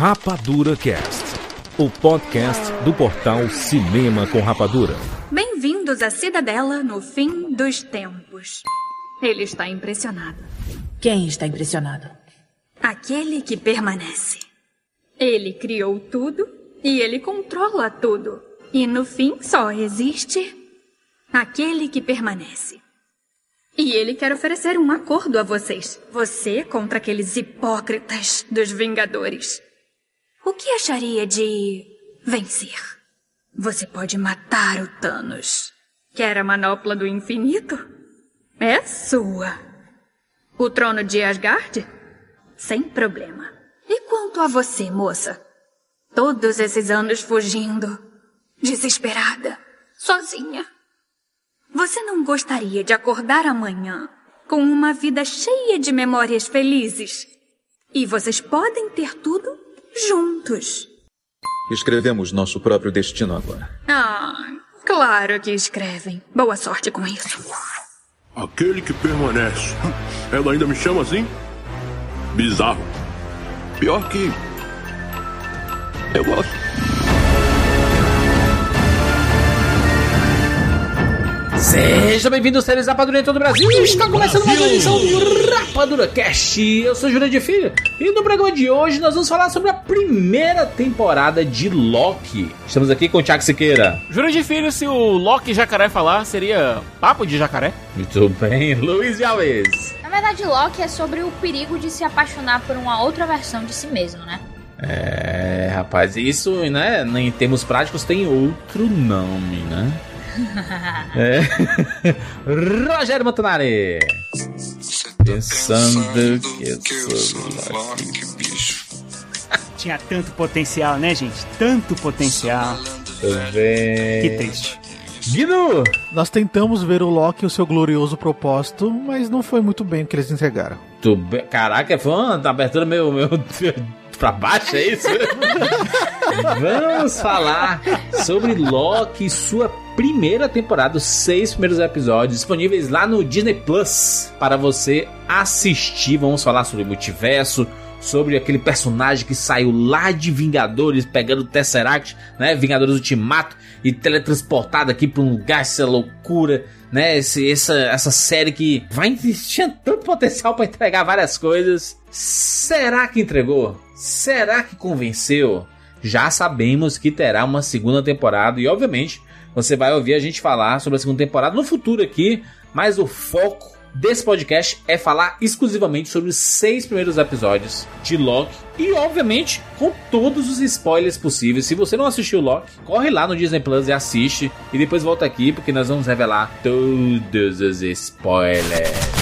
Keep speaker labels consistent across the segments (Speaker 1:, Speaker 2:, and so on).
Speaker 1: Rapadura Cast, o podcast do portal Cinema com Rapadura.
Speaker 2: Bem-vindos à Cidadela no fim dos tempos. Ele está impressionado.
Speaker 3: Quem está impressionado?
Speaker 2: Aquele que permanece. Ele criou tudo e ele controla tudo. E no fim só existe aquele que permanece. E ele quer oferecer um acordo a vocês. Você contra aqueles hipócritas dos Vingadores. O que acharia de vencer? Você pode matar o Thanos. Quer a manopla do infinito? É sua. O trono de Asgard? Sem problema. E quanto a você, moça? Todos esses anos fugindo, desesperada, sozinha. Você não gostaria de acordar amanhã com uma vida cheia de memórias felizes? E vocês podem ter tudo juntos.
Speaker 4: Escrevemos nosso próprio destino agora.
Speaker 2: Ah, claro que escrevem. Boa sorte com isso.
Speaker 5: Aquele que permanece. Ela ainda me chama assim? Bizarro. Pior que... eu gosto.
Speaker 6: Seja bem-vindo, seres Rapadura em todo o Brasil. Está começando mais uma edição do Rapadura Cast. Eu sou Jurandir Filho e no programa de hoje nós vamos falar sobre a primeira temporada de Loki. Estamos aqui com o Thiago Siqueira.
Speaker 7: Jurandir Filho, se o Loki jacaré falar, seria papo de jacaré?
Speaker 6: Muito bem, Luiz Alves.
Speaker 8: Na verdade, Loki é sobre o perigo de se apaixonar por uma outra versão de si mesmo, né?
Speaker 6: É, rapaz, isso, né, em termos práticos tem outro nome, né? É. Rogério Montanari. Pensando que eu sou Loki.
Speaker 9: Tinha tanto potencial, né, gente? Tanto potencial.
Speaker 6: Que
Speaker 9: triste.
Speaker 6: Guido!
Speaker 10: Nós tentamos ver o Loki e o seu glorioso propósito, mas não foi muito bem o que eles entregaram.
Speaker 6: Caraca, foi uma abertura meio pra baixo, é isso? Vamos falar sobre Loki e sua primeira temporada, os 6 primeiros episódios disponíveis lá no Disney Plus para você assistir. Vamos falar sobre o multiverso, sobre aquele personagem que saiu lá de Vingadores pegando o Tesseract, né? Vingadores Ultimato, e teletransportado aqui para um lugar, essa loucura, né? Essa série que tinha tanto potencial para entregar várias coisas. Será que entregou? Será que convenceu? Já sabemos que terá uma segunda temporada e, obviamente, você vai ouvir a gente falar sobre a segunda temporada no futuro aqui, mas o foco desse podcast é falar exclusivamente sobre os 6 primeiros episódios de Loki e, obviamente, com todos os spoilers possíveis. Se você não assistiu Loki, corre lá no Disney Plus e assiste e depois volta aqui porque nós vamos revelar todos os spoilers.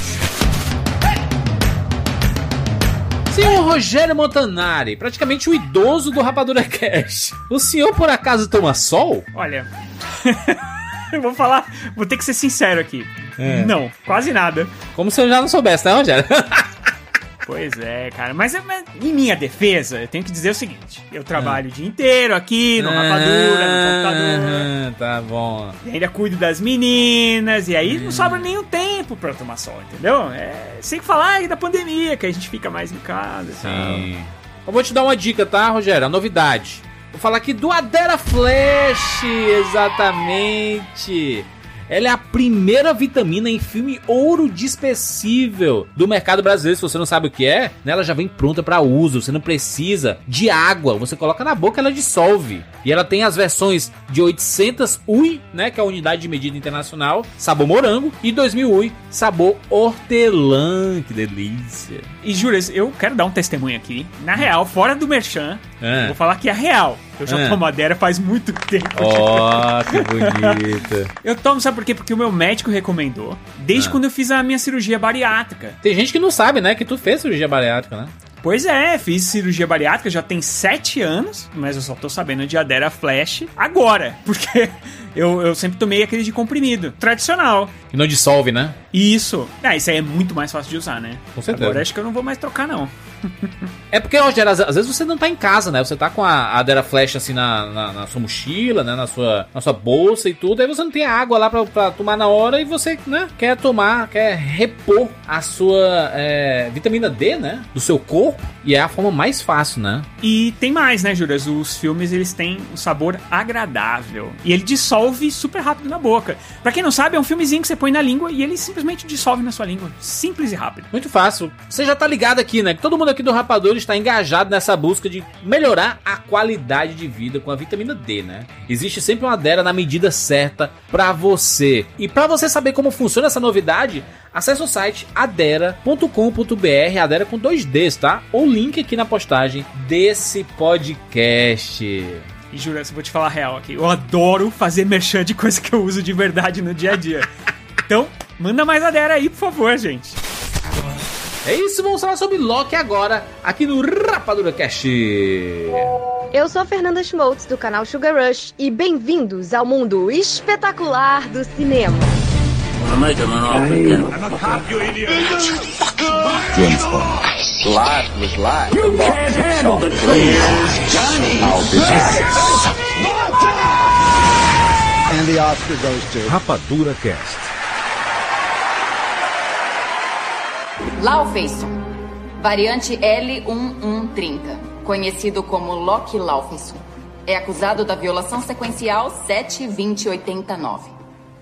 Speaker 6: Senhor Rogério Montanari, praticamente o idoso do Rapadura Cast. O senhor por acaso toma sol?
Speaker 9: Olha, eu vou ter que ser sincero aqui. Não, quase nada.
Speaker 6: Como se eu já não soubesse, né, Rogério?
Speaker 9: Pois é, cara, mas em minha defesa, eu tenho que dizer o seguinte: eu trabalho o dia inteiro aqui no Rapadura, no computador.
Speaker 6: Tá bom.
Speaker 9: E ainda cuido das meninas, e aí não sobra nenhum tempo pra eu tomar sol, entendeu? Sem falar da pandemia, que a gente fica mais em casa.
Speaker 6: Sim. Eu vou te dar uma dica, tá, Rogério? A novidade. Vou falar aqui do Adera Flash, exatamente. Ela é a primeira vitamina em filme ouro dispersível do mercado brasileiro. Se você não sabe o que é, né, ela já vem pronta para uso. Você não precisa de água. Você coloca na boca, ela dissolve. E ela tem as versões de 800 UI, né, que é a unidade de medida internacional, sabor morango, e 2000 UI, sabor hortelã. Que delícia.
Speaker 9: E Júlio, eu quero dar um testemunho aqui. Na real, fora do merchan, vou falar que é real. Eu já tomo Adera faz muito tempo.
Speaker 6: Ó, que bonito.
Speaker 9: Eu tomo, sabe por quê? Porque o meu médico recomendou. Desde quando eu fiz a minha cirurgia bariátrica.
Speaker 6: Tem gente que não sabe, né? Que tu fez cirurgia bariátrica, né?
Speaker 9: Pois é, fiz cirurgia bariátrica já tem 7 anos. Mas eu só tô sabendo de Adera Flash agora. Porque eu sempre tomei aquele de comprimido tradicional.
Speaker 6: E não dissolve, né?
Speaker 9: Isso. Isso aí é muito mais fácil de usar, né?
Speaker 6: Com certeza.
Speaker 9: Agora acho que eu não vou mais trocar, não.
Speaker 6: É porque, Rogério, às vezes você não tá em casa, né? Você tá com a Adera Flash assim na sua mochila, né? Na sua bolsa e tudo. Aí você não tem água lá pra tomar na hora e você, né? Quer repor a sua vitamina D, né? Do seu corpo. E é a forma mais fácil, né?
Speaker 9: E tem mais, né, Juras? Os filmes, eles têm um sabor agradável. E ele dissolve super rápido na boca. Pra quem não sabe, é um filmezinho que você põe na língua e ele simplesmente dissolve na sua língua. Simples e rápido.
Speaker 6: Muito fácil. Você já tá ligado aqui, né? Que todo mundo aqui do Rapadura está engajado nessa busca de melhorar a qualidade de vida com a vitamina D, né? Existe sempre uma Adera na medida certa pra você. E pra você saber como funciona essa novidade, acesse o site adera.com.br, Adera com 2 Ds, tá? Ou link aqui na postagem desse podcast.
Speaker 9: E Jura, eu vou te falar a real aqui. Eu adoro fazer merchan de coisa que eu uso de verdade no dia a dia. Então, manda mais Adera aí, por favor, gente.
Speaker 6: É isso, vamos falar sobre Loki agora, aqui no Rapadura Cast.
Speaker 11: Eu sou a Fernanda Schmoltz, do canal Sugar Rush, e bem-vindos ao mundo espetacular do cinema.
Speaker 1: Rapadura Cast.
Speaker 12: Laufeyson, variante L1130, conhecido como Loki Laufeyson, é acusado da violação sequencial 72089.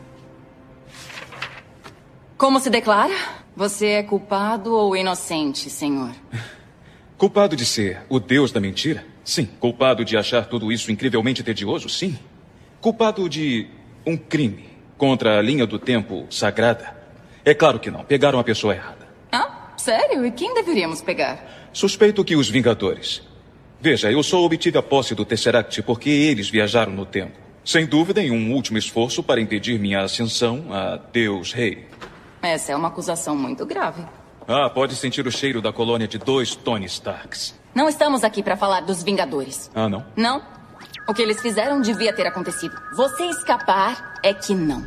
Speaker 12: Como se declara? Você é culpado ou inocente, senhor?
Speaker 4: Culpado de ser o deus da mentira? Sim. Culpado de achar tudo isso incrivelmente tedioso? Sim. Culpado de um crime contra a linha do tempo sagrada? É claro que não. Pegaram a pessoa errada.
Speaker 12: Ah, sério? E quem deveríamos pegar?
Speaker 4: Suspeito que os Vingadores. Veja, eu só obtive a posse do Tesseract porque eles viajaram no tempo. Sem dúvida, em um último esforço para impedir minha ascensão a Deus Rei.
Speaker 12: Essa é uma acusação muito grave.
Speaker 4: Ah, pode sentir o cheiro da colônia de 2 Tony Starks.
Speaker 12: Não estamos aqui para falar dos Vingadores.
Speaker 4: Ah, não?
Speaker 12: Não. O que eles fizeram devia ter acontecido. Você escapar é que não.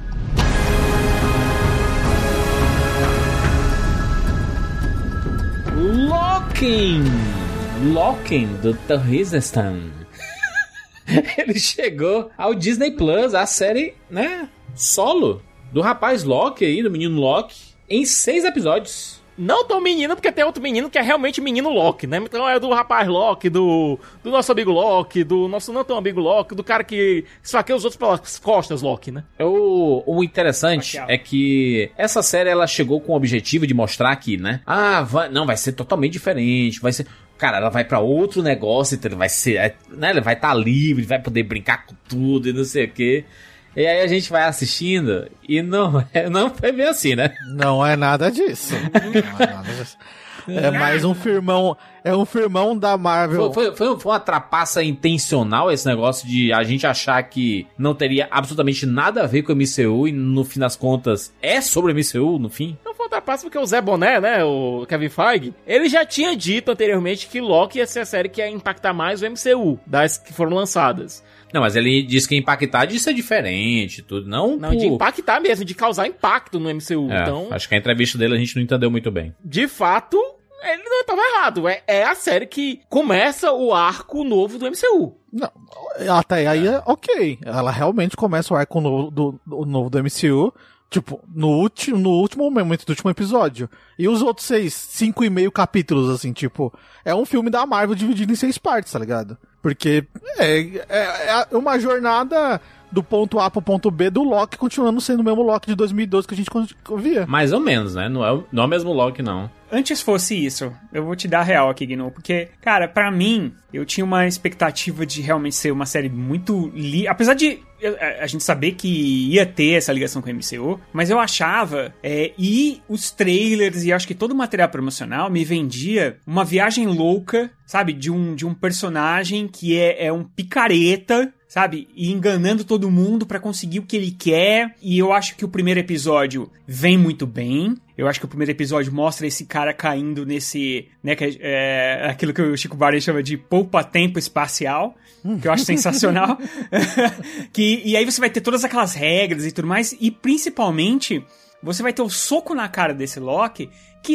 Speaker 6: Loki do Torristan. Ele chegou ao Disney Plus, a série, né, solo do rapaz Loki aí, do menino Loki, em 6 episódios.
Speaker 7: Não tão menino, porque tem outro menino que é realmente menino Loki, né? Então é do rapaz Loki, do nosso amigo Loki, do nosso não tão amigo Loki, do cara que esfaqueia os outros pelas costas, Loki, né?
Speaker 6: O interessante é que essa série, ela chegou com o objetivo de mostrar que, né? Vai ser totalmente diferente, vai ser... Cara, ela vai pra outro negócio, então ele vai ser... né? Ele vai estar livre, vai poder brincar com tudo e não sei o quê. E aí a gente vai assistindo e não foi bem assim, né?
Speaker 10: Não é nada disso. É mais um firmão. É um firmão da Marvel.
Speaker 6: Foi uma trapaça intencional esse negócio de a gente achar que não teria absolutamente nada a ver com o MCU e no fim das contas é sobre o MCU, no fim.
Speaker 7: Não foi uma trapaça porque o Zé Boné, né, o Kevin Feige, ele já tinha dito anteriormente que Loki ia ser a série que ia impactar mais o MCU das que foram lançadas.
Speaker 6: Não, mas ele disse que impactar de ser diferente, tudo, não
Speaker 7: de impactar mesmo, de causar impacto no MCU. Então,
Speaker 6: acho que a entrevista dele a gente não entendeu muito bem.
Speaker 7: De fato, ele não estava errado. É a série que começa o arco novo do MCU.
Speaker 10: Não, até aí é ok. Ela realmente começa o arco novo do MCU, tipo, no último momento do último episódio. E os outros 5,5 capítulos, assim, tipo, é um filme da Marvel dividido em 6 partes, tá ligado? Porque é uma jornada do ponto A pro ponto B do Loki continuando sendo o mesmo Loki de 2012 que a gente via.
Speaker 6: Mais ou menos, né? Não é o mesmo Loki, não.
Speaker 9: Antes fosse isso, eu vou te dar a real aqui, Gnu, porque, cara, pra mim, eu tinha uma expectativa de realmente ser uma série muito... Apesar de a gente saber que ia ter essa ligação com o MCU, mas eu achava, e os trailers e acho que todo o material promocional me vendia uma viagem louca, sabe, de um personagem que é um picareta, sabe, e enganando todo mundo pra conseguir o que ele quer, e eu acho que o primeiro episódio vem muito bem. Eu acho que o primeiro episódio mostra esse cara caindo nesse, né, que é aquilo que o Chico Barney chama de poupa-tempo espacial, que eu acho sensacional. E aí você vai ter todas aquelas regras e tudo mais, e principalmente você vai ter o soco na cara desse Loki, que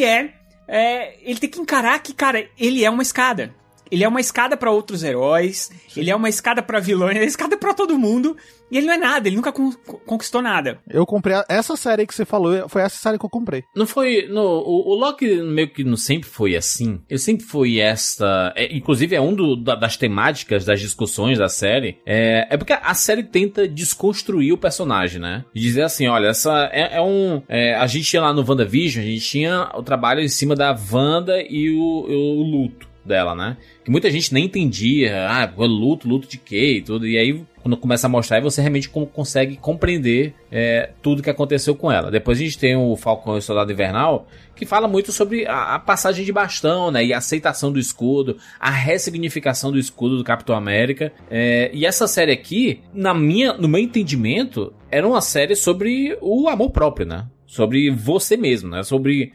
Speaker 9: ele tem que encarar que, cara, ele é uma escada. Ele é uma escada pra outros heróis, ele é uma escada pra vilões, ele é uma escada pra todo mundo, e ele não é nada, ele nunca conquistou nada.
Speaker 10: Eu comprei essa série que você falou, foi essa série que eu comprei.
Speaker 6: Não foi... O Loki meio que não sempre foi assim. Ele sempre foi inclusive é das temáticas das discussões da série. É porque a série tenta desconstruir o personagem, né? E dizer assim, olha, essa a gente tinha lá no WandaVision, a gente tinha o trabalho em cima da Wanda e o luto dela, né? Que muita gente nem entendia, luto de quê e tudo, e aí quando começa a mostrar, você realmente consegue compreender tudo que aconteceu com ela. Depois a gente tem o Falcão e o Soldado Invernal, que fala muito sobre a passagem de bastão, né, e a aceitação do escudo, a ressignificação do escudo do Capitão América, e essa série aqui, no meu entendimento, era uma série sobre o amor próprio, né? Sobre você mesmo, né? Sobre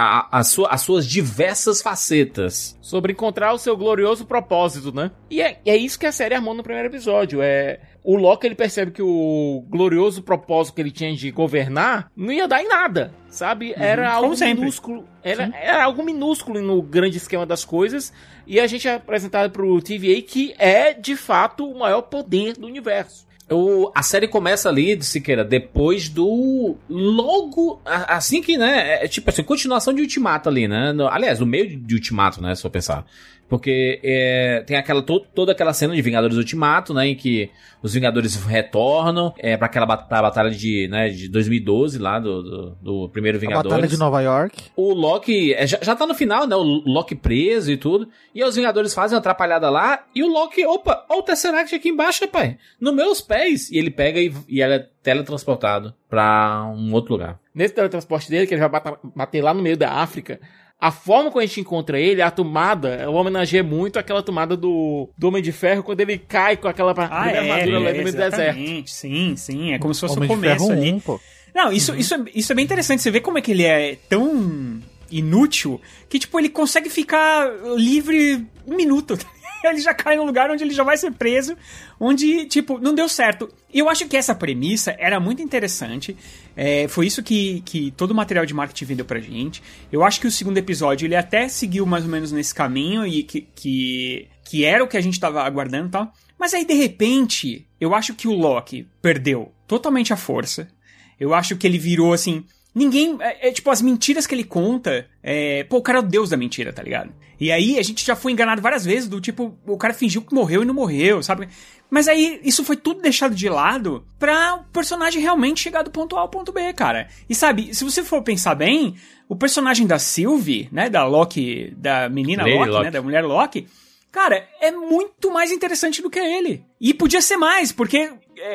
Speaker 6: as suas diversas facetas.
Speaker 7: Sobre encontrar o seu glorioso propósito, né? E é isso que a série armou no primeiro episódio. O Loki, ele percebe que o glorioso propósito que ele tinha de governar não ia dar em nada, sabe? Era algo minúsculo. Era algo minúsculo no grande esquema das coisas. E a gente é apresentado pro TVA que é, de fato, o maior poder do universo.
Speaker 6: A série começa ali, Siqueira, depois do... Logo, assim que, né, tipo assim, continuação de Ultimato ali, né? Aliás, no meio de Ultimato, né, se eu pensar. Porque tem toda aquela cena de Vingadores Ultimato, né, em que os Vingadores retornam pra batalha de 2012 lá, do primeiro Vingadores.
Speaker 10: A batalha de Nova York.
Speaker 6: O Loki já tá no final, né, o Loki preso e tudo, e aí os Vingadores fazem uma atrapalhada lá, e o Loki, opa, olha o Tesseract aqui embaixo, pai, nos meus pés, e ele pega e é teletransportado pra um outro lugar.
Speaker 7: Nesse teletransporte dele, que ele vai bater lá no meio da África, a forma como a gente encontra ele, a tomada, homenageia muito aquela tomada do Homem de Ferro, quando ele cai com aquela armadura lá no meio do deserto.
Speaker 9: Sim, é como se fosse o começo ali. Não, isso é bem interessante, você vê como é que ele é tão inútil, que tipo, ele consegue ficar livre um minuto. Ele já cai num lugar onde ele já vai ser preso, onde, tipo, não deu certo. E eu acho que essa premissa era muito interessante. Foi isso que todo o material de marketing vendeu pra gente. Eu acho que o segundo episódio, ele até seguiu mais ou menos nesse caminho, e que era o que a gente tava aguardando e tal. Mas aí, de repente, eu acho que o Loki perdeu totalmente a força. Eu acho que ele virou, assim... Ninguém... tipo, as mentiras que ele conta... o cara é o deus da mentira, tá ligado? E aí, a gente já foi enganado várias vezes, do tipo... O cara fingiu que morreu e não morreu, sabe? Mas aí, isso foi tudo deixado de lado pra o personagem realmente chegar do ponto A ao ponto B, cara. E sabe, se você for pensar bem... O personagem da Sylvie, né? Da Loki... Da menina Loki, né? Da mulher Loki... Cara, é muito mais interessante do que ele. E podia ser mais, porque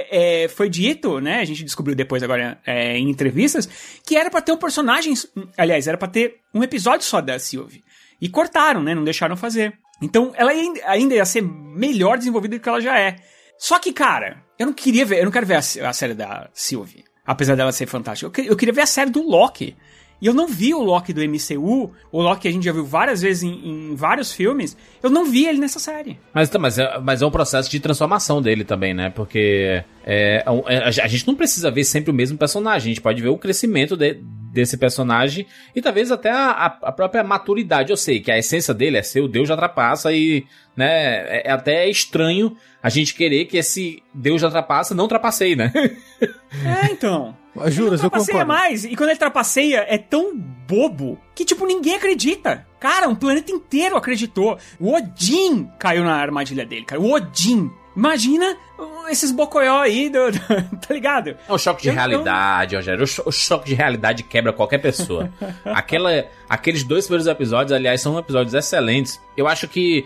Speaker 9: foi dito, né? A gente descobriu depois agora em entrevistas, que era pra ter um personagem... Aliás, era pra ter um episódio só da Sylvie. E cortaram, né? Não deixaram fazer. Então, ela ainda ia ser melhor desenvolvida do que ela já é. Só que, cara, eu não quero ver a série da Sylvie. Apesar dela ser fantástica. Eu queria ver a série do Loki. E eu não vi o Loki do MCU, o Loki que a gente já viu várias vezes em vários filmes, eu não vi ele nessa série.
Speaker 6: Mas é um processo de transformação dele também, né? Porque a gente não precisa ver sempre o mesmo personagem, a gente pode ver o crescimento desse personagem e talvez até a própria maturidade. Eu sei que a essência dele é ser o Deus da trapaça e, né, é até estranho a gente querer que esse Deus da trapaça não trapaceie, né?
Speaker 9: Então...
Speaker 10: Juras, eu concordo.
Speaker 9: Mais. E quando ele trapaceia, é tão bobo que, tipo, ninguém acredita. Cara, um planeta inteiro acreditou. O Odin caiu na armadilha dele, cara. O Odin. Imagina esses bocoió aí, tá ligado?
Speaker 6: É um choque de realidade, Rogério. O choque de realidade quebra qualquer pessoa. Aqueles 2 primeiros episódios, aliás, são episódios excelentes. Eu acho que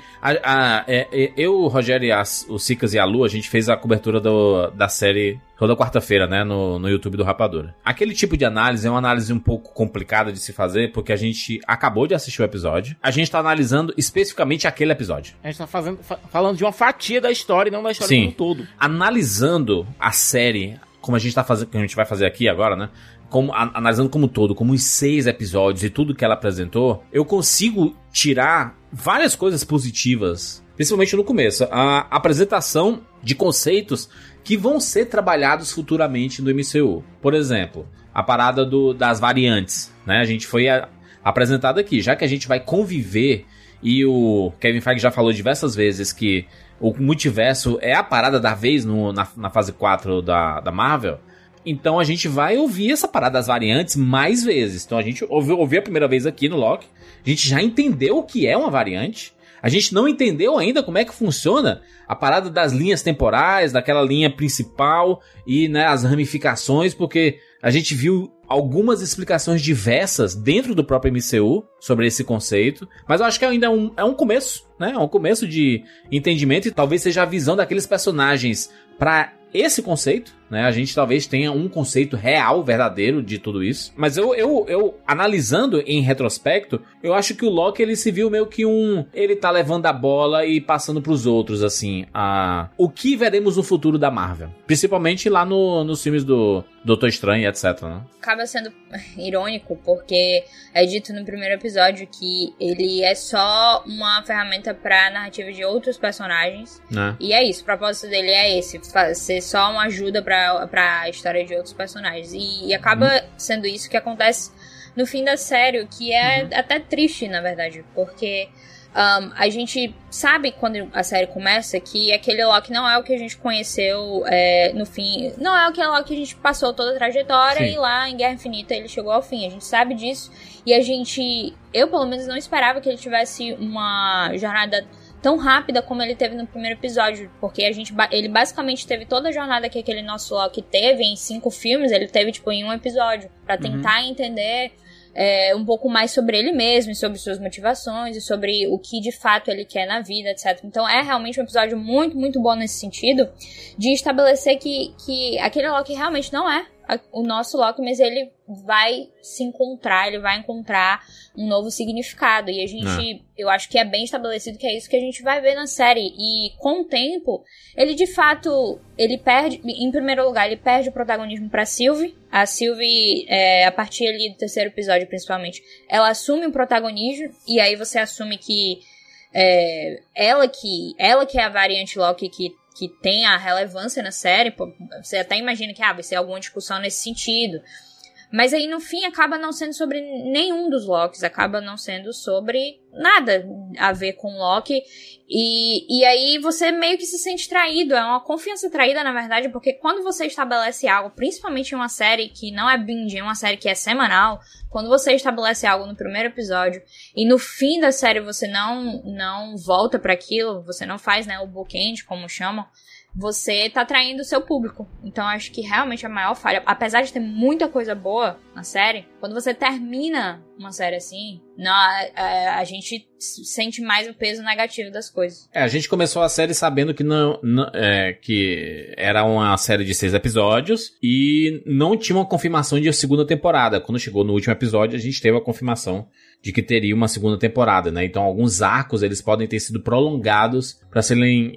Speaker 6: eu, o Rogério, o Sicas e a Lu, a gente fez a cobertura da série toda quarta-feira, né, no YouTube do Rapadura. Aquele tipo de análise é uma análise um pouco complicada de se fazer, porque a gente acabou de assistir o episódio. A gente tá analisando especificamente aquele episódio.
Speaker 7: A gente tá falando de uma fatia da história e não da história como um todo.
Speaker 6: Analisando a série, como a gente tá fazendo, que a gente vai fazer aqui agora, né? Analisando como um todo, como os 6 episódios e tudo que ela apresentou, eu consigo tirar várias coisas positivas, principalmente no começo, a apresentação de conceitos que vão ser trabalhados futuramente no MCU. Por exemplo, a parada das variantes, né? A gente foi apresentado aqui, já que a gente vai conviver, e o Kevin Feige já falou diversas vezes que o multiverso é a parada da vez na fase 4 da Marvel. Então a gente vai ouvir essa parada das variantes mais vezes. Então a gente ouviu a primeira vez aqui no Loki. A gente já entendeu o que é uma variante. A gente não entendeu ainda como é que funciona a parada das linhas temporais, daquela linha principal e, né, as ramificações, porque a gente viu algumas explicações diversas dentro do próprio MCU sobre esse conceito. Mas eu acho que ainda é um começo, né? É um começo de entendimento e talvez seja a visão daqueles personagens para esse conceito, né? A gente talvez tenha um conceito real, verdadeiro de tudo isso. Mas eu analisando em retrospecto, eu acho que o Loki, ele se viu meio que ele tá levando a bola e passando pros outros, assim, o que veremos no futuro da Marvel. Principalmente lá nos filmes do Doutor Estranho e etc, né?
Speaker 8: Acaba sendo irônico, porque é dito no primeiro episódio que ele é só uma ferramenta pra narrativa de outros personagens. E é isso, o propósito dele é esse, ser só uma ajuda pra história de outros personagens. E acaba sendo isso que acontece no fim da série, o que é até triste, na verdade, porque a gente sabe quando a série começa que aquele Loki não é o que a gente conheceu no fim, não é aquele Loki que a gente passou toda a trajetória. Sim. E lá em Guerra Infinita ele chegou ao fim, a gente sabe disso, e eu pelo menos não esperava que ele tivesse uma jornada tão rápida como ele teve no primeiro episódio, porque ele basicamente teve toda a jornada que aquele nosso Loki teve em 5 filmes, ele teve tipo em um episódio, pra tentar entender um pouco mais sobre ele mesmo, e sobre suas motivações, e sobre o que de fato ele quer na vida, etc. Então é realmente um episódio muito, muito bom nesse sentido, de estabelecer que aquele Loki realmente não é o nosso Loki, mas ele vai se encontrar, ele vai encontrar um novo significado, e a gente, eu acho que é bem estabelecido que é isso que a gente vai ver na série, e com o tempo, ele de fato, ele perde, em primeiro lugar, ele perde o protagonismo pra Sylvie. A Sylvie, a partir ali do terceiro episódio principalmente, ela assume o protagonismo, e aí você assume que ela que é a variante Loki que tem a relevância na série. Pô, você até imagina que vai ser alguma discussão nesse sentido. Mas aí, no fim, acaba não sendo sobre nenhum dos Lokis. Acaba não sendo sobre nada a ver com o Loki. E aí você meio que se sente traído. É uma confiança traída, na verdade, porque quando você estabelece algo, principalmente em uma série que não é binge, é uma série que é semanal, quando você estabelece algo no primeiro episódio e no fim da série você não volta pra aquilo, você não faz, né, o bookend, como chamam, você tá traindo o seu público. Então acho que realmente a maior falha, apesar de ter muita coisa boa na série, quando você termina uma série assim, a gente sente mais o peso negativo das coisas.
Speaker 6: A gente começou a série sabendo que que era uma série de 6 episódios e não tinha uma confirmação de segunda temporada. Quando chegou no último episódio, a gente teve a confirmação de que teria uma segunda temporada, né? Então alguns arcos eles podem ter sido prolongados para serem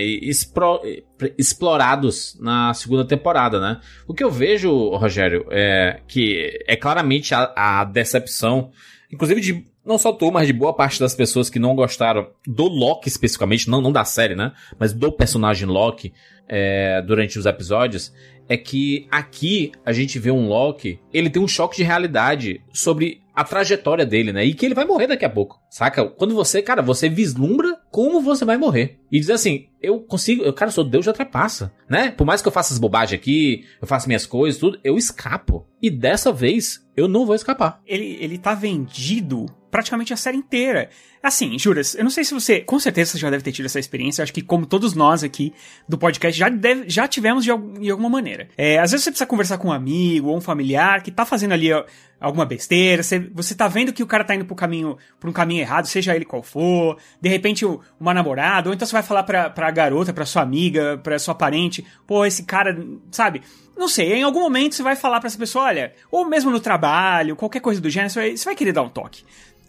Speaker 6: explorados na segunda temporada, né? O que eu vejo, Rogério, é que é claramente a decepção, inclusive de não só tu, mas de boa parte das pessoas que não gostaram do Loki especificamente, não da série, né? Mas do personagem Loki durante os episódios, é que aqui a gente vê um Loki, ele tem um choque de realidade sobre a trajetória dele, né? E que ele vai morrer daqui a pouco, saca? Quando você vislumbra como você vai morrer. E diz assim, eu sou Deus já ultrapassa, né? Por mais que eu faça as bobagens aqui, eu faça minhas coisas, tudo, eu escapo. E dessa vez, eu não vou escapar.
Speaker 9: Ele tá vendido praticamente a série inteira. Assim, Juras, eu não sei se você... Com certeza você já deve ter tido essa experiência. Eu acho que como todos nós aqui do podcast já tivemos de alguma maneira. Às vezes você precisa conversar com um amigo ou um familiar que tá fazendo ali alguma besteira. Você tá vendo que o cara tá indo por um caminho errado, seja ele qual for. De repente uma namorada. Ou então você vai falar pra garota, pra sua amiga, pra sua parente. Pô, esse cara, sabe... Não sei, em algum momento você vai falar pra essa pessoa, olha... Ou mesmo no trabalho, qualquer coisa do gênero, você vai querer dar um toque.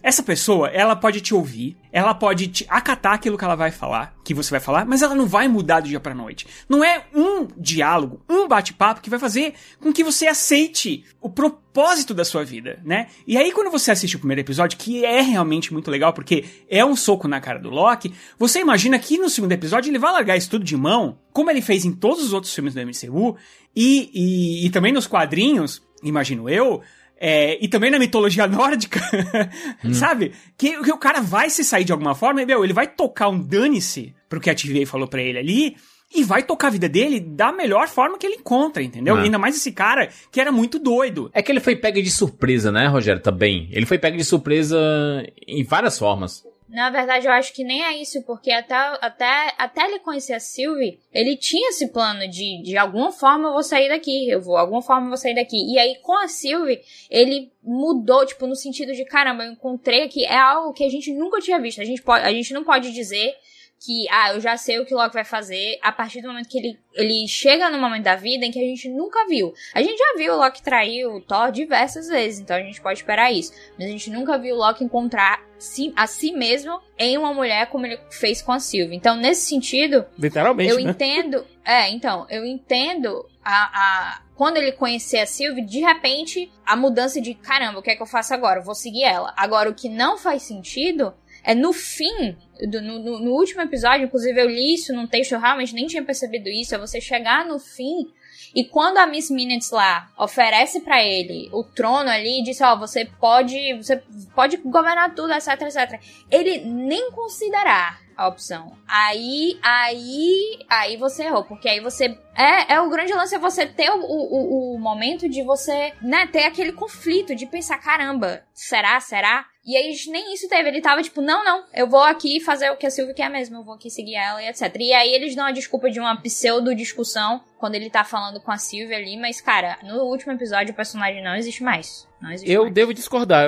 Speaker 9: Essa pessoa, ela pode te ouvir, ela pode te acatar aquilo que ela vai falar, que você vai falar, mas ela não vai mudar do dia pra noite. Não é um diálogo, um bate-papo que vai fazer com que você aceite o propósito da sua vida, né? E aí quando você assiste o primeiro episódio, que é realmente muito legal, porque é um soco na cara do Loki, você imagina que no segundo episódio ele vai largar isso tudo de mão, como ele fez em todos os outros filmes do MCU, e também nos quadrinhos, imagino eu, e também na mitologia nórdica, sabe? Que o cara vai se sair de alguma forma, e, ele vai tocar um dane-se pro que a TVA falou pra ele ali, e vai tocar a vida dele da melhor forma que ele encontra, entendeu? Ainda mais esse cara que era muito doido.
Speaker 6: É que ele foi pego de surpresa, né, Rogério? Também. Ele foi pego de surpresa em várias formas.
Speaker 8: Na verdade, eu acho que nem é isso, porque até ele conhecer a Sylvie, ele tinha esse plano de alguma forma eu vou sair daqui, alguma forma eu vou sair daqui. E aí, com a Sylvie, ele mudou, tipo, no sentido de, caramba, eu encontrei aqui, é algo que a gente nunca tinha visto. A gente não pode dizer que, eu já sei o que o Loki vai fazer, a partir do momento que ele chega no momento da vida em que a gente nunca viu. A gente já viu o Loki trair o Thor diversas vezes, então a gente pode esperar isso. Mas a gente nunca viu o Loki encontrar a si mesmo em uma mulher como ele fez com a Sylvie. Então, nesse sentido,
Speaker 7: literalmente,
Speaker 8: eu
Speaker 7: né?
Speaker 8: entendo... eu entendo quando ele conhecer a Sylvie, de repente, a mudança de, caramba, o que é que eu faço agora? Eu vou seguir ela. Agora, o que não faz sentido é no fim, no último episódio, inclusive eu li isso num texto, eu realmente nem tinha percebido isso, é você chegar no fim, e quando a Miss Minutes lá oferece pra ele o trono ali, e diz, você pode governar tudo, etc, etc, ele nem considerar a opção. Aí você errou, porque aí você... o grande lance é você ter o momento de você, né, ter aquele conflito de pensar, caramba, será? E aí nem isso teve, ele tava tipo, não, eu vou aqui fazer o que a Sylvie quer mesmo, eu vou aqui seguir ela e etc. E aí eles dão a desculpa de uma pseudo-discussão quando ele tá falando com a Sylvie ali, mas cara, no último episódio o personagem não existe mais.
Speaker 7: Eu devo discordar.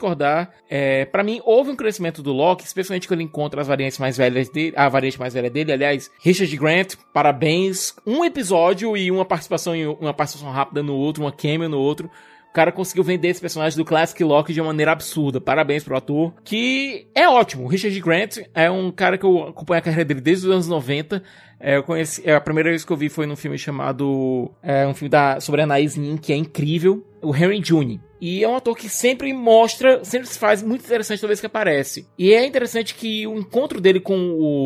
Speaker 7: Pra mim, houve um crescimento do Loki, especialmente quando ele encontra as variantes mais velhas dele, a variante mais velha dele, aliás, Richard Grant, parabéns, um episódio e uma participação rápida no outro, uma cameo no outro. O cara conseguiu vender esse personagem do Classic Loki de uma maneira absurda. Parabéns pro ator, que é ótimo. O Richard Grant é um cara que eu acompanho a carreira dele desde os anos 90. Eu conheci, a primeira vez que eu vi foi num filme chamado... um filme sobre a Anaïs Nin, que é incrível. O Henry June. E é um ator que sempre se faz muito interessante toda vez que aparece. E é interessante que o encontro dele com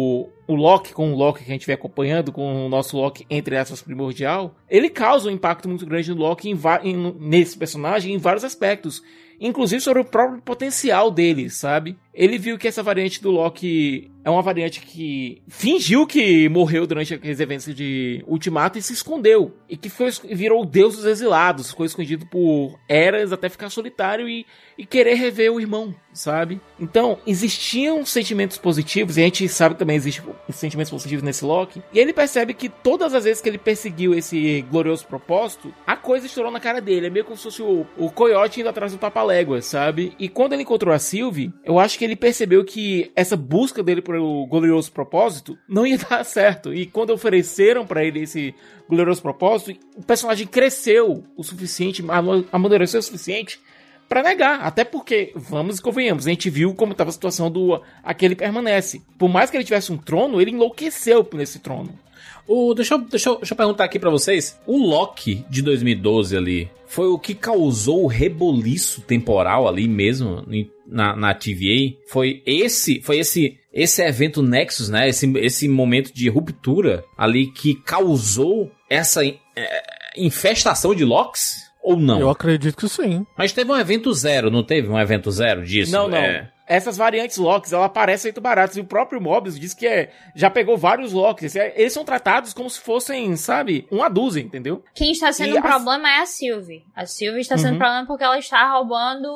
Speaker 7: o Loki que a gente vem acompanhando, com o nosso Loki, entre aspas, primordial, ele causa um impacto muito grande no Loki, nesse personagem, em vários aspectos. Inclusive sobre o próprio potencial dele, sabe? Ele viu que essa variante do Loki é uma variante que fingiu que morreu durante aqueles eventos de Ultimato e se escondeu. E que virou o deus dos exilados, ficou escondido por eras até ficar solitário e querer rever o irmão, sabe? Então, existiam sentimentos positivos, e a gente sabe que também existem sentimentos positivos nesse Loki, e ele percebe que todas as vezes que ele perseguiu esse glorioso propósito, a coisa estourou na cara dele, é meio como se fosse o coiote indo atrás do Papaléguas, sabe? E quando ele encontrou a Sylvie, eu acho que ele percebeu que essa busca dele pelo glorioso propósito não ia dar certo, e quando ofereceram pra ele esse glorioso propósito, o personagem cresceu o suficiente, amadureceu o suficiente pra negar, até porque, vamos e convenhamos, a gente viu como estava a situação do Aquele Permanece. Por mais que ele tivesse um trono, ele enlouqueceu por esse trono.
Speaker 6: Deixa eu perguntar aqui pra vocês. O Loki de 2012 ali, foi o que causou o reboliço temporal ali mesmo na TVA? Foi esse evento Nexus, né? Esse momento de ruptura ali que causou essa infestação de Locks? Ou não?
Speaker 10: Eu acredito que sim.
Speaker 6: Mas teve um evento zero, não teve um evento zero disso?
Speaker 7: Não. Essas variantes Locks, ela aparecem muito baratas. E o próprio Mobius diz que já pegou vários Locks. Eles são tratados como se fossem, sabe, uma dúzia, entendeu?
Speaker 8: Quem está sendo problema é a Sylvie. A Sylvie está sendo problema porque ela está roubando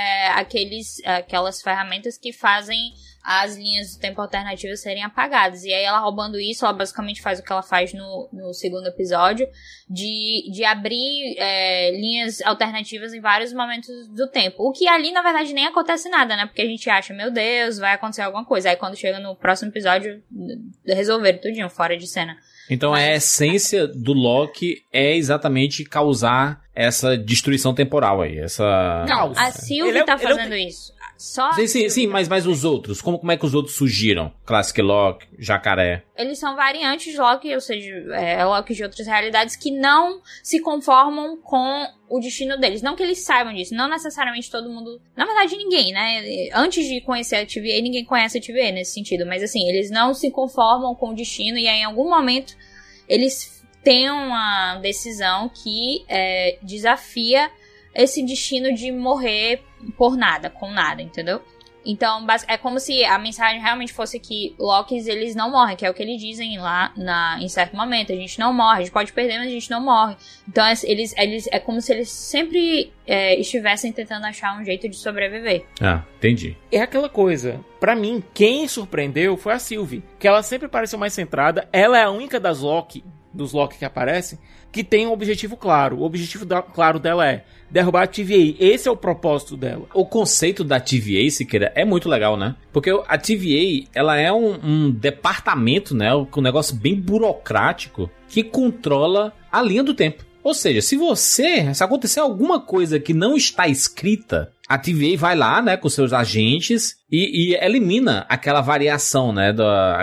Speaker 8: aquelas ferramentas que fazem as linhas do tempo alternativas serem apagadas. E aí ela roubando isso, ela basicamente faz o que ela faz no segundo episódio, de abrir linhas alternativas em vários momentos do tempo. O que ali, na verdade, nem acontece nada, né? Porque a gente acha, meu Deus, vai acontecer alguma coisa. Aí quando chega no próximo episódio, resolveram tudinho, fora de cena.
Speaker 6: Então a essência do Loki é exatamente causar essa destruição temporal aí, essa...
Speaker 8: Não, a Sylvie tá fazendo isso. Só
Speaker 6: Sim, mas os outros? Como é que os outros surgiram? Classic Loki, Jacaré.
Speaker 8: Eles são variantes de Loki, ou seja, Loki de outras realidades que não se conformam com o destino deles. Não que eles saibam disso, não necessariamente todo mundo... Na verdade, ninguém, né? Antes de conhecer a TVA, ninguém conhece a TVA nesse sentido. Mas assim, eles não se conformam com o destino e aí em algum momento eles têm uma decisão que desafia esse destino de morrer por nada, com nada, entendeu? Então, é como se a mensagem realmente fosse que Lokis, eles não morrem, que é o que eles dizem lá em certo momento. A gente não morre, a gente pode perder, mas a gente não morre. Então, eles é como se eles sempre estivessem tentando achar um jeito de sobreviver.
Speaker 6: Ah, entendi.
Speaker 7: É aquela coisa, pra mim, quem surpreendeu foi a Sylvie, que ela sempre pareceu mais centrada. Ela é a única dos Loki que aparecem, que tem um objetivo claro. O objetivo claro dela é derrubar a TVA. Esse é o propósito dela.
Speaker 6: O conceito da TVA, Siqueira, é muito legal, né? Porque a TVA, ela é um departamento, né? Um negócio bem burocrático que controla a linha do tempo. Ou seja, se acontecer alguma coisa que não está escrita, a TVA vai lá, né, com seus agentes e elimina aquela variação, né?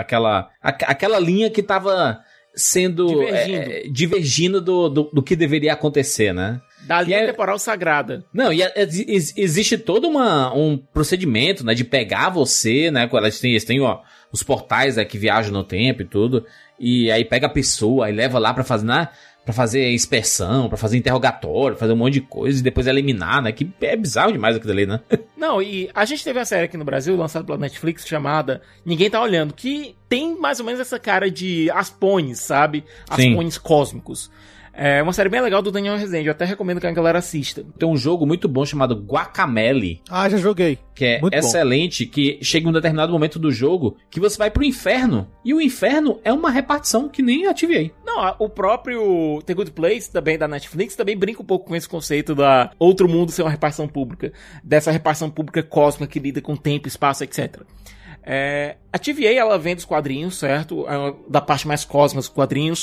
Speaker 6: Aquela linha que estava sendo divergindo do que deveria acontecer, né?
Speaker 7: Da linha temporal sagrada.
Speaker 6: Não, e existe todo um procedimento, né, de pegar você, né, eles têm os portais, né, que viajam no tempo e tudo, e aí pega a pessoa, aí leva lá pra fazer inspeção, pra fazer interrogatório, fazer um monte de coisa e depois eliminar, né, que é bizarro demais aquilo ali, né?
Speaker 7: Não, e a gente teve a série aqui no Brasil, lançada pela Netflix, chamada Ninguém Tá Olhando, que tem mais ou menos essa cara de Aspones, sabe? Aspones cósmicos. É uma série bem legal do Daniel Rezende, eu até recomendo que a galera assista.
Speaker 6: Tem um jogo muito bom chamado Guacamelee.
Speaker 10: Ah, já joguei.
Speaker 6: Que é muito excelente, bom. Que chega em um determinado momento do jogo que você vai pro inferno. E o inferno é uma repartição que nem a TVA.
Speaker 7: Não, o próprio The Good Place, também da Netflix, também brinca um pouco com esse conceito da outro mundo ser uma repartição pública. Dessa repartição pública cósmica que lida com tempo, espaço, etc. A TVA, ela vem dos quadrinhos, certo? Da parte mais cósmica dos quadrinhos.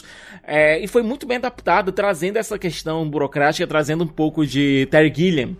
Speaker 7: E foi muito bem adaptada, trazendo essa questão burocrática, trazendo um pouco de Terry Gilliam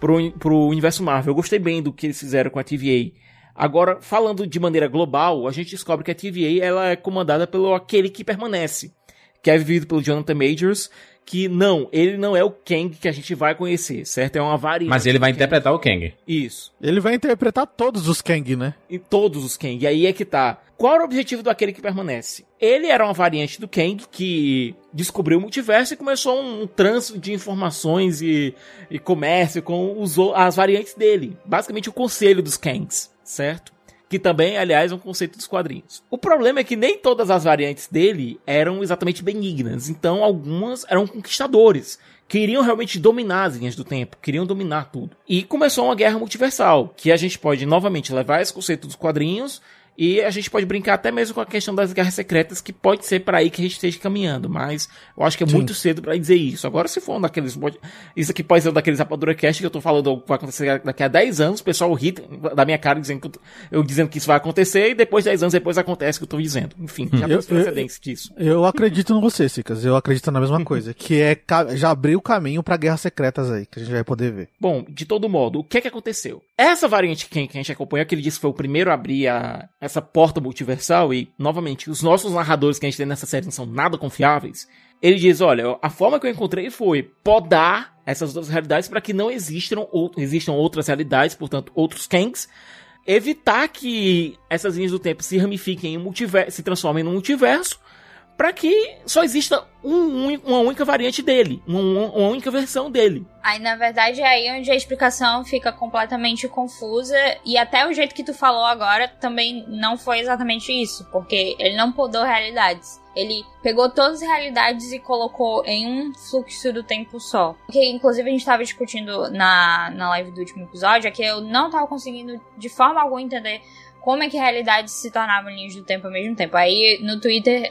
Speaker 7: pro universo Marvel. Eu gostei bem do que eles fizeram com a TVA. Agora, falando de maneira global, a gente descobre que a TVA ela é comandada pelo aquele que permanece, que é vivido pelo Jonathan Majors, que ele não é o Kang que a gente vai conhecer, certo? É uma variante.
Speaker 6: Mas ele vai interpretar o Kang.
Speaker 7: Isso.
Speaker 10: Ele vai interpretar todos os Kang, né?
Speaker 7: E todos os Kang. E aí é que tá. Qual era o objetivo daquele que permanece? Ele era uma variante do Kang que descobriu o multiverso e começou um trânsito de informações e comércio com as variantes dele. Basicamente o conselho dos Kangs, certo? Que também, aliás, é um conceito dos quadrinhos. O problema é que nem todas as variantes dele eram exatamente benignas. Então, algumas eram conquistadores. Queriam realmente dominar as linhas do tempo. Queriam dominar tudo. E começou uma guerra multiversal. Que a gente pode, novamente, levar esse conceito dos quadrinhos. E a gente pode brincar até mesmo com a questão das guerras secretas, que pode ser para aí que a gente esteja caminhando, mas eu acho que é muito cedo para dizer isso. Agora, se for um daqueles... Isso aqui pode ser um daqueles Rapadura Cast que eu tô falando que vai acontecer daqui a 10 anos, o pessoal ri da minha cara dizendo que isso vai acontecer, e depois 10 anos depois acontece o que eu tô dizendo. Enfim, já tem precedência disso.
Speaker 10: Eu acredito em você, Cicas, eu acredito na mesma coisa, que já abriu o caminho para guerras secretas aí, que a gente vai poder ver.
Speaker 7: Bom, de todo modo, o que aconteceu? Essa variante que a gente acompanhou, que ele disse que foi o primeiro a abrir essa porta multiversal, e, novamente, os nossos narradores que a gente tem nessa série não são nada confiáveis, ele diz, olha, a forma que eu encontrei foi podar essas outras realidades para que não existam outras realidades, portanto, outros Kangs, evitar que essas linhas do tempo se ramifiquem em multiverso, se transformem num multiverso, para que só exista uma única variante dele, uma única versão dele.
Speaker 8: Aí, na verdade, é aí onde a explicação fica completamente confusa, e até o jeito que tu falou agora também não foi exatamente isso, porque ele não podou realidades. Ele pegou todas as realidades e colocou em um fluxo do tempo só. Que, inclusive, a gente estava discutindo na live do último episódio, é que eu não estava conseguindo de forma alguma entender como é que realidades se tornavam linhas do tempo ao mesmo tempo. Aí, no Twitter,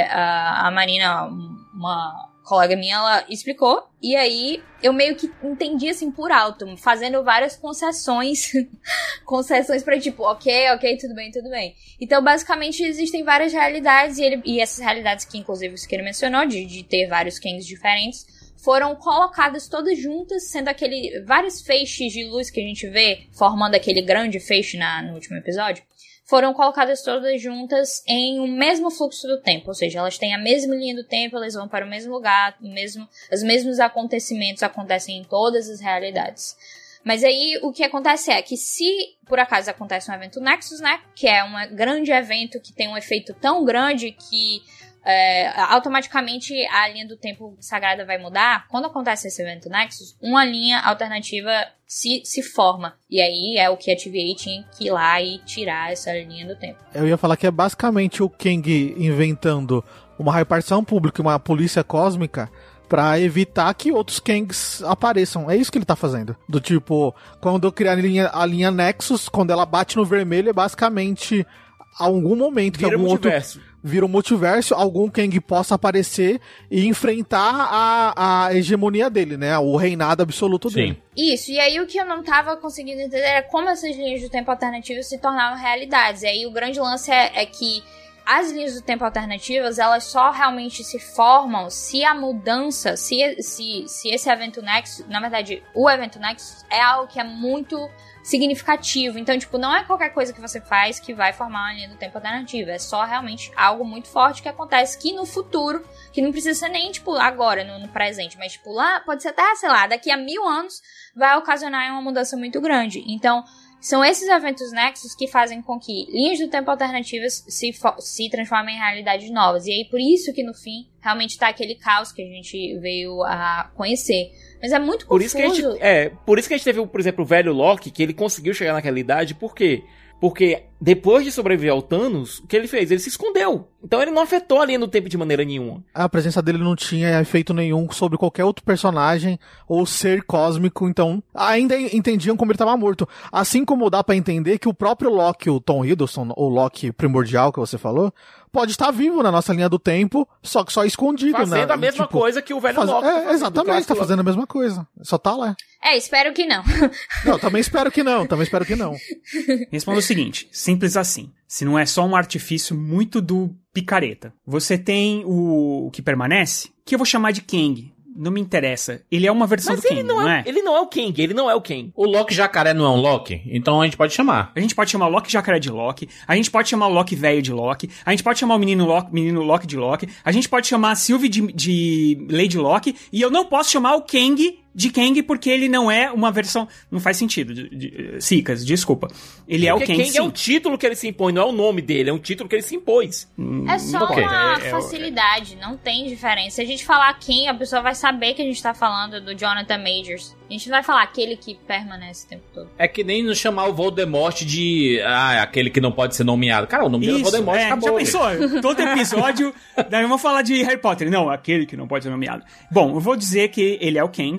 Speaker 8: a Marina, uma colega minha, ela explicou. E aí, eu meio que entendi, assim, por alto, fazendo várias concessões. Concessões pra, tipo, ok, tudo bem. Então, basicamente, existem várias realidades. E essas realidades que, inclusive, isso que ele mencionou, de ter vários Kangs diferentes, foram colocadas todas juntas, sendo vários feixes de luz que a gente vê, formando aquele grande feixe no último episódio, foram colocadas todas juntas em um mesmo fluxo do tempo, ou seja, elas têm a mesma linha do tempo, elas vão para o mesmo lugar, os mesmos acontecimentos acontecem em todas as realidades. Mas aí o que acontece é que se por acaso acontece um evento Nexus, né, que é um grande evento que tem um efeito tão grande que automaticamente a linha do tempo sagrada vai mudar, quando acontece esse evento Nexus, uma linha alternativa se forma. E aí é o que a TVA tinha que ir lá e tirar essa linha do tempo.
Speaker 10: Eu ia falar que é basicamente o Kang inventando uma repartição pública e uma polícia cósmica pra evitar que outros Kangs apareçam. É isso que ele tá fazendo. Do tipo, quando eu criar a linha Nexus, quando ela bate no vermelho, é basicamente algum momento que
Speaker 7: vira
Speaker 10: algum
Speaker 7: multiverso.
Speaker 10: Vira um multiverso, algum Kang possa aparecer e enfrentar a hegemonia dele, né? O reinado absoluto dele.
Speaker 8: Isso, e aí o que eu não tava conseguindo entender era como essas linhas do tempo alternativas se tornavam realidades. E aí o grande lance é que as linhas do tempo alternativas, elas só realmente se formam se a mudança, se esse evento Nexus, na verdade, o evento Nexus é algo que é muito significativo. Então, tipo, não é qualquer coisa que você faz que vai formar uma linha do tempo alternativa. É só realmente algo muito forte que acontece que no futuro, que não precisa ser nem, tipo, agora, no presente, mas, tipo, lá, pode ser até, sei lá, daqui a 1000 anos vai ocasionar uma mudança muito grande. Então, são esses eventos Nexus que fazem com que linhas do tempo alternativas se transformem em realidades novas. E aí, por isso que no fim, realmente tá aquele caos que a gente veio a conhecer. Mas é muito confuso.
Speaker 7: Por isso que a gente teve, por exemplo, o velho Loki, que ele conseguiu chegar naquela idade, por quê? Porque depois de sobreviver ao Thanos, o que ele fez? Ele se escondeu. Então ele não afetou a linha do tempo de maneira nenhuma.
Speaker 10: A presença dele não tinha efeito nenhum sobre qualquer outro personagem ou ser cósmico, então ainda entendiam como ele estava morto. Assim como dá pra entender que o próprio Loki, o Tom Hiddleston, o Loki primordial que você falou, pode estar vivo na nossa linha do tempo, só que só escondido.
Speaker 7: Fazendo a mesma coisa que o velho Loki.
Speaker 10: Exatamente, tá fazendo a mesma coisa. Só tá lá.
Speaker 8: Espero que não.
Speaker 10: Não, também espero que não.
Speaker 9: Responda o seguinte, simples assim. Se não é só um artifício muito do picareta. Você tem o que permanece, que eu vou chamar de Kang. Não me interessa. Ele é uma versão do Kang, não é?
Speaker 7: Ele não é o Kang, ele não é o Kang.
Speaker 6: O Loki Jacaré não é um Loki? Então a gente pode chamar.
Speaker 9: A gente pode chamar o Loki Jacaré de Loki. A gente pode chamar o Loki velho de Loki. A gente pode chamar o menino Loki de Loki. A gente pode chamar a Sylvie de Lady Loki. E eu não posso chamar o Kang de Kang porque ele não é uma versão... Não faz sentido. Sicas, desculpa. Ele é o Kang,
Speaker 7: Kang
Speaker 9: sim.
Speaker 7: É um título que ele se impõe, não é o nome dele. É um título que ele se impôs.
Speaker 8: É só uma facilidade. Não tem diferença. Se a gente falar Kang, a pessoa vai saber que a gente tá falando do Jonathan Majors. A gente não vai falar aquele que permanece o tempo todo.
Speaker 6: É que nem nos chamar o Voldemort de... aquele que não pode ser nomeado. Cara, o nome dele é Voldemort, acabou.
Speaker 9: Já pensou? Todo episódio... Daí vamos falar de Harry Potter. Não, aquele que não pode ser nomeado. Bom, eu vou dizer que ele é o Kang.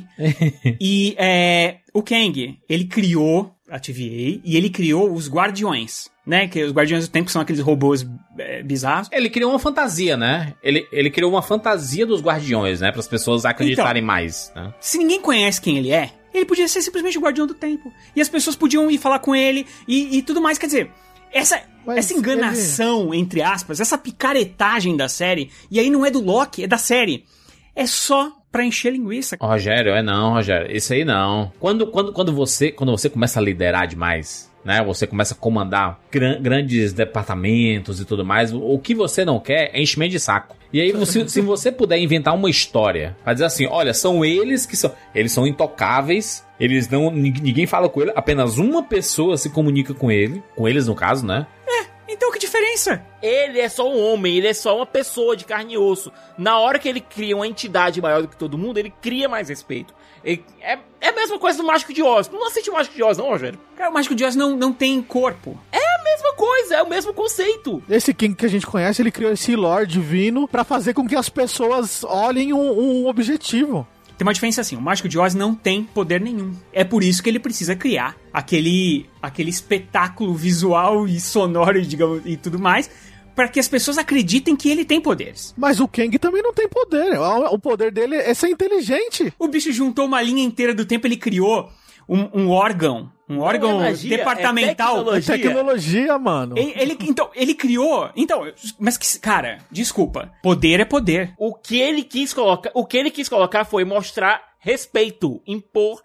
Speaker 9: E o Kang, ele criou a TVA e ele criou os Guardiões, né? Que os Guardiões do Tempo são aqueles robôs bizarros.
Speaker 6: Ele criou uma fantasia, né? Ele criou uma fantasia dos Guardiões, né? Para as pessoas acreditarem mais, né?
Speaker 9: Se ninguém conhece quem ele é, ele podia ser simplesmente o Guardião do Tempo. E as pessoas podiam ir falar com ele e tudo mais. Quer dizer, essa enganação, entre aspas, essa picaretagem da série, e aí não é do Loki, é da série. É só pra encher linguiça.
Speaker 6: Rogério, Rogério. Isso aí não. Quando você começa a liderar demais, né? Você começa a comandar grandes departamentos e tudo mais, o que você não quer é enchimento de saco. E aí, se você puder inventar uma história pra dizer assim, olha, são eles que são... Eles são intocáveis, eles não... Ninguém fala com ele, apenas uma pessoa se comunica com ele. Com eles, no caso, né?
Speaker 9: Então que diferença?
Speaker 7: Ele é só um homem, ele é só uma pessoa de carne e osso. Na hora que ele cria uma entidade maior do que todo mundo, ele cria mais respeito. É a mesma coisa do Mágico de Oz. Não assiste o Mágico de Oz, não, Rogério?
Speaker 9: Cara, o Mágico de Oz não tem corpo.
Speaker 7: É a mesma coisa, é o mesmo conceito.
Speaker 10: Esse Kang que a gente conhece, ele criou esse lore divino pra fazer com que as pessoas olhem um objetivo.
Speaker 9: Tem uma diferença assim, o Mágico de Oz não tem poder nenhum. É por isso que ele precisa criar aquele espetáculo visual e sonoro, digamos, e tudo mais, para que as pessoas acreditem que ele tem poderes.
Speaker 10: Mas o Kang também não tem poder. O poder dele é ser inteligente.
Speaker 9: O bicho juntou uma linha inteira do tempo, ele criou um órgão departamental.
Speaker 10: É tecnologia, mano.
Speaker 9: Ele criou... Mas, cara, desculpa. Poder é poder.
Speaker 7: O que ele quis colocar foi mostrar respeito, impor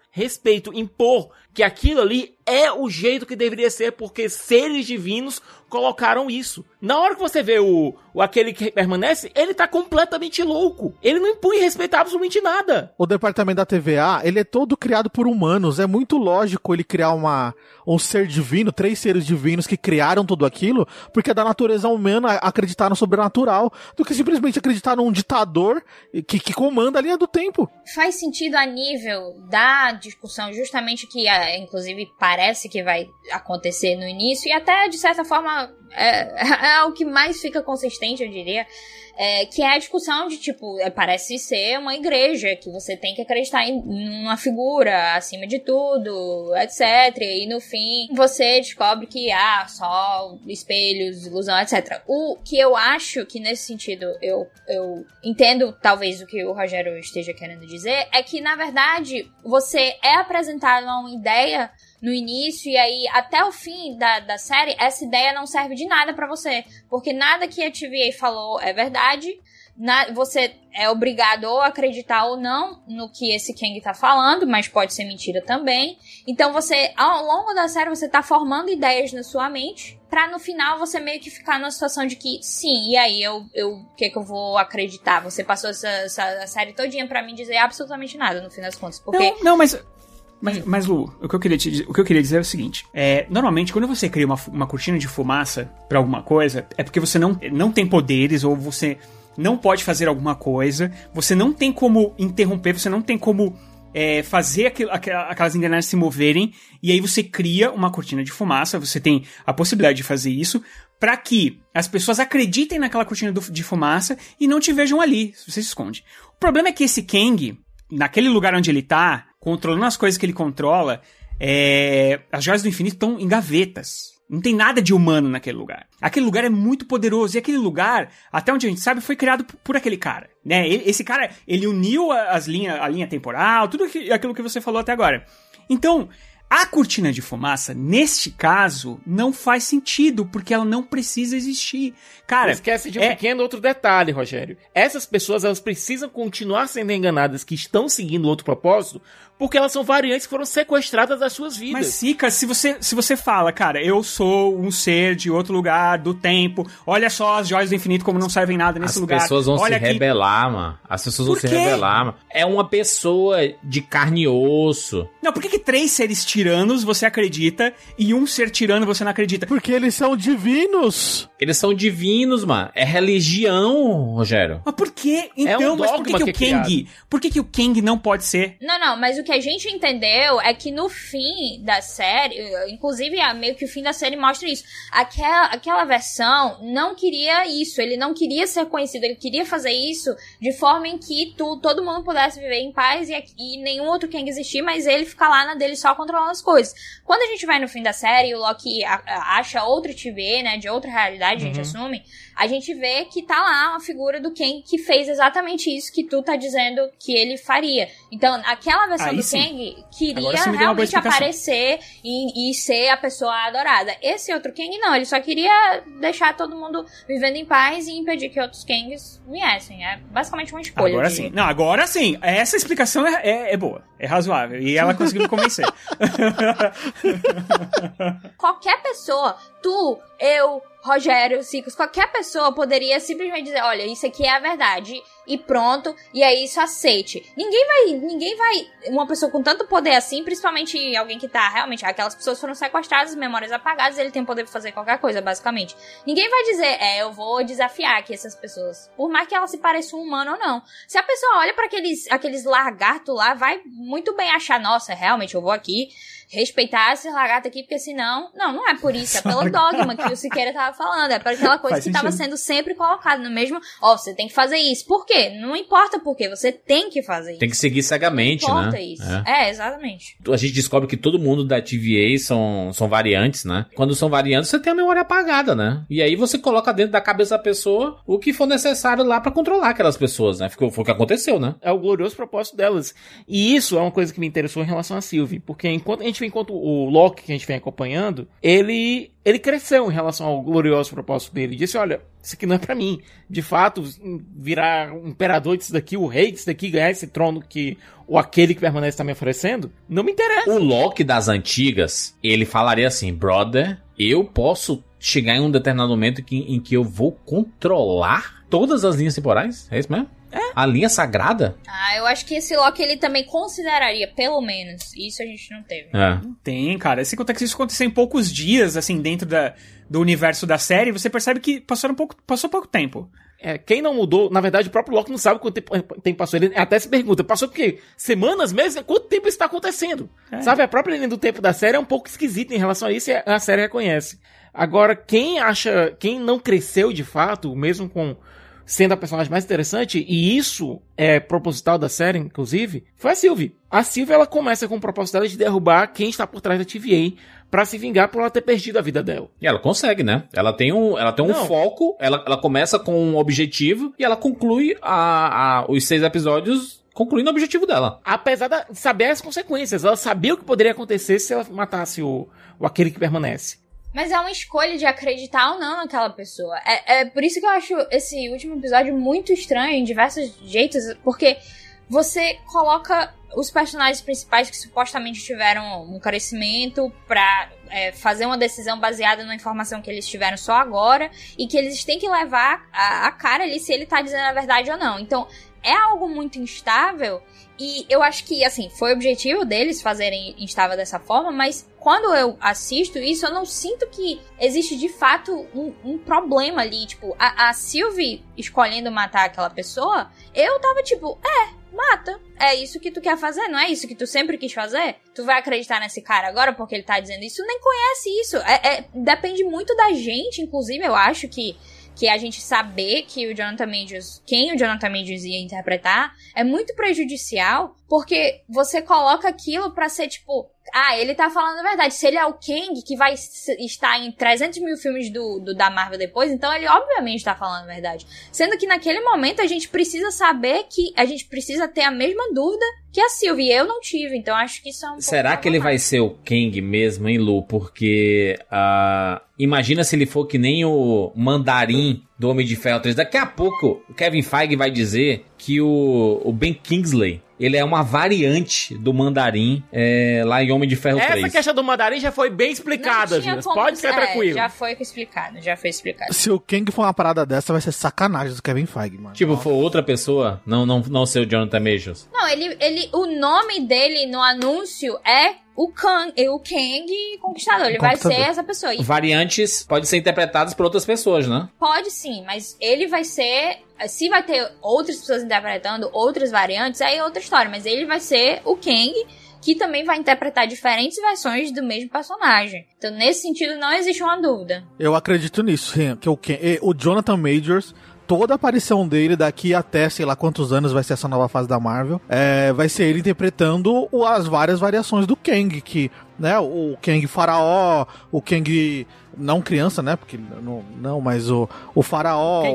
Speaker 7: que aquilo ali é o jeito que deveria ser, porque seres divinos colocaram isso. Na hora que você vê aquele que permanece, ele tá completamente louco. Ele não impõe respeito a absolutamente nada.
Speaker 10: O departamento da TVA, ele é todo criado por humanos. É muito lógico ele criar um ser divino, 3 seres divinos que criaram tudo aquilo, porque é da natureza humana acreditar no sobrenatural, do que simplesmente acreditar num ditador que comanda a linha do tempo.
Speaker 8: Faz sentido a nível da discussão, justamente que, inclusive, parece que vai acontecer no início, e até, de certa forma, é o que mais fica consistente, eu diria, que é a discussão de, tipo, parece ser uma igreja, que você tem que acreditar em uma figura acima de tudo, etc. E no fim, você descobre que só espelhos, ilusão, etc. O que eu acho que, nesse sentido, eu entendo, talvez, o que o Rogério esteja querendo dizer, é que, na verdade, você é apresentado a uma ideia no início, e aí até o fim da série, essa ideia não serve de nada pra você, porque nada que a TVA falou é verdade, você é obrigado ou a acreditar ou não no que esse Kang tá falando, mas pode ser mentira também. Então você, ao longo da série, você tá formando ideias na sua mente, pra no final você meio que ficar numa situação de que, sim, e aí, o que eu vou acreditar? Você passou essa série todinha pra mim dizer absolutamente nada, no fim das contas, porque...
Speaker 9: Mas, Lu, o que eu queria dizer é o seguinte. Normalmente, quando você cria uma cortina de fumaça pra alguma coisa, é porque você não tem poderes, ou você não pode fazer alguma coisa, você não tem como interromper, você não tem como fazer aquelas engrenagens se moverem, e aí você cria uma cortina de fumaça, você tem a possibilidade de fazer isso, pra que as pessoas acreditem naquela cortina de fumaça e não te vejam ali, você se esconde. O problema é que esse Kang, naquele lugar onde ele tá, controlando as coisas que ele controla, as joias do infinito estão em gavetas. Não tem nada de humano naquele lugar. Aquele lugar é muito poderoso. E aquele lugar, até onde a gente sabe, foi criado por aquele cara. Né? Esse cara, ele uniu a linha temporal, tudo aquilo que você falou até agora. Então, a cortina de fumaça, neste caso, não faz sentido, porque ela não precisa existir. Cara,
Speaker 7: esquece de um pequeno outro detalhe, Rogério. Essas pessoas, elas precisam continuar sendo enganadas, que estão seguindo outro propósito, porque elas são variantes que foram sequestradas das suas vidas.
Speaker 9: Mas, Sica, se você fala, cara, eu sou um ser de outro lugar, do tempo, olha só as joias do infinito como não servem nada nesse lugar.
Speaker 6: As pessoas vão se rebelar, mano. As pessoas vão se rebelar, mano. É uma pessoa de carne e osso.
Speaker 9: Não, por que 3 seres tiranos você acredita e um ser tirano você não acredita?
Speaker 10: Porque eles são divinos.
Speaker 6: Eles são divinos, mano. É religião, Rogério.
Speaker 9: Mas por quê? Então, mas por que o Kang? Por que o Kang não pode ser?
Speaker 8: Não, mas o que a gente entendeu é que no fim da série, inclusive meio que o fim da série mostra isso, aquela versão não queria isso, ele não queria ser conhecido, ele queria fazer isso de forma em que todo mundo pudesse viver em paz e nenhum outro Kang existir, mas ele ficar lá na dele só controlando as coisas. Quando a gente vai no fim da série e o Loki acha outra TV, né, de outra realidade, a gente assume, a gente vê que tá lá uma figura do Kang que fez exatamente isso que tu tá dizendo que ele faria. Então, aquela versão do Kang queria realmente aparecer e ser a pessoa adorada. Esse outro Kang não, ele só queria deixar todo mundo vivendo em paz e impedir que outros Kangs viessem. É basicamente uma escolha.
Speaker 9: Agora sim. Essa explicação é boa, é razoável. E ela conseguiu me convencer.
Speaker 8: Qualquer pessoa, tu, eu, Rogério, Cicos, qualquer pessoa poderia simplesmente dizer, olha, isso aqui é a verdade, e pronto, e é isso, aceite. Ninguém vai, uma pessoa com tanto poder assim, principalmente alguém que tá realmente, aquelas pessoas foram sequestradas, memórias apagadas, ele tem poder de fazer qualquer coisa, basicamente. Ninguém vai dizer, eu vou desafiar aqui essas pessoas, por mais que ela se pareça um humano ou não. Se a pessoa olha pra aqueles lagartos lá, vai muito bem achar, nossa, realmente, eu vou aqui respeitar esse lagarto aqui, porque senão... Não é por isso, é pelo dogma que o Siqueira tava falando. É para aquela coisa que tava sendo sempre colocada no mesmo... você tem que fazer isso. Por quê? Não importa por quê. Você tem que fazer isso.
Speaker 6: Tem que seguir cegamente,
Speaker 8: não importa
Speaker 6: né?
Speaker 8: Isso. Exatamente.
Speaker 6: A gente descobre que todo mundo da TVA são variantes, né? Quando são variantes, você tem a memória apagada, né? E aí você coloca dentro da cabeça da pessoa o que for necessário lá pra controlar aquelas pessoas, né? Foi o que aconteceu, né?
Speaker 7: É o glorioso propósito delas. E isso é uma coisa que me interessou em relação a Sylvie, porque enquanto o Loki que a gente vem acompanhando, ele cresceu em relação ao glorioso propósito dele. Ele disse, olha, isso aqui não é pra mim. De fato, virar um imperador disso daqui, o rei disso daqui, ganhar esse trono que aquele que permanece tá me oferecendo, não me interessa.
Speaker 6: O Loki das antigas, ele falaria assim, brother, eu posso chegar em um determinado momento em que eu vou controlar todas as linhas temporais? É isso mesmo? A linha sagrada?
Speaker 8: Eu acho que esse Loki ele também consideraria, pelo menos. Isso a gente não teve.
Speaker 9: Tem, cara. Esse contexto, isso aconteceu em poucos dias, assim, dentro do universo da série, você percebe que passou pouco tempo.
Speaker 7: Quem não mudou, na verdade, o próprio Loki não sabe quanto tempo passou. Ele até se pergunta, passou por quê? Semanas, meses? Quanto tempo isso tá acontecendo? Sabe, a própria linha do tempo da série é um pouco esquisita em relação a isso e a série reconhece. Agora, quem não cresceu de fato, mesmo sendo a personagem mais interessante, e isso é proposital da série, inclusive, foi a Sylvie. A Sylvie, ela começa com o propósito dela de derrubar quem está por trás da TVA pra se vingar por ela ter perdido a vida dela.
Speaker 6: E ela consegue, né? Ela tem um foco, ela começa com um objetivo e ela conclui os 6 episódios concluindo o objetivo dela.
Speaker 7: Apesar de saber as consequências, ela sabia o que poderia acontecer se ela matasse aquele que permanece.
Speaker 8: Mas é uma escolha de acreditar ou não naquela pessoa. É por isso que eu acho esse último episódio muito estranho em diversos jeitos, porque você coloca os personagens principais que supostamente tiveram um crescimento pra fazer uma decisão baseada na informação que eles tiveram só agora e que eles têm que levar a cara ali se ele tá dizendo a verdade ou não. Então, é algo muito instável e eu acho que, assim, foi o objetivo deles fazerem instável dessa forma, mas quando eu assisto isso, eu não sinto que existe de fato um problema ali. Tipo, a Sylvie escolhendo matar aquela pessoa, eu tava tipo, mata. É isso que tu quer fazer, não é isso que tu sempre quis fazer? Tu vai acreditar nesse cara agora porque ele tá dizendo isso? Tu nem conhece isso. Depende muito da gente, inclusive, eu acho que a gente saber que quem o Jonathan Majors ia interpretar, é muito prejudicial, porque você coloca aquilo pra ser tipo, ele tá falando a verdade. Se ele é o Kang, que vai estar em 300 mil filmes da Marvel depois, então ele obviamente tá falando a verdade. Sendo que naquele momento a gente precisa saber que a gente precisa ter a mesma dúvida que a Sylvie. Eu não tive, então acho que isso é um pouco...
Speaker 6: Será que ele vai ser o Kang mesmo, hein, Lu? Porque imagina se ele for que nem o Mandarim do Homem de Ferro 3. Daqui a pouco o Kevin Feige vai dizer que o Ben Kingsley, ele é uma variante do Mandarim lá em Homem de Ferro 3.
Speaker 7: Essa questão do Mandarim já foi bem explicada, Vilas. Pode ficar tranquilo.
Speaker 8: Já foi explicado.
Speaker 10: Se o Kang for uma parada dessa, vai ser sacanagem do Kevin Feige, mano.
Speaker 6: Tipo, for outra pessoa, não ser o Jonathan Majors.
Speaker 8: Não, o nome dele no anúncio é o Kang Conquistador. Ele vai ser essa pessoa.
Speaker 6: Variantes podem ser interpretadas por outras pessoas, né?
Speaker 8: Pode sim, mas ele vai ser... Se vai ter outras pessoas interpretando outras variantes, aí é outra história. Mas ele vai ser o Kang, que também vai interpretar diferentes versões do mesmo personagem. Então, nesse sentido, não existe uma dúvida.
Speaker 10: Eu acredito nisso, sim. Que o Jonathan Majors... Toda a aparição dele daqui até, sei lá quantos anos vai ser essa nova fase da Marvel, vai ser ele interpretando as várias variações do Kang, que, né, o Kang faraó, o Kang não criança, né, porque não, mas o faraó,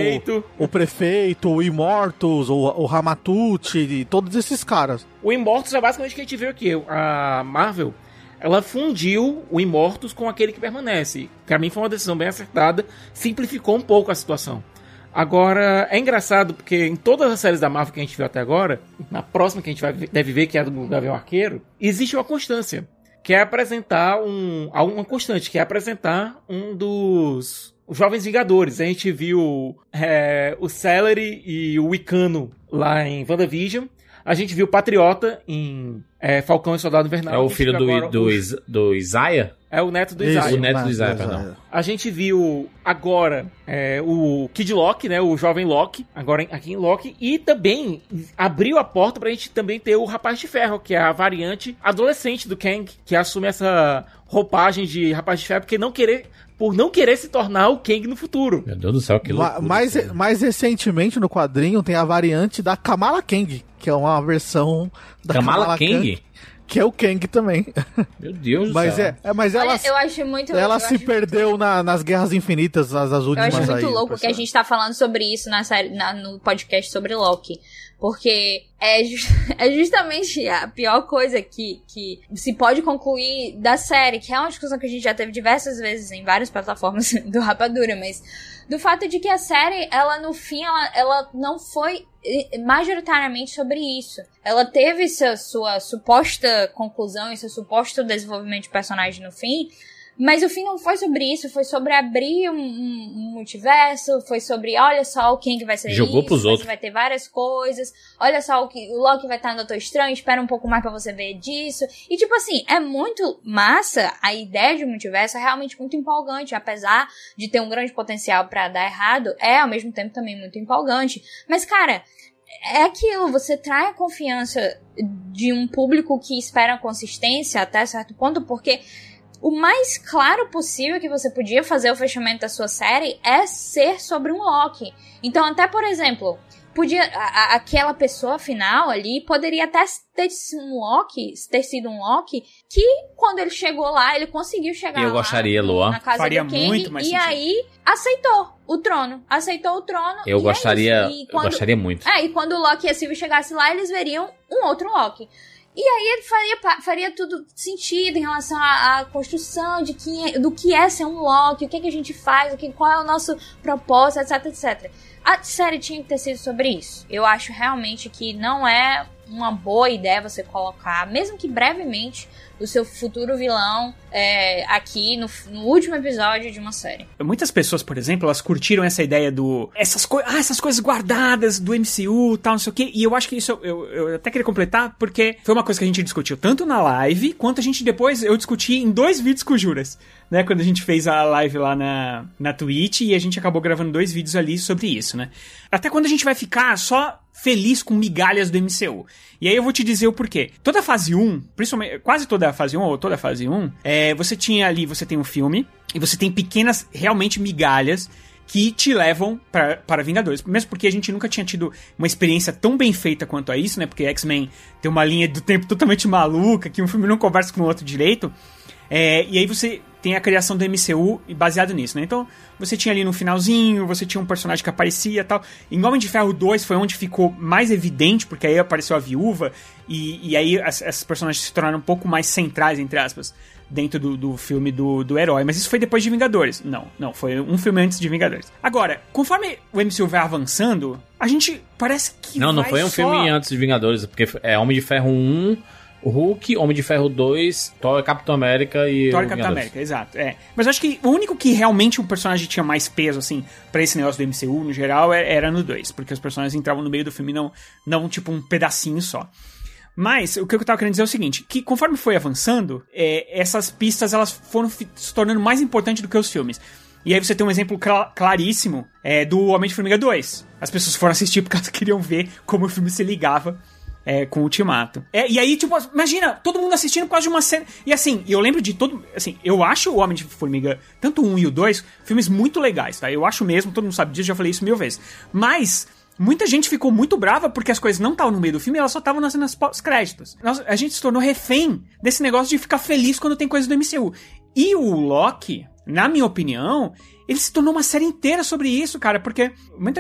Speaker 10: o prefeito, o Immortus, o Ramatut, e todos esses caras.
Speaker 7: O Immortus é basicamente o que a gente viu aqui, a Marvel... Ela fundiu o Immortus com aquele que permanece. Pra mim foi uma decisão bem acertada, simplificou um pouco a situação. Agora, é engraçado porque em todas as séries da Marvel que a gente viu até agora, na próxima que a gente deve ver, que é a do Gavião Arqueiro, existe uma constância, que é apresentar uma constante, que é apresentar um dos Jovens Vingadores. A gente viu o Celery e o Wicano lá em WandaVision. A gente viu o Patriota em Falcão e Soldado Invernal.
Speaker 6: É o filho do Isaiah?
Speaker 7: É o neto do Isaiah.
Speaker 6: O neto do Isaiah, perdão.
Speaker 7: A gente viu agora o Kid Loki, né? O jovem Loki, agora aqui em Loki. E também abriu a porta pra gente também ter o Rapaz de Ferro, que é a variante adolescente do Kang, que assume essa roupagem de Rapaz de Ferro por não querer se tornar o Kang no futuro.
Speaker 6: Meu Deus do céu, que loucura.
Speaker 10: Mais recentemente no quadrinho tem a variante da Kamala Kang, que é uma versão da
Speaker 6: Kamala Kang?
Speaker 10: Que é o Kang também.
Speaker 6: Meu Deus do céu.
Speaker 10: Mas ela,
Speaker 8: eu acho muito
Speaker 10: ela se perdeu nas Guerras Infinitas, as últimas.
Speaker 8: Eu acho muito
Speaker 10: aí,
Speaker 8: louco que a gente tá falando sobre isso na série, no podcast sobre Loki. Porque é justamente a pior coisa que se pode concluir da série, que é uma discussão que a gente já teve diversas vezes em várias plataformas do Rapadura, mas do fato de que a série, ela no fim, ela não foi majoritariamente sobre isso. Ela teve sua suposta conclusão e seu suposto desenvolvimento de personagem no fim, mas o fim não foi sobre isso, foi sobre abrir um multiverso, foi sobre, olha só, o Kang vai ser
Speaker 6: Jogou
Speaker 8: isso,
Speaker 6: pros outros.
Speaker 8: Vai ter várias coisas, olha só, o Loki vai estar no Doutor Estranho, espera um pouco mais pra você ver disso. E tipo assim, é muito massa, a ideia de multiverso é realmente muito empolgante, apesar de ter um grande potencial pra dar errado, é ao mesmo tempo também muito empolgante. Mas cara, é aquilo, você trai a confiança de um público que espera consistência até certo ponto, porque o mais claro possível que você podia fazer o fechamento da sua série é ser sobre um Loki. Então, até, por exemplo, aquela pessoa final ali poderia até ter sido um Loki que, quando ele chegou lá, ele conseguiu chegar
Speaker 6: na
Speaker 8: casa
Speaker 9: Faria
Speaker 8: do Kang,
Speaker 9: muito mais
Speaker 8: e
Speaker 9: sentido.
Speaker 8: aí aceitou o trono.
Speaker 6: Eu gostaria muito.
Speaker 8: E quando o Loki e a Sylvie chegassem lá, eles veriam um outro Loki. E aí ele faria tudo sentido em relação à construção do que é ser um Loki, o que é que a gente faz, qual é o nosso propósito, etc, etc. A série tinha que ter sido sobre isso. Eu acho realmente que não é uma boa ideia você colocar, mesmo que brevemente, o seu futuro vilão aqui no último episódio de uma série.
Speaker 9: Muitas pessoas, por exemplo, elas curtiram essa ideia essas coisas guardadas do MCU, tal, não sei o quê, e eu acho que isso eu até queria completar, porque foi uma coisa que a gente discutiu tanto na live, quanto a gente depois, eu discuti em 2 vídeos com o Juras, né, quando a gente fez a live lá na Twitch, e a gente acabou gravando 2 vídeos ali sobre isso, né. Até quando a gente vai ficar só feliz com migalhas do MCU. E aí eu vou te dizer o porquê. Toda a fase 1, principalmente, quase toda a fase 1, ou toda a fase 1, você tem um filme, e você tem pequenas, realmente, migalhas que te levam para Vingadores. Mesmo porque a gente nunca tinha tido uma experiência tão bem feita quanto a isso, né? Porque X-Men tem uma linha do tempo totalmente maluca, que um filme não conversa com o outro direito. E aí você tem a criação do MCU baseado nisso, né? Então, você tinha ali no finalzinho, você tinha um personagem que aparecia e tal. Em Homem de Ferro 2 foi onde ficou mais evidente, porque aí apareceu a Viúva, e aí esses personagens se tornaram um pouco mais centrais, entre aspas, dentro do filme do herói. Mas isso foi depois de Vingadores. Não, foi um filme antes de Vingadores. Agora, conforme o MCU vai avançando, a gente parece que
Speaker 6: não foi um filme antes de Vingadores, porque é Homem de Ferro 1... O Hulk, Homem de Ferro 2, Thor, Capitão América e
Speaker 9: Thor e Capitão América, exato. Mas eu acho que o único que realmente o personagem tinha mais peso, assim, pra esse negócio do MCU, no geral, era no 2. Porque os personagens entravam no meio do filme, não tipo um pedacinho só. Mas o que eu tava querendo dizer é o seguinte, que conforme foi avançando, essas pistas elas foram se tornando mais importantes do que os filmes. E aí você tem um exemplo claríssimo do Homem de Formiga 2. As pessoas foram assistir porque elas queriam ver como o filme se ligava com o Ultimato. E aí, tipo, imagina, todo mundo assistindo por causa de uma cena. E assim, eu lembro de todo... Assim, eu acho o Homem de Formiga, tanto o 1 e o 2, filmes muito legais, tá? Eu acho mesmo, todo mundo sabe disso, já falei isso 1000 vezes. Mas muita gente ficou muito brava porque as coisas não estavam no meio do filme, elas só estavam nas cenas pós-créditos. A gente se tornou refém desse negócio de ficar feliz quando tem coisa do MCU. E o Loki, na minha opinião, ele se tornou uma série inteira sobre isso, cara, porque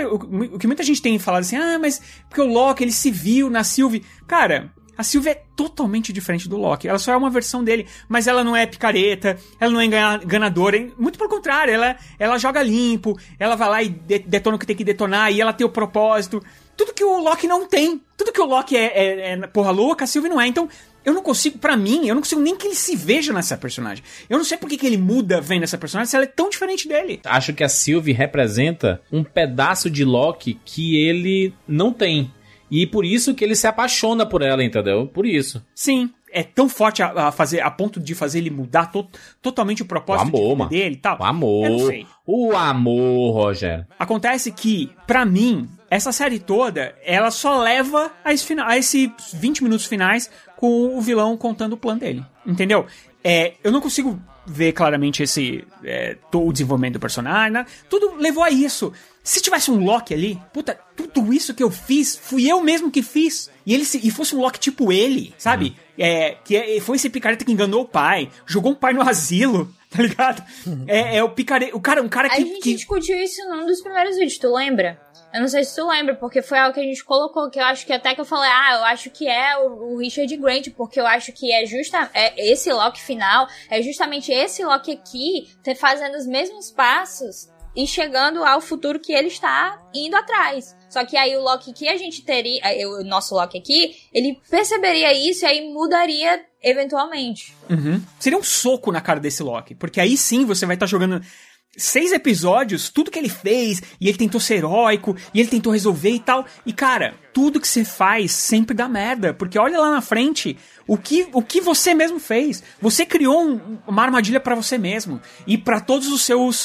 Speaker 9: o que muita gente tem falado assim, mas porque o Loki, ele se viu na Sylvie. Cara, a Sylvie é totalmente diferente do Loki, ela só é uma versão dele, mas ela não é picareta, ela não é enganadora, muito pelo contrário, ela joga limpo, ela vai lá e detona o que tem que detonar, e ela tem o propósito, tudo que o Loki não tem, tudo que o Loki é porra louca, a Sylvie não é, então... Eu não consigo nem que ele se veja nessa personagem. Eu não sei por que ele muda vendo essa personagem se ela é tão diferente dele.
Speaker 6: Acho que a Sylvie representa um pedaço de Loki que ele não tem. E por isso que ele se apaixona por ela, entendeu? Por isso.
Speaker 9: Sim. É tão forte a ponto de fazer ele mudar totalmente o propósito dele e tal.
Speaker 6: O amor.
Speaker 9: Eu não sei.
Speaker 6: O amor, Rogério.
Speaker 9: Acontece que, pra mim, essa série toda, ela só leva a esses 20 minutos finais com o vilão contando o plano dele. Entendeu? Eu não consigo ver claramente o desenvolvimento do personagem, né? Tudo levou a isso. Se tivesse um Loki ali, puta, tudo isso que eu fiz, fui eu mesmo que fiz. E fosse um Loki tipo ele, sabe? Foi esse picareta que enganou o pai, jogou um pai no asilo, tá ligado? O picareta, um cara que...
Speaker 8: A gente discutiu isso num dos primeiros vídeos, tu lembra? Eu não sei se tu lembra, porque foi algo que a gente colocou, que eu acho que até que eu falei, eu acho que é o Richard Grant, porque eu acho que esse Loki final, é justamente esse Loki aqui, fazendo os mesmos passos e chegando ao futuro que ele está indo atrás. Só que aí o Loki que a gente teria, o nosso Loki aqui, ele perceberia isso e aí mudaria eventualmente.
Speaker 9: Seria um soco na cara desse Loki, porque aí sim você vai estar jogando 6 episódios, tudo que ele fez, e ele tentou ser heróico, e ele tentou resolver e tal. E cara, tudo que você faz sempre dá merda, porque olha lá na frente o que você mesmo fez. Você criou uma armadilha pra você mesmo e pra todos os seus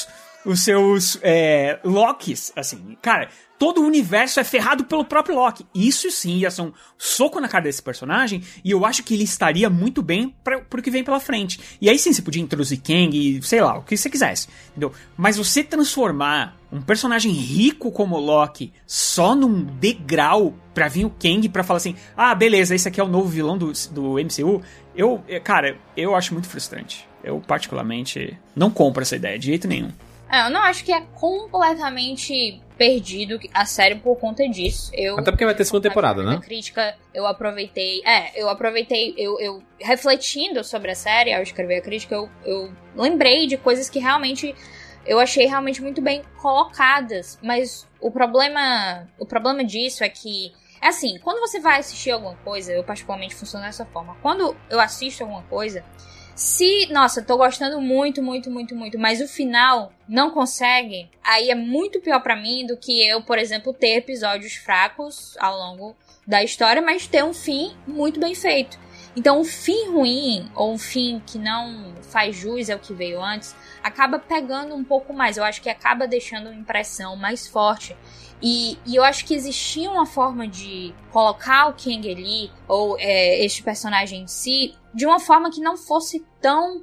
Speaker 9: Lokis, assim, cara, todo o universo é ferrado pelo próprio Loki. Isso sim ia ser um soco na cara desse personagem, e eu acho que ele estaria muito bem pro que vem pela frente. E aí sim, você podia introduzir Kang e sei lá, o que você quisesse, entendeu? Mas você transformar um personagem rico como o Loki só num degrau pra vir o Kang pra falar assim, beleza, esse aqui é o novo vilão do MCU, eu acho muito frustrante. Eu particularmente não compro essa ideia de jeito nenhum.
Speaker 8: Eu não acho que é completamente perdido a série por conta disso.
Speaker 6: Até porque vai ter segunda temporada, né?
Speaker 8: Crítica, eu aproveitei, eu refletindo sobre a série, ao escrever a crítica, eu lembrei de coisas que realmente eu achei realmente muito bem colocadas. Mas o problema disso é que, assim, quando você vai assistir alguma coisa, eu particularmente funciono dessa forma. Quando eu assisto alguma coisa, nossa, tô gostando muito, muito, muito, muito, mas o final não consegue, aí é muito pior pra mim do que eu, por exemplo, ter episódios fracos ao longo da história, mas ter um fim muito bem feito. Então, um fim ruim, ou um fim que não faz jus ao que veio antes, acaba pegando um pouco mais. Eu acho que acaba deixando uma impressão mais forte. E eu acho que existia uma forma de colocar o Kang ali, ou este personagem em si, de uma forma que não fosse tão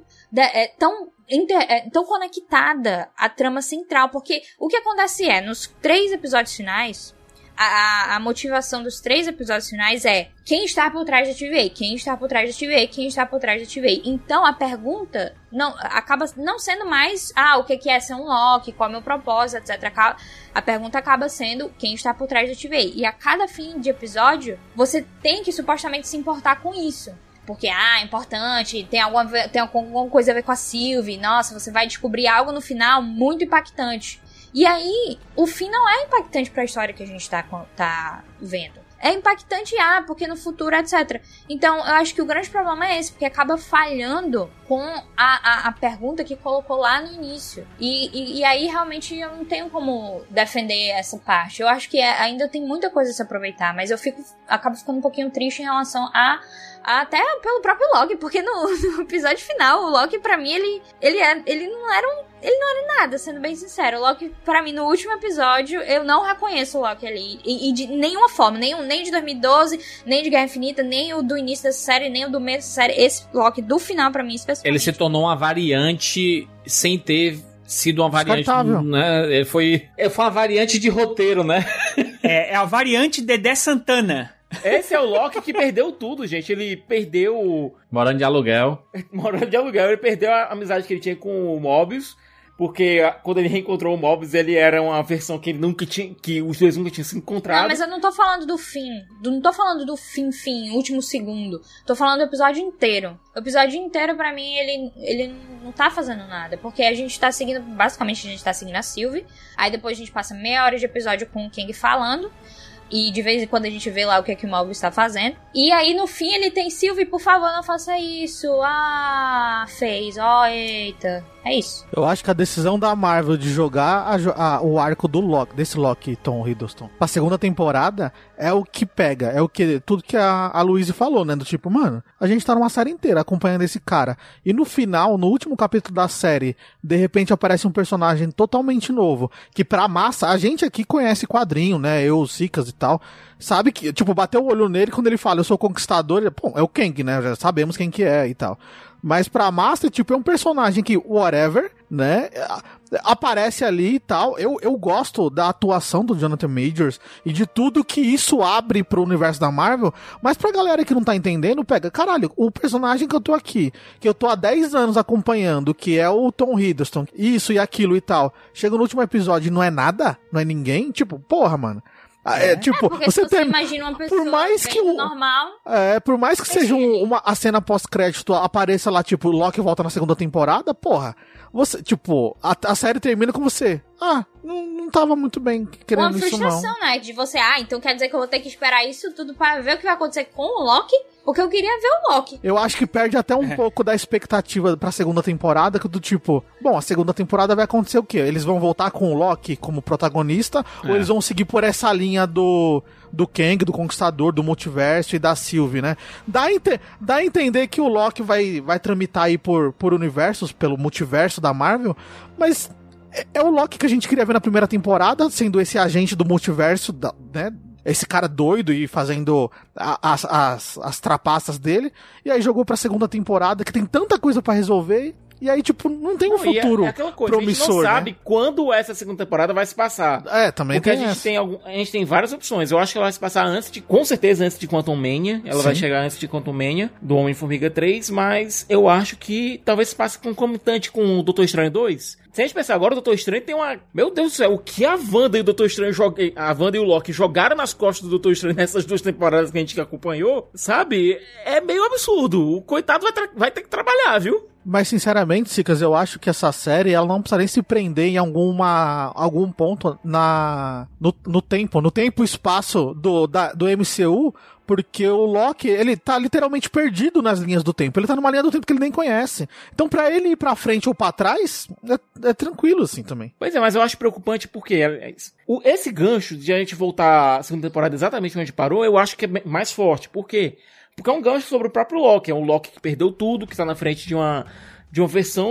Speaker 8: conectada à trama central. Porque o que acontece nos 3 episódios finais, a motivação dos 3 episódios finais é quem está por trás da TVA, quem está por trás da TVA, quem está por trás da TVA. Então a pergunta acaba não sendo mais o que é ser um Loki, qual é o meu propósito, etc. A pergunta acaba sendo quem está por trás da TVA. E a cada fim de episódio, você tem que supostamente se importar com isso. Porque, é importante, tem alguma coisa a ver com a Sylvie, nossa, você vai descobrir algo no final muito impactante. E aí, o fim não é impactante pra história que a gente tá vendo. É impactante, porque no futuro, etc. Então, eu acho que o grande problema é esse, porque acaba falhando com a pergunta que colocou lá no início. E aí, realmente, eu não tenho como defender essa parte. Eu acho que ainda tem muita coisa a se aproveitar, mas eu acabo ficando um pouquinho triste em relação até pelo próprio Loki, porque no episódio final, o Loki, pra mim, ele não era nada, sendo bem sincero. O Loki, pra mim, no último episódio, eu não reconheço o Loki ali. E de nenhuma forma, nem de 2012, nem de Guerra Infinita, nem o do início da série, nem o do meio da série. Esse Loki do final, pra mim, especificamente.
Speaker 6: Ele se tornou uma variante sem ter sido uma variante, né? Ele foi uma variante de roteiro, né?
Speaker 9: É a variante Dedé Santana.
Speaker 7: Esse é o Loki que perdeu tudo, gente. Ele perdeu...
Speaker 6: Morando de aluguel.
Speaker 7: Ele perdeu a amizade que ele tinha com o Mobius. Porque quando ele reencontrou o Mobius, ele era uma versão que ele nunca tinha... Que os dois nunca tinham se encontrado.
Speaker 8: Não, mas eu não tô falando do fim. Não tô falando do fim, último segundo. Tô falando do episódio inteiro. O episódio inteiro, pra mim, ele não tá fazendo nada. Porque a gente tá seguindo... Basicamente, a gente tá seguindo a Sylvie. Aí depois a gente passa meia hora de episódio com o Kang falando. E de vez em quando a gente vê lá o que é que o Mobius está fazendo. E aí no fim ele tem Sylvie, por favor, não faça isso. Fez. Eita. É isso.
Speaker 10: Eu acho que a decisão da Marvel de jogar o arco do Loki, desse Loki, Tom Hiddleston, pra segunda temporada, é o que pega. É o que tudo que a Louise falou, né? Do tipo, mano, a gente tá numa série inteira acompanhando esse cara. E no final, no último capítulo da série, de repente aparece um personagem totalmente novo. Que pra massa, a gente aqui conhece quadrinho, né? Eu, o Sicas e tal. Sabe que, tipo, bateu o olho nele quando ele fala, eu sou o conquistador. Ele, pô, é o Kang, né? Já sabemos quem que é e tal. Mas pra massa, tipo, é um personagem que, whatever, né, aparece ali e tal. Eu gosto da atuação do Jonathan Majors e de tudo que isso abre pro universo da Marvel, mas pra galera que não tá entendendo, pega, caralho, o personagem que eu tô aqui, que eu tô há 10 anos acompanhando, que é o Tom Hiddleston, isso e aquilo e tal, chega no último episódio e não é nada, não é ninguém, tipo, porra, mano. Tipo,
Speaker 8: você imagina uma pessoa
Speaker 10: por mais que
Speaker 8: normal.
Speaker 10: Por mais que seja a cena pós-crédito apareça lá, tipo, Loki volta na segunda temporada, porra. Você, tipo, a série termina com você. Não tava muito bem querendo isso, não.
Speaker 8: Uma frustração, né? De você, então quer dizer que eu vou ter que esperar isso tudo pra ver o que vai acontecer com o Loki? Porque eu queria ver o Loki.
Speaker 10: Eu acho que perde até um pouco da expectativa pra segunda temporada, que do tipo, bom, a segunda temporada vai acontecer o quê? Eles vão voltar com o Loki como protagonista, ou eles vão seguir por essa linha do Kang, do Conquistador, do Multiverso e da Sylvie, né? Dá a entender que o Loki vai tramitar aí por universos, pelo multiverso da Marvel, mas é o Loki que a gente queria ver na primeira temporada, sendo esse agente do multiverso, né? Esse cara doido e fazendo as trapaças dele. E aí jogou pra segunda temporada, que tem tanta coisa pra resolver. E aí, tipo, não tem um futuro promissor.
Speaker 7: A gente não sabe quando essa segunda temporada vai se passar.
Speaker 10: Também
Speaker 7: porque
Speaker 10: tem
Speaker 7: a gente tem várias opções. Eu acho que ela vai se passar com certeza antes de Quantum Mania. Ela vai chegar antes de Quantum Mania, do Homem-Formiga 3. Mas eu acho que talvez se passe concomitante com o Doutor Estranho 2. Se a gente pensar agora, o Doutor Estranho tem uma... Meu Deus do céu, o que a Wanda e o Doutor Estranho a Wanda e o Loki jogaram nas costas do Doutor Estranho nessas 2 temporadas que a gente acompanhou, sabe? É meio absurdo. O coitado vai ter que trabalhar, viu?
Speaker 10: Mas, sinceramente, Sicas, eu acho que essa série, ela não precisa nem se prender em algum ponto no tempo e espaço do MCU, porque o Loki, ele tá literalmente perdido nas linhas do tempo. Ele tá numa linha do tempo que ele nem conhece. Então, pra ele ir pra frente ou pra trás, é tranquilo, assim, também.
Speaker 7: Pois é, mas eu acho preocupante porque esse gancho de a gente voltar à segunda temporada exatamente onde parou, eu acho que é mais forte. Por quê? Porque é um gancho sobre o próprio Loki. É um Loki que perdeu tudo, que tá na frente de uma versão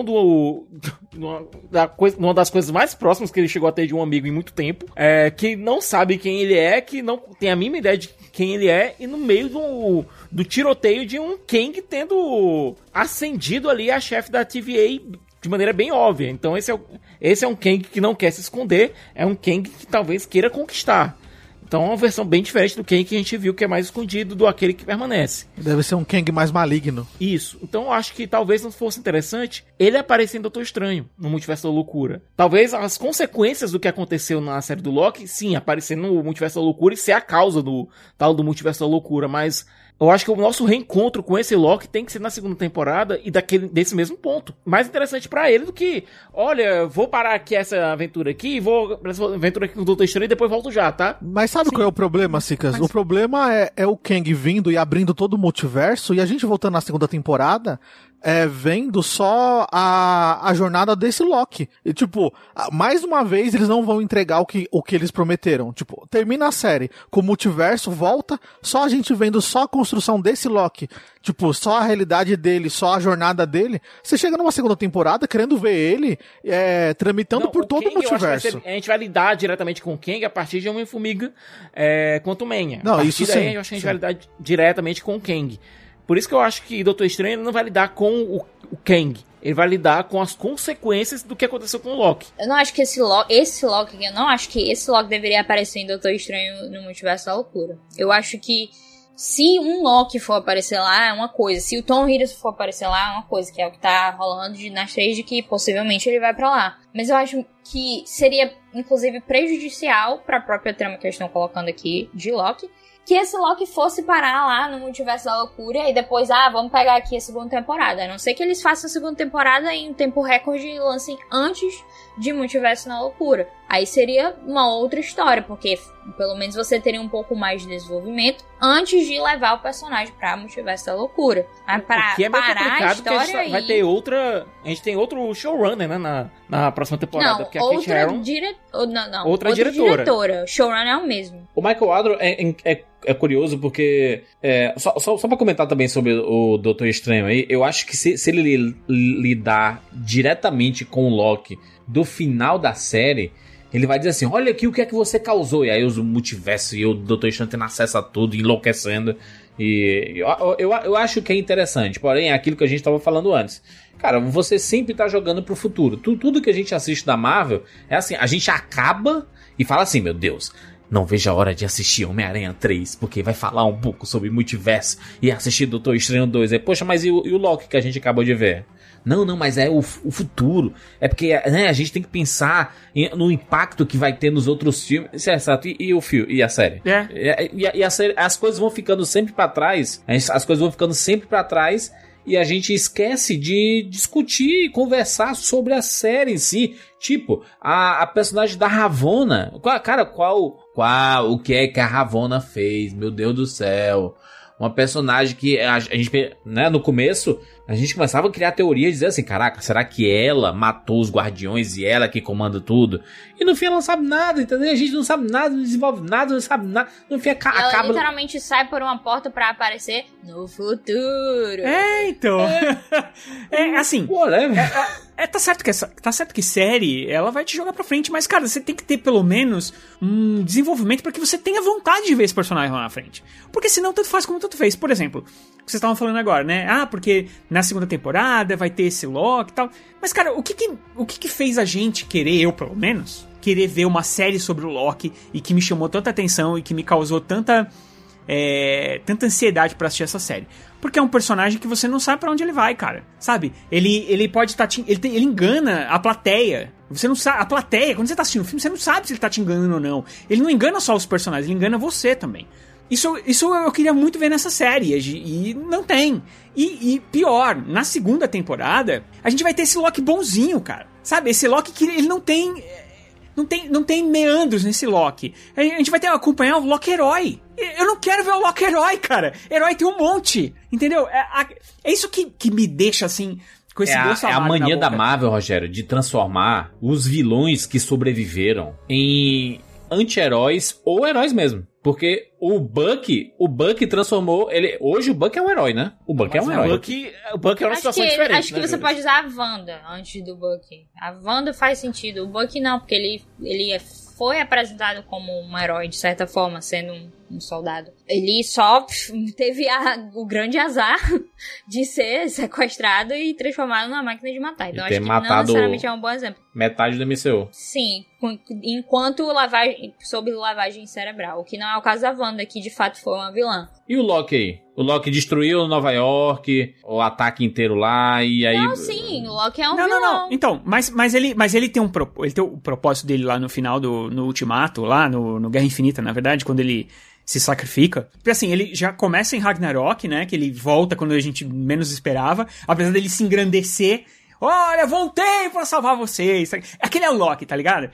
Speaker 7: uma das coisas mais próximas que ele chegou a ter de um amigo em muito tempo, que não sabe quem ele é, que não tem a mínima ideia de quem ele é, e no meio do tiroteio de um Kang tendo ascendido ali a chefe da TVA de maneira bem óbvia. Então esse é um Kang que não quer se esconder, é um Kang que talvez queira conquistar. Então é uma versão bem diferente do Kang que a gente viu, que é mais escondido do aquele que permanece.
Speaker 10: Deve ser um Kang mais maligno.
Speaker 7: Isso. Então eu acho que talvez não fosse interessante ele aparecer em Doutor Estranho, no Multiverso da Loucura. Talvez as consequências do que aconteceu na série do Loki, sim, aparecer no Multiverso da Loucura e ser a causa do Multiverso da Loucura, mas... Eu acho que o nosso reencontro com esse Loki tem que ser na segunda temporada e desse mesmo ponto. Mais interessante pra ele do que, olha, vou parar aqui essa aventura aqui, vou pra essa aventura aqui com o Doutor Estranho e depois volto já, tá?
Speaker 10: Mas sabe qual é o problema, Sicas? O problema é o Kang vindo e abrindo todo o multiverso e a gente voltando na segunda temporada... vendo só a jornada desse Loki. E, tipo, mais uma vez eles não vão entregar o que eles prometeram. Tipo, termina a série com o multiverso, volta, só a gente vendo só a construção desse Loki. Tipo, só a realidade dele, só a jornada dele. Você chega numa segunda temporada querendo ver ele tramitando por todo o multiverso.
Speaker 7: A gente vai lidar diretamente com o Kang a partir de Homem-Formiga Quantum Mania.
Speaker 10: Não, isso sim.
Speaker 7: Eu acho que a gente vai lidar diretamente com o Kang. Por isso que eu acho que Doutor Estranho não vai lidar com o Kang. Ele vai lidar com as consequências do que aconteceu com o Loki.
Speaker 8: Eu não acho que esse Loki deveria aparecer em Doutor Estranho no Multiverso da Loucura. Eu acho que se um Loki for aparecer lá, é uma coisa. Se o Tom Hiddleston for aparecer lá, é uma coisa. Que é o que tá rolando nas 3 de que possivelmente ele vai pra lá. Mas eu acho que seria, inclusive, prejudicial pra própria trama que eles estão colocando aqui de Loki. Que esse Loki fosse parar lá no Multiverso da Loucura e depois, vamos pegar aqui a segunda temporada. A não ser que eles façam a segunda temporada em um tempo recorde e lancem antes de Multiverso na Loucura. Aí seria uma outra história, porque pelo menos você teria um pouco mais de desenvolvimento antes de levar o personagem pra Multiverso da Loucura. Mas pra
Speaker 7: que é meio
Speaker 8: parar a história
Speaker 7: a gente vai ter outra... A gente tem outro showrunner, né, na próxima temporada.
Speaker 8: Não,
Speaker 7: porque a Kate Herron...
Speaker 8: outra diretora. Showrunner é o mesmo.
Speaker 6: O Michael Adro é curioso porque... Só pra comentar também sobre o Doutor Estranho aí, eu acho que se ele lidar diretamente com o Loki do final da série, ele vai dizer assim, olha aqui o que é que você causou. E aí os multiversos e o Doutor Estranho tendo acesso a tudo, enlouquecendo. E eu acho que é interessante. Porém, é aquilo que a gente estava falando antes. Cara, você sempre tá jogando pro futuro. Tudo que a gente assiste da Marvel é assim, a gente acaba e fala assim, meu Deus, não vejo a hora de assistir Homem-Aranha 3, porque vai falar um pouco sobre multiverso e assistir Doutor Estranho 2. Aí, poxa, mas e o Loki que a gente acabou de ver? Não, mas é o futuro. É porque, né, a gente tem que pensar no impacto que vai ter nos outros filmes. Isso é exato. E o filme, e a série? E a série, as coisas vão ficando sempre pra trás. E a gente esquece de discutir e conversar sobre a série em si. Tipo, a personagem da Ravonna. Cara, o que é que a Ravonna fez? Meu Deus do céu. Uma personagem que a gente, né, no começo, a gente começava a criar teorias e dizer assim, caraca, será que ela matou os Guardiões e ela que comanda tudo? E no fim ela não sabe nada, entendeu? A gente não sabe nada, não desenvolve nada, não sabe nada. No fim acaba...
Speaker 8: Ela literalmente sai por uma porta pra aparecer no futuro.
Speaker 9: Então... assim... Tá certo que série, ela vai te jogar pra frente, mas, cara, você tem que ter pelo menos um desenvolvimento pra que você tenha vontade de ver esse personagem lá na frente. Porque senão tanto faz como tanto fez. Por exemplo, o que vocês estavam falando agora, né? Porque na segunda temporada vai ter esse Loki e tal. Mas, cara, o que fez a gente querer, eu pelo menos, querer ver uma série sobre o Loki e que me chamou tanta atenção e que me causou tanta ansiedade pra assistir essa série? Porque é um personagem que você não sabe pra onde ele vai, cara. Sabe? Ele pode estar... Ele engana a plateia. Você não sabe... A plateia, quando você tá assistindo o filme, você não sabe se ele tá te enganando ou não. Ele não engana só os personagens, ele engana você também. Isso eu queria muito ver nessa série. E não tem. E pior, na segunda temporada, a gente vai ter esse Loki bonzinho, cara. Sabe? Esse Loki que ele não tem... Não tem meandros nesse Loki. A gente vai ter que acompanhar o Loki herói. Eu não quero ver o Loki herói, cara. Herói tem um monte. Entendeu? É isso que me deixa assim... Com esse gosto
Speaker 6: a mania da Marvel, Rogério, de transformar os vilões que sobreviveram em anti-heróis ou heróis mesmo. Porque o Bucky transformou ele. Hoje o Bucky é um herói, né? O Bucky é um herói.
Speaker 7: O Bucky é uma situação diferente.
Speaker 8: Acho que você pode usar a Wanda antes do Bucky. A Wanda faz sentido. O Bucky não, porque ele foi apresentado como um herói, de certa forma, sendo um soldado. Ele só teve o grande azar de ser sequestrado e transformado numa máquina de matar. Então acho que não necessariamente é um bom exemplo.
Speaker 6: Metade do MCU.
Speaker 8: Sim, enquanto sob lavagem cerebral. O que não é o caso da Wanda, que de fato foi uma vilã.
Speaker 6: E o Loki aí? O Loki destruiu Nova York, o ataque inteiro lá, e aí...
Speaker 8: Não, sim, o Loki é um vilão. Não.
Speaker 9: Então, mas ele tem o propósito dele lá no final no Ultimato, lá no Guerra Infinita, na verdade, quando ele se sacrifica. Porque assim, ele já começa em Ragnarok, né, que ele volta quando a gente menos esperava, apesar dele se engrandecer. Olha, voltei pra salvar vocês. Aquele é o Loki, tá ligado?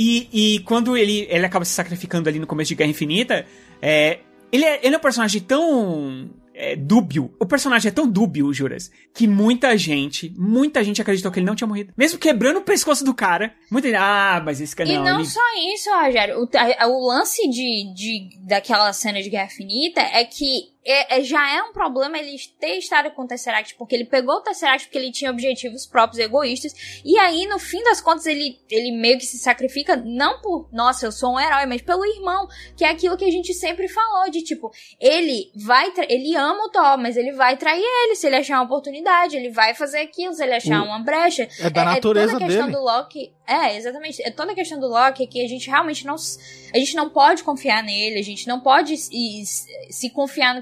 Speaker 9: E quando ele acaba se sacrificando ali no começo de Guerra Infinita, ele é um personagem tão dúbio. O personagem é tão dúbio, Juras, que muita gente acreditou que ele não tinha morrido. Mesmo quebrando o pescoço do cara, muita gente, mas esse cara não...
Speaker 8: E não só isso, Rogério. O lance daquela cena de Guerra Infinita é que já é um problema ele ter estado com o Tesseract, porque ele pegou o Tesseract porque ele tinha objetivos próprios, egoístas, e aí, no fim das contas, ele meio que se sacrifica, não por, nossa, eu sou um herói, mas pelo irmão, que é aquilo que a gente sempre falou, de tipo, ele ama o Thor, mas ele vai trair ele, se ele achar uma oportunidade, ele vai fazer aquilo, se ele achar uma brecha.
Speaker 10: É da natureza
Speaker 8: toda a questão
Speaker 10: dele.
Speaker 8: Do Loki, exatamente, é toda a questão do Loki que a gente realmente não pode confiar nele, a gente não pode se confiar no que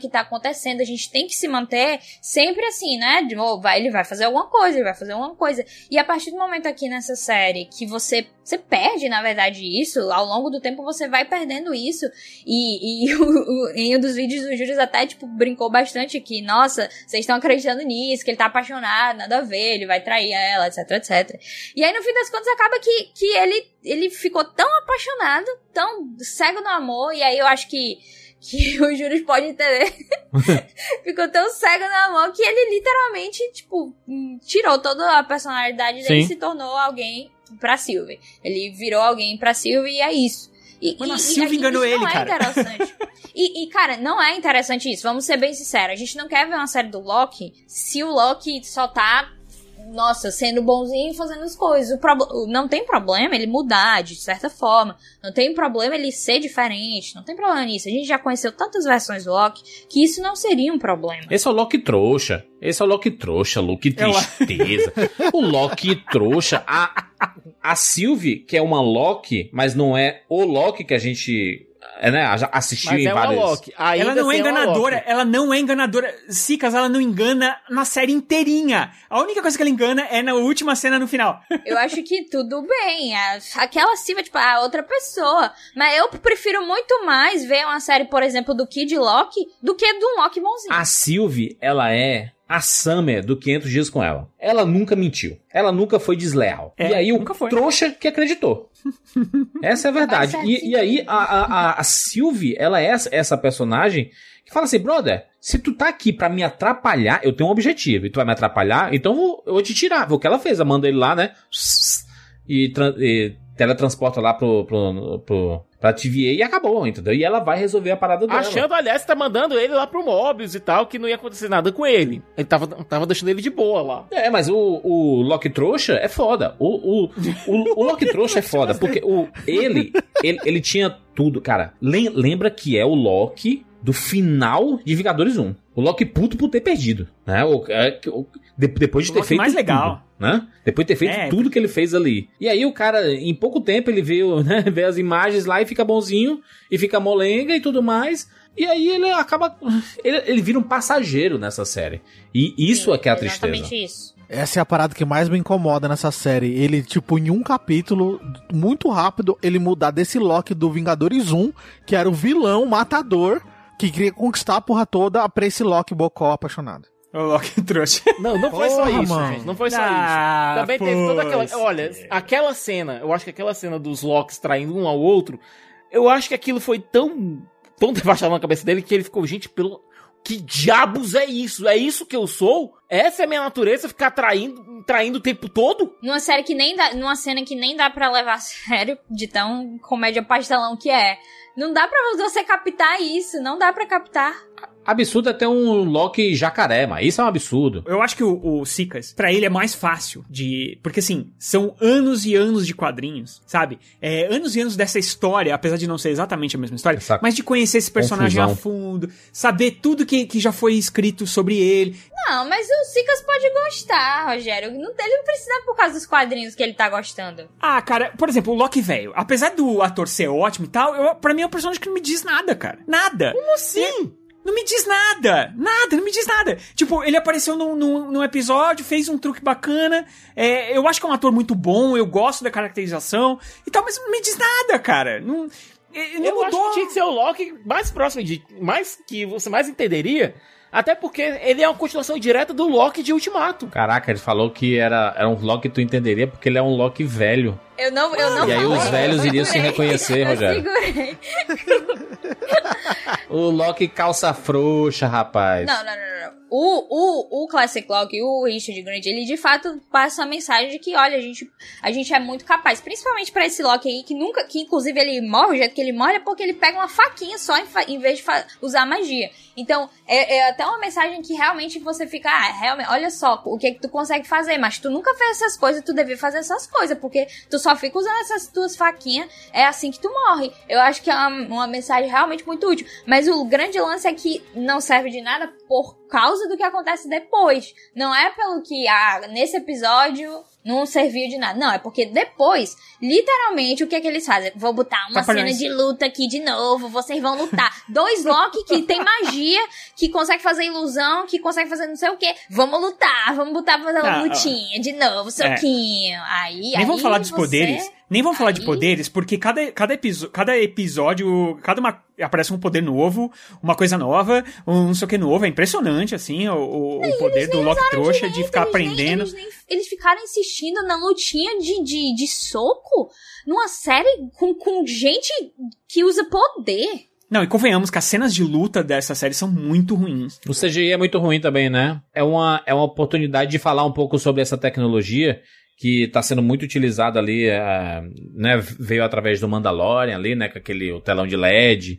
Speaker 8: que tá acontecendo, a gente tem que se manter sempre assim, né? Ele vai fazer alguma coisa, ele vai fazer alguma coisa. E a partir do momento aqui nessa série que você perde, na verdade, isso, ao longo do tempo você vai perdendo isso. E em um dos vídeos o Júlio até, tipo, brincou bastante que, nossa, vocês estão acreditando nisso, que ele tá apaixonado, nada a ver, ele vai trair ela, etc, etc. E aí, no fim das contas, acaba que ele ficou tão apaixonado, tão cego no amor, e aí eu acho que o Júlio pode entender. Ficou tão cego no amor que ele literalmente, tipo, tirou toda a personalidade dele e se tornou alguém pra Sylvie. Ele virou alguém pra Sylvie e é isso.
Speaker 9: Mano, a Sylvie enganou ele, cara.
Speaker 8: Não é interessante. Cara, não é interessante isso. Vamos ser bem sinceros. A gente não quer ver uma série do Loki se o Loki só tá, nossa, sendo bonzinho e fazendo as coisas. Não tem problema ele mudar de certa forma. Não tem problema ele ser diferente. Não tem problema nisso. A gente já conheceu tantas versões do Loki que isso não seria um problema.
Speaker 6: Esse é o Loki trouxa. Loki tristeza. O Loki trouxa. A Sylvie, que é uma Loki, mas não é o Loki que a gente... assistiu mas em várias...
Speaker 9: Ela não é enganadora, ela não é enganadora. Sicas, ela não engana na série inteirinha. A única coisa que ela engana é na última cena no final.
Speaker 8: Eu acho que tudo bem. Aquela Sylvie, tipo, a outra pessoa. Mas eu prefiro muito mais ver uma série, por exemplo, do Kid Loki do que do Loki bonzinho.
Speaker 6: A Sylvie, ela é a Summer do 500 Dias com Ela. Ela nunca mentiu. Ela nunca foi desleal. E aí o trouxa que acreditou. Essa é a verdade. E aí a Sylvie, ela é essa personagem que fala assim, brother, se tu tá aqui pra me atrapalhar, eu tenho um objetivo, e tu vai me atrapalhar, então eu vou te tirar. Foi o que ela fez, ela manda ele lá, né? E teletransporta lá pra TVA e acabou, entendeu? E ela vai resolver a parada dela.
Speaker 7: Achando, aliás, que tá mandando ele lá pro Mobius e tal, que não ia acontecer nada com ele. Ele tava deixando ele de boa lá.
Speaker 6: Mas o Loki trouxa é foda. O Loki trouxa é foda, porque ele tinha tudo, cara. Lembra que é o Loki do final de Vingadores 1. O Loki puto por ter perdido, né? Depois de ter feito
Speaker 9: mais legal.
Speaker 6: Tudo, né? Depois de ter feito tudo que ele fez ali. E aí o cara, em pouco tempo, ele vê as imagens lá e fica bonzinho, e fica molenga e tudo mais. E aí ele acaba... Ele vira um passageiro nessa série. E isso é que é a tristeza.
Speaker 8: Exatamente isso.
Speaker 10: Essa é a parada que mais me incomoda nessa série. Ele, tipo, em um capítulo, muito rápido, ele mudar desse Loki do Vingadores 1, que era o vilão matador, que queria conquistar a porra toda, pra esse Loki bocó apaixonado.
Speaker 9: O Loki trouxe.
Speaker 7: Não foi só isso, gente. Não foi só isso. Também teve toda aquela... Olha, aquela cena, eu acho que aquela cena dos Locks traindo um ao outro, eu acho que aquilo foi tão devastado na cabeça dele que ele ficou, gente, que diabos é isso? É isso que eu sou? Essa é a minha natureza, ficar traindo o tempo todo?
Speaker 8: Numa cena que nem dá pra levar a sério, de tão comédia pastelão que é. Não dá pra você captar isso, não dá pra captar.
Speaker 6: Absurdo é ter um Loki jacaré, mas isso é um absurdo.
Speaker 9: Eu acho que o Sicas, pra ele é mais fácil de... Porque assim, são anos e anos de quadrinhos, sabe? Anos e anos dessa história, apesar de não ser exatamente a mesma história, mas de conhecer esse personagem a fundo, saber tudo que já foi escrito sobre ele.
Speaker 8: Não, mas o Sicas pode gostar, Rogério. Ele não precisa por causa dos quadrinhos que ele tá gostando.
Speaker 9: Ah, cara, por exemplo, o Loki velho, apesar do ator ser ótimo e tal, pra mim é um personagem que não me diz nada, cara. Nada.
Speaker 7: Como assim?
Speaker 9: Não me diz nada. Não me diz nada. Tipo, ele apareceu num episódio, fez um truque bacana. Eu acho que é um ator muito bom, eu gosto da caracterização e tal, mas não me diz nada, cara. Não mudou.
Speaker 7: Acho que tinha que ser o Loki mais próximo que você mais entenderia. Até porque ele é uma continuação direta do Loki de Ultimato.
Speaker 6: Caraca, ele falou que era um Loki que tu entenderia porque ele é um Loki velho.
Speaker 8: Eu não
Speaker 6: E aí os velhos iriam se reconhecer, Rogério.
Speaker 8: Segurei.
Speaker 6: O Loki calça frouxa, rapaz.
Speaker 8: Não. O Classic Loki, o Richard Grant, ele de fato passa a mensagem de que, olha, a gente é muito capaz. Principalmente pra esse Loki aí, que inclusive ele morre, o jeito que ele morre é porque ele pega uma faquinha só em vez de usar magia. Então, é até uma mensagem que realmente você fica, realmente, olha só, o que tu consegue fazer, mas tu nunca fez essas coisas, tu devia fazer essas coisas, porque tu só fica usando essas tuas faquinhas, é assim que tu morre. Eu acho que é uma mensagem realmente muito útil. Mas o grande lance é que não serve de nada por causa do que acontece depois. Não é pelo que, nesse episódio não serviu de nada. Não, é porque depois, literalmente, o que é que eles fazem? Vou botar uma cena de luta aqui de novo, vocês vão lutar. 2 Loki que tem magia, que consegue fazer ilusão, que consegue fazer não sei o quê. Vamos lutar, vamos botar pra fazer uma lutinha de novo, soquinho.
Speaker 9: Nem vamos falar dos poderes. Nem vamos falar de poderes, porque cada episódio, aparece um poder novo, uma coisa nova, não sei o que novo. É impressionante, assim, o poder do Loki trouxa de ficar aprendendo.
Speaker 8: Eles ficaram insistindo na lutinha de soco numa série com gente que usa poder.
Speaker 9: Não, e convenhamos que as cenas de luta dessa série são muito ruins.
Speaker 6: O CGI é muito ruim também, né? É uma oportunidade de falar um pouco sobre essa tecnologia que está sendo muito utilizada ali, né? Veio através do Mandalorian ali, né? Com o telão de LED.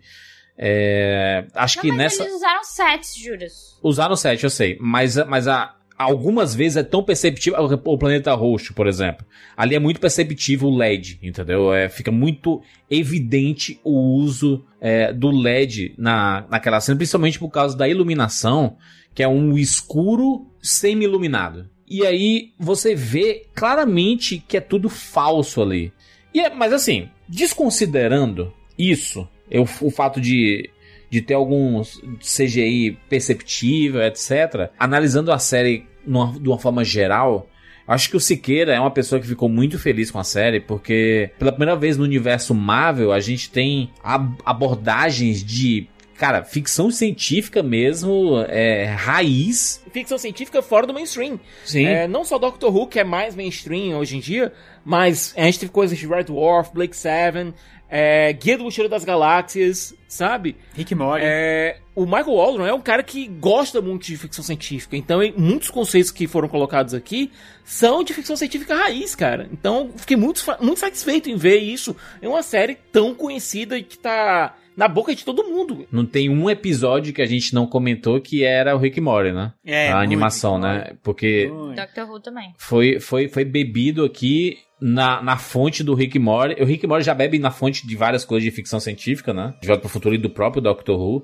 Speaker 6: Acho que nessa...
Speaker 8: eles usaram sets, Juras.
Speaker 6: Usaram set, eu sei. Mas algumas vezes é tão perceptível. O Planeta Roxo, por exemplo. Ali é muito perceptível o LED, entendeu? Fica muito evidente o uso do LED naquela cena, principalmente por causa da iluminação, que é um escuro semi-iluminado. E aí você vê claramente que é tudo falso ali. Mas assim, desconsiderando isso, o fato de ter alguns CGI perceptível, etc. Analisando a série de uma forma geral, acho que o Siqueira é uma pessoa que ficou muito feliz com a série, porque pela primeira vez no universo Marvel a gente tem abordagens de... Cara, ficção científica mesmo, raiz.
Speaker 7: Ficção científica fora do mainstream.
Speaker 6: Sim.
Speaker 7: Não só Doctor Who, que é mais mainstream hoje em dia, mas a gente teve coisas de Red Dwarf, Blake Seven, Guia do Mochileiro das Galáxias, sabe?
Speaker 9: Rick Morty.
Speaker 7: O Michael Waldron é um cara que gosta muito de ficção científica, então muitos conceitos que foram colocados aqui são de ficção científica raiz, cara. Então fiquei muito satisfeito em ver isso em uma série tão conhecida e que tá na boca de todo mundo.
Speaker 6: Não tem um episódio que a gente não comentou que era o Rick Morty, né? A animação, né? Porque
Speaker 8: Doctor Who também.
Speaker 6: Foi bebido aqui na fonte do Rick Morty. O Rick Morty já bebe na fonte de várias coisas de ficção científica, né? De Volta pro Futuro e do próprio Doctor Who.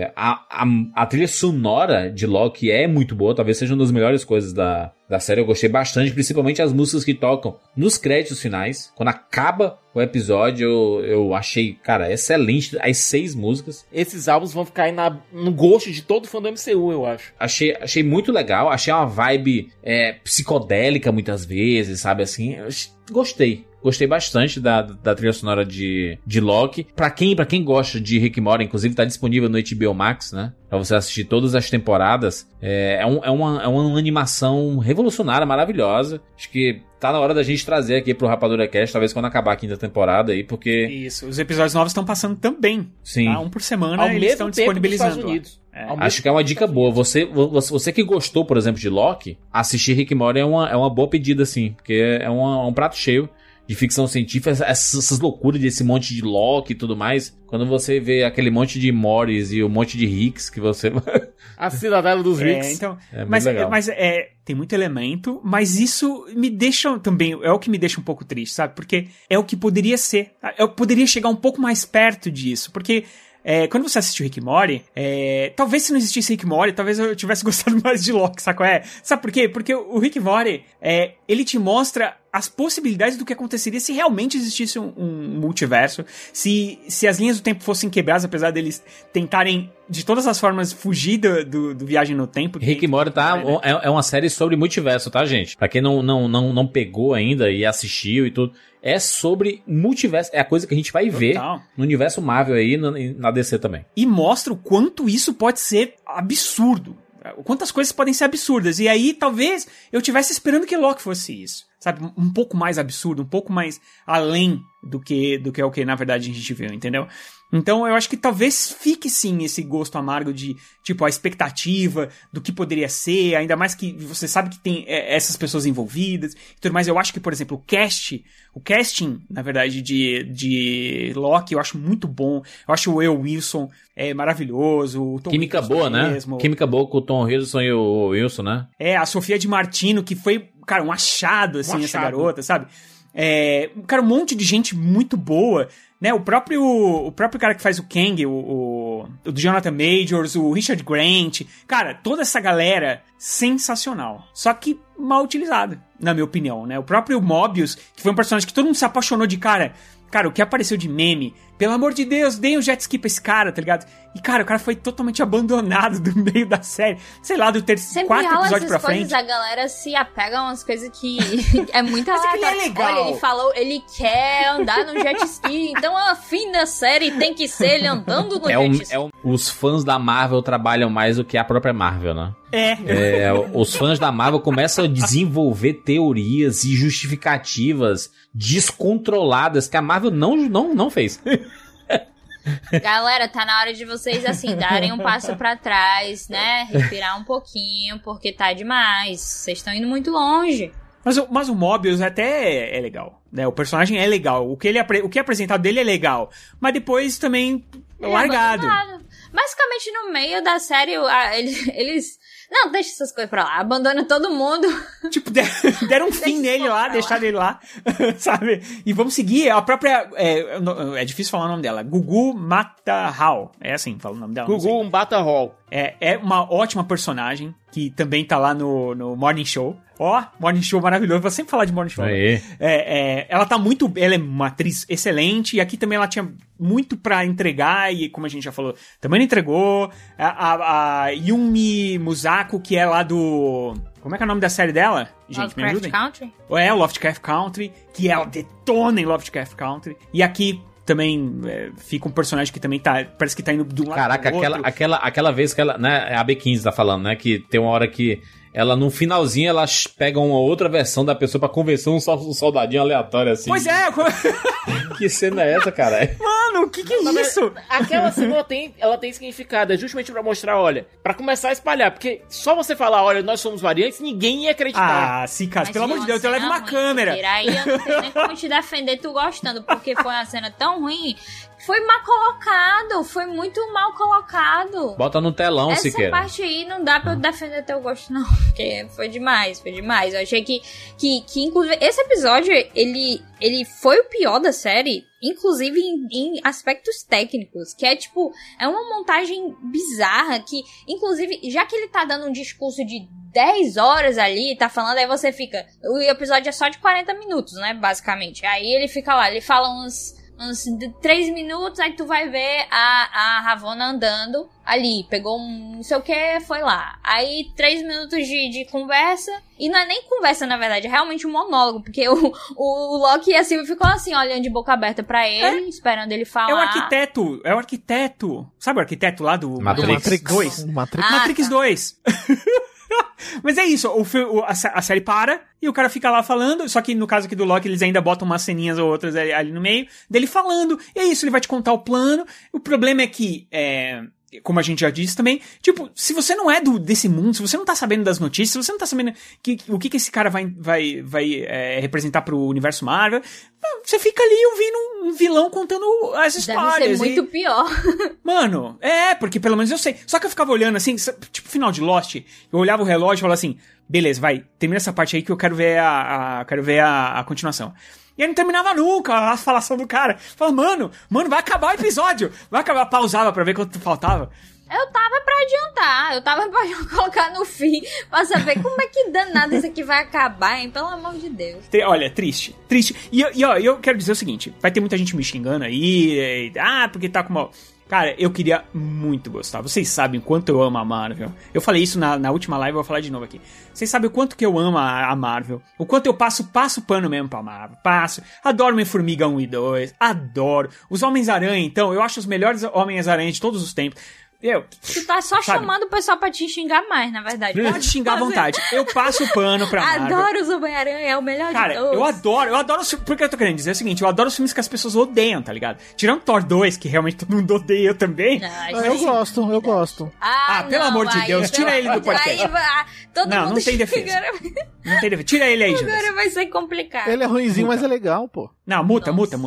Speaker 6: A trilha sonora de Loki é muito boa, talvez seja uma das melhores coisas da série. Eu gostei bastante, principalmente as músicas que tocam nos créditos finais. Quando acaba o episódio, eu achei, cara, excelente as 6 músicas.
Speaker 7: Esses álbuns vão ficar aí no gosto de todo fã do MCU, eu acho.
Speaker 6: Achei muito legal, achei uma vibe psicodélica muitas vezes, sabe assim? Gostei bastante da trilha sonora de Loki. Pra quem gosta de Rick e Morty, inclusive tá disponível no HBO Max, né? Pra você assistir todas as temporadas. É uma animação revolucionária, maravilhosa. Acho que tá na hora da gente trazer aqui pro Rapadura Cast, talvez quando acabar a 5ª temporada aí, porque...
Speaker 9: Isso, os episódios novos estão passando também.
Speaker 6: Sim.
Speaker 9: Tá? 1 por semana, eles estão disponibilizando.
Speaker 6: Acho que é uma dica boa. Você que gostou, por exemplo, de Loki, assistir Rick e Morty é uma boa pedida, sim. Porque é um prato cheio de ficção científica, essas loucuras desse monte de Loki e tudo mais. Quando você vê aquele monte de Morris e o monte de Ricks que você...
Speaker 7: A cidadela dos Ricks.
Speaker 9: Então, mas tem muito elemento, mas isso me deixa também, é o que me deixa um pouco triste, sabe? Porque é o que poderia ser. Eu poderia chegar um pouco mais perto disso, porque... quando você assistiu Rick e Morty, talvez se não existisse Rick e Morty, talvez eu tivesse gostado mais de Loki, saco? Sabe por quê? Porque o Rick e Morty, ele te mostra as possibilidades do que aconteceria se realmente existisse um multiverso, se as linhas do tempo fossem quebradas, apesar deles tentarem de todas as formas fugir do viagem no tempo.
Speaker 6: Rick e Morty é uma série sobre multiverso, tá, gente? Pra quem não pegou ainda e assistiu e tudo, é sobre multiverso, é a coisa que a gente vai ver no universo Marvel aí, na DC também.
Speaker 9: E mostra o quanto isso pode ser absurdo. Quantas coisas podem ser absurdas. E aí, talvez, eu estivesse esperando que Loki fosse isso. Sabe? Um pouco mais absurdo, um pouco mais além do que é o que, na verdade, a gente viu, entendeu? Então, eu acho que talvez fique, sim, esse gosto amargo de, tipo, a expectativa do que poderia ser, ainda mais que você sabe que tem essas pessoas envolvidas e tudo mais. Eu acho que, por exemplo, o casting, na verdade, de Loki, eu acho muito bom. Eu acho o Will Wilson maravilhoso. O Tom
Speaker 6: Química boa, né? Química boa com o Tom Hiddleston e o Wilson, né?
Speaker 9: A Sofia Di Martino, que foi, cara, um achado, assim, essa garota, sabe? Cara, um monte de gente muito boa, né? O próprio cara que faz o Kang, o o Jonathan Majors, o Richard Grant. Cara, toda essa galera sensacional. Só que mal utilizada, na minha opinião, né? O próprio Mobius, que foi um personagem que todo mundo se apaixonou de cara. Cara, o que apareceu de meme, pelo amor de Deus, deem um jet ski pra esse cara, tá ligado? E, cara, o cara foi totalmente abandonado do meio da série. Sei lá, do quarto episódio pra frente.
Speaker 8: A galera se apega a umas coisas que é muito aleatório.
Speaker 9: Mas ele é legal.
Speaker 8: Olha, ele falou, ele quer andar no jet ski, então a fim da série tem que ser ele andando no jet ski.
Speaker 6: Os fãs da Marvel trabalham mais do que a própria Marvel, né? Os fãs da Marvel começam a desenvolver teorias e justificativas descontroladas que a Marvel não fez.
Speaker 8: Galera, tá na hora de vocês, assim, darem um passo pra trás, né? Respirar um pouquinho, porque tá demais. Vocês estão indo muito longe.
Speaker 9: Mas o Mobius até é legal, né? O personagem é legal. O que é apresentado dele é legal. Mas depois também largado.
Speaker 8: Basicamente, no meio da série, eles... Não, deixa essas coisas pra lá. Abandona todo mundo.
Speaker 9: Tipo, deram um fim nele lá, deixaram ele lá, sabe? E vamos seguir a própria... É difícil falar o nome dela. Gugu Mbatha-Raw. É assim, fala o nome dela.
Speaker 7: Gugu Mbatha-Raw.
Speaker 9: É uma ótima personagem, que também tá lá no Morning Show. Morning Show maravilhoso. Vou sempre falar de Morning Show. Ela tá muito... Ela é uma atriz excelente. E aqui também ela tinha muito pra entregar. E como a gente já falou, também não entregou. A Yumi Musako, que é lá do... Como é que é o nome da série dela? Gente, me ajudem.
Speaker 8: Lovecraft Country?
Speaker 9: Lovecraft Country. Que ela detona em Lovecraft Country. E aqui... Também fica um personagem que também parece que tá indo de um lado pro outro.
Speaker 6: Aquela vez que ela, né, a B15 tá falando, né, que tem uma hora que ela, no finalzinho, ela pega uma outra versão da pessoa pra convencer um soldadinho aleatório, assim.
Speaker 9: Pois é!
Speaker 6: Que cena é essa, cara?
Speaker 9: Mano, o que é isso?
Speaker 7: Aquela cena, ela tem significado, é justamente pra mostrar, olha, pra começar a espalhar, porque só você falar, olha, nós somos variantes, ninguém ia acreditar.
Speaker 9: Sim, cara, pelo amor de Deus, eu levo uma câmera.
Speaker 8: Aí eu não tenho nem como te defender tu gostando, porque foi uma cena tão ruim. Foi mal colocado, foi muito mal colocado.
Speaker 6: Bota no telão, Siqueira.
Speaker 8: Essa parte aí não dá pra eu defender teu gosto, não. Porque foi demais. Eu achei que inclusive, esse episódio, ele foi o pior da série, inclusive em aspectos técnicos, que é tipo, é uma montagem bizarra, que, inclusive, já que ele tá dando um discurso de 10 horas ali, tá falando, aí você fica, o episódio é só de 40 minutos, né, basicamente. Aí ele fica lá, ele fala uns 3 minutos, aí tu vai ver a Ravonna andando ali, pegou um não sei o que, foi lá. Aí 3 minutos de conversa, e não é nem conversa, na verdade, é realmente um monólogo, porque o Loki e a Sylvie ficou assim, olhando de boca aberta pra ele, esperando ele falar.
Speaker 9: É o arquiteto, sabe o arquiteto lá do Matrix 2? Matrix 2. Mas é isso, a série para e o cara fica lá falando, só que no caso aqui do Loki eles ainda botam umas ceninhas ou outras ali no meio dele falando, e é isso, ele vai te contar o plano. O problema é que, como a gente já disse também, tipo, se você não é desse mundo, se você não tá sabendo das notícias, se você não tá sabendo o que esse cara vai representar pro universo Marvel, você fica ali ouvindo um vilão contando as histórias.
Speaker 8: Deve ser muito pior.
Speaker 9: Mano, porque pelo menos eu sei. Só que eu ficava olhando assim, tipo, final de Lost, eu olhava o relógio e falava assim, beleza, vai, termina essa parte aí que eu quero ver a continuação. E aí não terminava nunca a falação do cara. Fala, mano, vai acabar o episódio. Vai acabar, pausava pra ver quanto faltava.
Speaker 8: Eu tava pra adiantar, eu tava pra colocar no fim, pra saber como é que danado isso aqui vai acabar, hein? Pelo amor de Deus.
Speaker 9: Olha, triste. E ó, eu quero dizer o seguinte, vai ter muita gente me xingando aí, porque tá com uma... Cara, eu queria muito gostar. Vocês sabem o quanto eu amo a Marvel. Eu falei isso na última live, eu vou falar de novo aqui. Vocês sabem o quanto que eu amo a Marvel. O quanto eu passo pano mesmo pra Marvel. Adoro Homem-Formiga 1 e 2. Adoro. Os Homens-Aranha, então, eu acho os melhores Homens-Aranha de todos os tempos.
Speaker 8: Tu tá só chamando o pessoal pra te xingar mais, na verdade.
Speaker 9: Pode xingar à vontade. Eu passo o pano pra Marvel.
Speaker 8: Adoro os Homem-Aranha, é o melhor de todos.
Speaker 9: Cara, eu adoro os filmes. Porque eu tô querendo dizer o seguinte, eu adoro os filmes que as pessoas odeiam, tá ligado? Tirando Thor 2, que realmente todo mundo odeia também.
Speaker 10: Eu gosto.
Speaker 9: Pelo amor de Deus, tira ele do podcast. Não tem defesa. Não tem defesa. Tira ele aí, Judas.
Speaker 8: Agora vai ser complicado.
Speaker 10: Ele é ruinzinho, mas é legal, pô.
Speaker 9: Não, muta.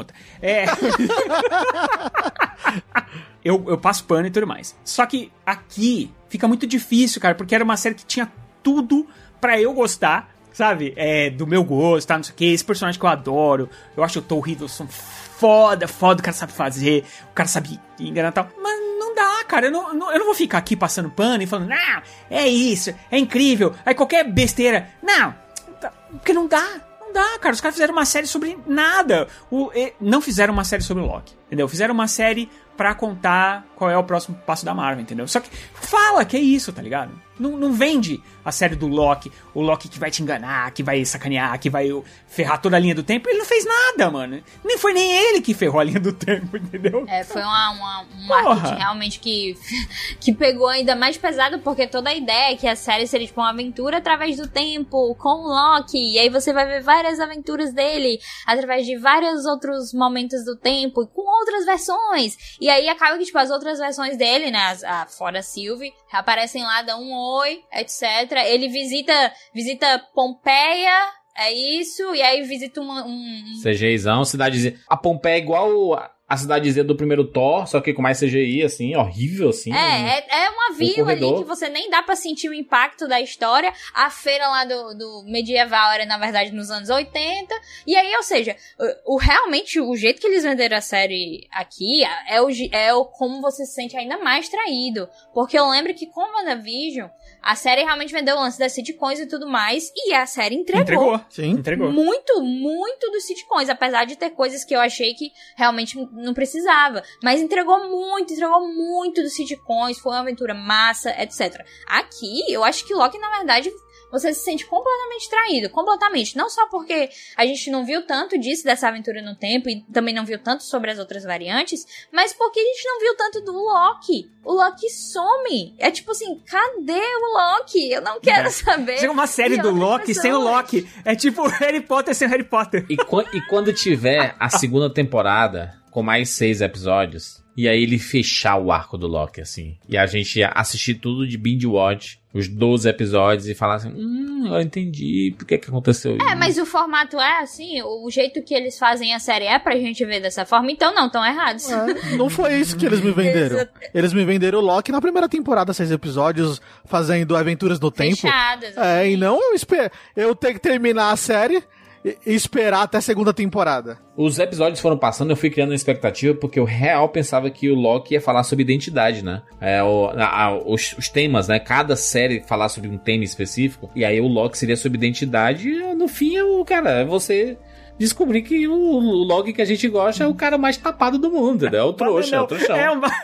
Speaker 9: Eu passo pano e tudo mais. Só que aqui fica muito difícil, cara, porque era uma série que tinha tudo pra eu gostar, sabe? Do meu gosto, tá? Não sei o que. Esse personagem que eu adoro. Eu acho o Tom Hiddleston foda. O cara sabe fazer. O cara sabe enganar e tal. Mas não dá, cara, eu não vou ficar aqui passando pano e falando, não, é isso, é incrível, aí qualquer besteira. Não, porque não dá, cara. Os caras fizeram uma série sobre nada. Não fizeram uma série sobre o Loki, entendeu? Fizeram uma série pra contar qual é o próximo passo da Marvel, entendeu? Só que fala que é isso, tá ligado? Não vende a série do Loki, o Loki que vai te enganar, que vai sacanear, que vai ferrar toda a linha do tempo. Ele não fez nada, mano. Nem foi ele que ferrou a linha do tempo, entendeu?
Speaker 8: Foi um marketing realmente que pegou ainda mais pesado, porque toda a ideia é que a série seria tipo uma aventura através do tempo, com o Loki, e aí você vai ver várias aventuras dele, através de vários outros momentos do tempo, com outras versões. E aí acaba que, tipo, as outras versões dele, né, fora a Sylvie, aparecem lá, dão um oi, etc. Ele visita Pompeia, é isso, e aí visita
Speaker 6: CGIzão, cidadezinha. A Pompeia é igual a cidadezinha do primeiro Thor, só que com mais CGI, assim, horrível, assim.
Speaker 8: É uma vila ali que você nem dá pra sentir o impacto da história. A feira lá do medieval era, na verdade, nos anos 80. E aí, ou seja, realmente o jeito que eles venderam a série aqui é como você se sente ainda mais traído. Porque eu lembro que com WandaVision, a série realmente vendeu o lance das sitcoms e tudo mais, e a série entregou.
Speaker 10: Sim,
Speaker 9: entregou.
Speaker 8: Muito, muito dos sitcoms, apesar de ter coisas que eu achei que realmente não precisava. Mas entregou muito dos sitcoms, foi uma aventura massa, etc. Aqui, eu acho que Loki, na verdade, você se sente completamente traído, completamente. Não só porque a gente não viu tanto disso, dessa aventura no tempo, e também não viu tanto sobre as outras variantes, mas porque a gente não viu tanto do Loki. O Loki some. É tipo assim, cadê o Loki? Eu não quero saber.
Speaker 9: Tem uma série do Loki sem o Loki. É tipo Harry Potter sem o Harry Potter.
Speaker 6: E quando tiver a segunda temporada, com mais 6 episódios, e aí ele fechar o arco do Loki, assim, e a gente assistir tudo de binge watch, os 12 episódios, e falar assim, eu entendi por que aconteceu isso.
Speaker 8: Mas o formato é assim, o jeito que eles fazem a série é pra gente ver dessa forma, então não, estão errados.
Speaker 10: Não foi isso que eles me venderam. Eles me venderam o Loki na primeira temporada, 6 episódios, fazendo aventuras no tempo.
Speaker 8: Fechadas.
Speaker 10: E não eu ter que terminar a série e esperar até a segunda temporada.
Speaker 6: Os episódios foram passando, eu fui criando uma expectativa, porque eu real pensava que o Loki ia falar sobre identidade, né? Os temas, né? Cada série falar sobre um tema específico, e aí o Loki seria sobre identidade, e no fim, é você descobrir que o Loki que a gente gosta é o cara mais tapado do mundo, né? É o trouxa, é o trouxão.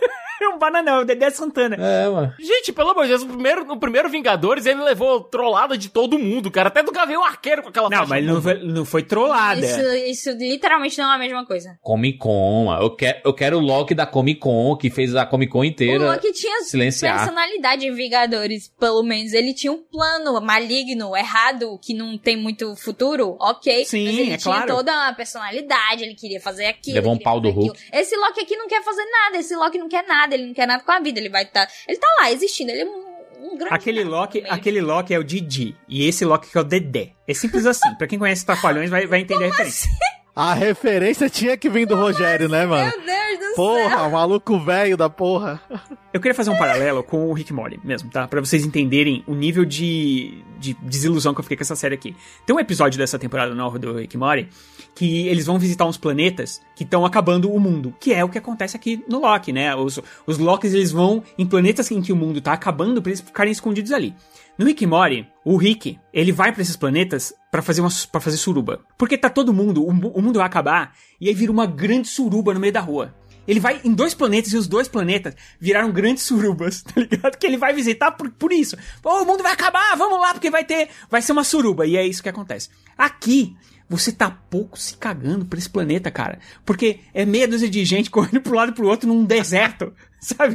Speaker 9: É um bananão, o Dedé Santana.
Speaker 6: Mano.
Speaker 7: Gente, pelo amor de Deus, no primeiro Vingadores ele levou trollada de todo mundo, cara. Até do Gavião Arqueiro com aquela
Speaker 9: faixa. Não, mas não foi trollada.
Speaker 8: Isso literalmente não é a mesma coisa.
Speaker 6: Comic Con. Eu quero o Loki da Comic Con, que fez a Comic Con inteira.
Speaker 8: O Loki tinha personalidade em Vingadores, pelo menos. Ele tinha um plano maligno, errado, que não tem muito futuro, ok.
Speaker 9: Sim,
Speaker 8: mas ele tinha
Speaker 9: claro.
Speaker 8: toda uma personalidade, ele queria fazer aquilo.
Speaker 6: Levou um pau do Hulk.
Speaker 8: Esse Loki aqui não quer fazer nada, esse Loki não quer nada. Ele não quer nada com a vida, ele tá lá existindo, ele é um grande...
Speaker 9: Aquele Loki é o Didi, e esse Loki que é o Dedé. É simples assim, pra quem conhece Trapalhões vai entender a referência.
Speaker 10: A referência tinha que vir do Rogério, né, mano?
Speaker 8: Meu Deus do céu.
Speaker 10: Porra, o maluco velho da porra.
Speaker 9: Eu queria fazer um paralelo com o Rick and Morty mesmo, tá? Pra vocês entenderem o nível de desilusão que eu fiquei com essa série aqui. Tem um episódio dessa temporada nova do Rick and Morty que eles vão visitar uns planetas que estão acabando o mundo, que é o que acontece aqui no Loki, né? Os Lokis, eles vão em planetas em que o mundo tá acabando pra eles ficarem escondidos ali. No Rick and Morty, o Rick, ele vai pra esses planetas pra fazer suruba. Porque tá todo mundo, o mundo vai acabar, e aí vira uma grande suruba no meio da rua. Ele vai em 2 planetas, e os 2 planetas viraram grandes surubas, tá ligado? Que ele vai visitar por isso. O mundo vai acabar, vamos lá, porque vai ser uma suruba. E é isso que acontece. Aqui, você tá pouco se cagando pra esse planeta, cara. Porque é meia dúzia de gente correndo pro lado e pro outro num deserto, sabe?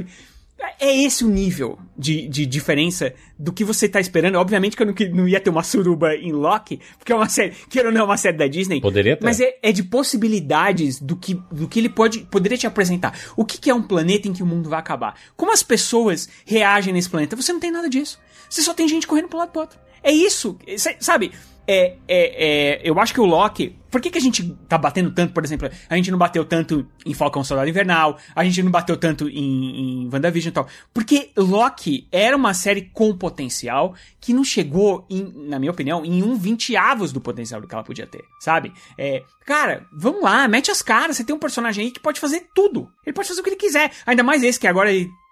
Speaker 9: É esse o nível de diferença do que você tá esperando. Obviamente que eu não ia ter uma suruba em Loki, porque é uma série, que não é uma série da Disney.
Speaker 6: Poderia ter.
Speaker 9: Mas é de possibilidades do que ele poderia te apresentar. O que é um planeta em que o mundo vai acabar? Como as pessoas reagem nesse planeta? Você não tem nada disso. Você só tem gente correndo pro lado e pro outro. É isso, sabe? Eu acho que o Loki... Por que a gente tá batendo tanto, por exemplo? A gente não bateu tanto em Falcão Soldado Invernal, a gente não bateu tanto em WandaVision e tal. Porque Loki era uma série com potencial que não chegou, na minha opinião, em 1/20 do potencial do que ela podia ter, sabe? Cara, vamos lá, mete as caras. Você tem um personagem aí que pode fazer tudo. Ele pode fazer o que ele quiser. Ainda mais esse que agora ele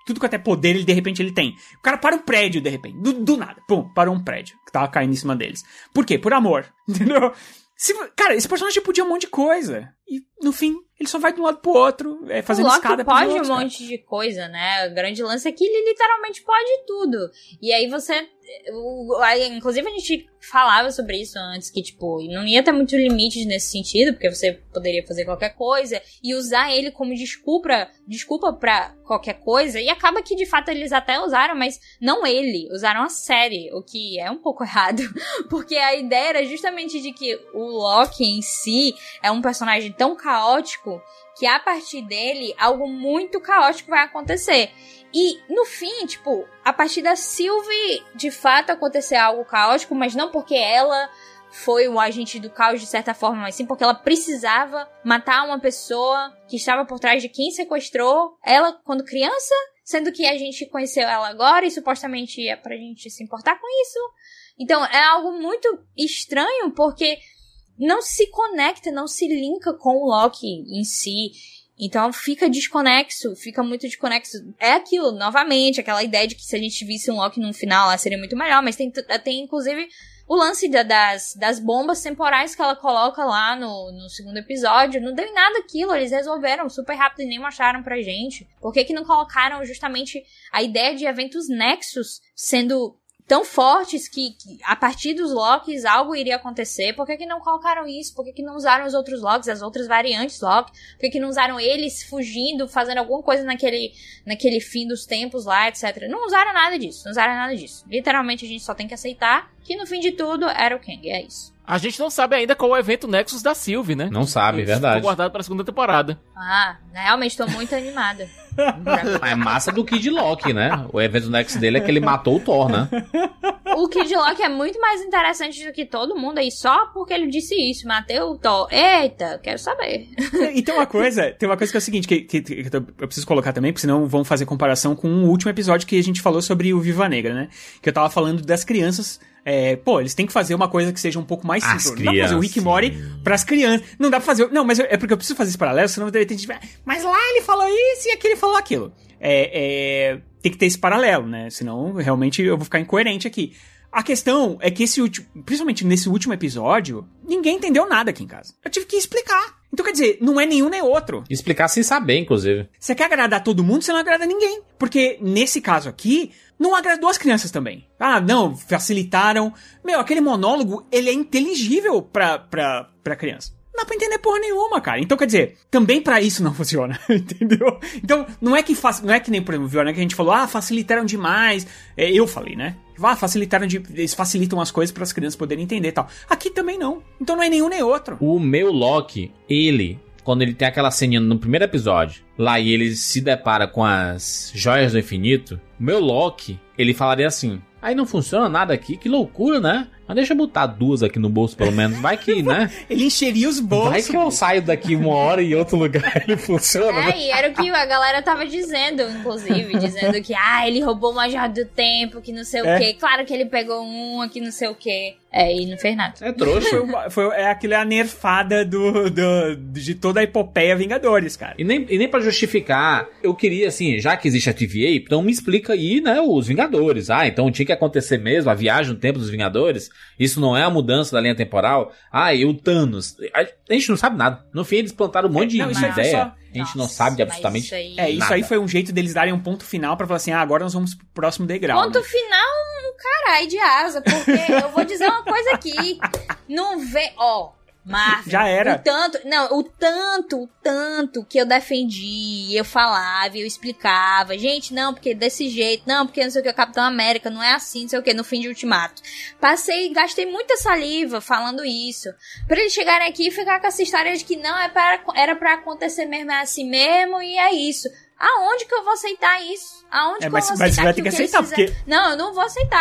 Speaker 9: tudo quanto é poder, ele de repente ele tem. O cara para um prédio, de repente. Do nada. Pum, parou um prédio que tava caindo em cima deles. Por quê? Por amor. Entendeu? Cara, esse personagem podia um monte de coisa. E, no fim, ele só vai de um lado pro outro, fazendo escada pros outros.
Speaker 8: O Loki pode um monte de coisa, né? O grande lance é que ele literalmente pode tudo. E aí você... Inclusive, a gente falava sobre isso antes, que, tipo, não ia ter muitos limites nesse sentido, porque você poderia fazer qualquer coisa e usar ele como desculpa pra qualquer coisa. E acaba que, de fato, eles até usaram, mas não ele. Usaram a série, o que é um pouco errado. Porque a ideia era justamente de que o Loki em si é um personagem tão caótico que a partir dele algo muito caótico vai acontecer. E no fim, tipo, a partir da Sylvie de fato acontecer algo caótico, mas não porque ela foi o agente do caos de certa forma, mas sim porque ela precisava matar uma pessoa que estava por trás de quem sequestrou ela quando criança, sendo que a gente conheceu ela agora e supostamente é pra gente se importar com isso. Então é algo muito estranho porque não se conecta, não se linka com o Loki em si. Então fica desconexo, fica muito desconexo. É aquilo, novamente, aquela ideia de que se a gente visse um Loki no final lá seria muito melhor, mas tem inclusive o lance das bombas temporais que ela coloca lá no segundo episódio. Não deu em nada aquilo, eles resolveram super rápido e nem mostraram pra gente. Por que não colocaram justamente a ideia de eventos nexos sendo tão fortes que a partir dos Lokis algo iria acontecer? Por que não colocaram isso? Por que não usaram os outros Lokis, as outras variantes Loki? Por que não usaram eles fugindo, fazendo alguma coisa naquele fim dos tempos lá, etc? Não usaram nada disso, Literalmente a gente só tem que aceitar que no fim de tudo era o Kang, é isso.
Speaker 7: A gente não sabe ainda qual é o evento Nexus da Sylvie, né?
Speaker 6: Não sabe, verdade.
Speaker 7: Ficou guardado pra segunda temporada.
Speaker 8: Realmente tô muito animada.
Speaker 6: É massa do Kid Loki, né? O evento Nexus dele é que ele matou o Thor, né?
Speaker 8: O Kid Loki é muito mais interessante do que todo mundo aí, só porque ele disse isso, matei o Thor. Eita, quero saber.
Speaker 9: E tem uma coisa que é o seguinte, que eu preciso colocar também, porque senão vão fazer comparação com o último episódio que a gente falou sobre o Viúva Negra, né? Que eu tava falando das crianças. Eles têm que fazer uma coisa que seja um pouco mais simples. Não dá pra fazer o Rick e Morty pras crianças. Não dá pra fazer... Não, mas é porque eu preciso fazer esse paralelo, senão de repente... Mas lá ele falou isso e aqui ele falou aquilo. Tem que ter esse paralelo, né? Senão, realmente, eu vou ficar incoerente aqui. A questão é que principalmente nesse último episódio, ninguém entendeu nada aqui em casa. Eu tive que explicar. Então, quer dizer, não é nenhum nem outro.
Speaker 6: Explicar sem saber, inclusive.
Speaker 9: Você quer agradar todo mundo, você não agrada ninguém. Porque, nesse caso aqui, não agradou as crianças também. Não, facilitaram. Aquele monólogo, ele é inteligível pra criança. Não dá pra entender porra nenhuma, cara. Então, quer dizer, também pra isso não funciona, entendeu? Então, não é que nem, por exemplo, que a gente falou, facilitaram demais. Eu falei, né? Eles facilitam as coisas para as crianças poderem entender e tal. Aqui também não. Então não é nenhum nem outro.
Speaker 6: O meu Loki, quando ele tem aquela ceninha no primeiro episódio, lá e ele se depara com as joias do infinito, o meu Loki, ele falaria assim: aí não funciona nada aqui, que loucura, né? Mas deixa eu botar 2 aqui no bolso, pelo menos. Vai que, né?
Speaker 9: Ele encheria os bolsos.
Speaker 6: Vai que eu saio daqui 1 hora e em outro lugar ele funciona. Né?
Speaker 8: E era o que a galera tava dizendo, inclusive. Dizendo que, ele roubou uma joia do tempo, que não sei o quê. Claro que ele pegou uma, que não sei o quê. E não fez nada.
Speaker 6: É trouxa.
Speaker 9: Aquilo é a nerfada de toda a epopeia Vingadores, cara.
Speaker 6: E nem pra justificar, eu queria, assim, já que existe a TVA, então me explica aí, né, os Vingadores. Então tinha que acontecer mesmo a viagem no tempo dos Vingadores. Isso não é a mudança da linha temporal. E o Thanos. A gente não sabe nada. No fim, eles plantaram um monte de ideia. A gente não sabe de absolutamente nada.
Speaker 9: Isso aí foi um jeito deles darem um ponto final pra falar assim, agora nós vamos pro próximo degrau.
Speaker 8: Ponto final, caralho, de asa. Porque eu vou dizer uma coisa aqui. Não vê... Marvel,
Speaker 9: já era.
Speaker 8: O tanto que eu defendi, eu falava, eu explicava, gente, não, porque desse jeito, não, porque não sei o que, o Capitão América não é assim, não sei o que, no fim de Ultimato. Gastei muita saliva falando isso, pra eles chegarem aqui e ficar com essa história de que não, era pra acontecer mesmo, é assim mesmo, e é isso. Aonde que eu vou aceitar isso? Aonde que eu vou aceitar?
Speaker 9: Mas você vai ter que aceitar, porque...
Speaker 8: Não, eu não vou aceitar.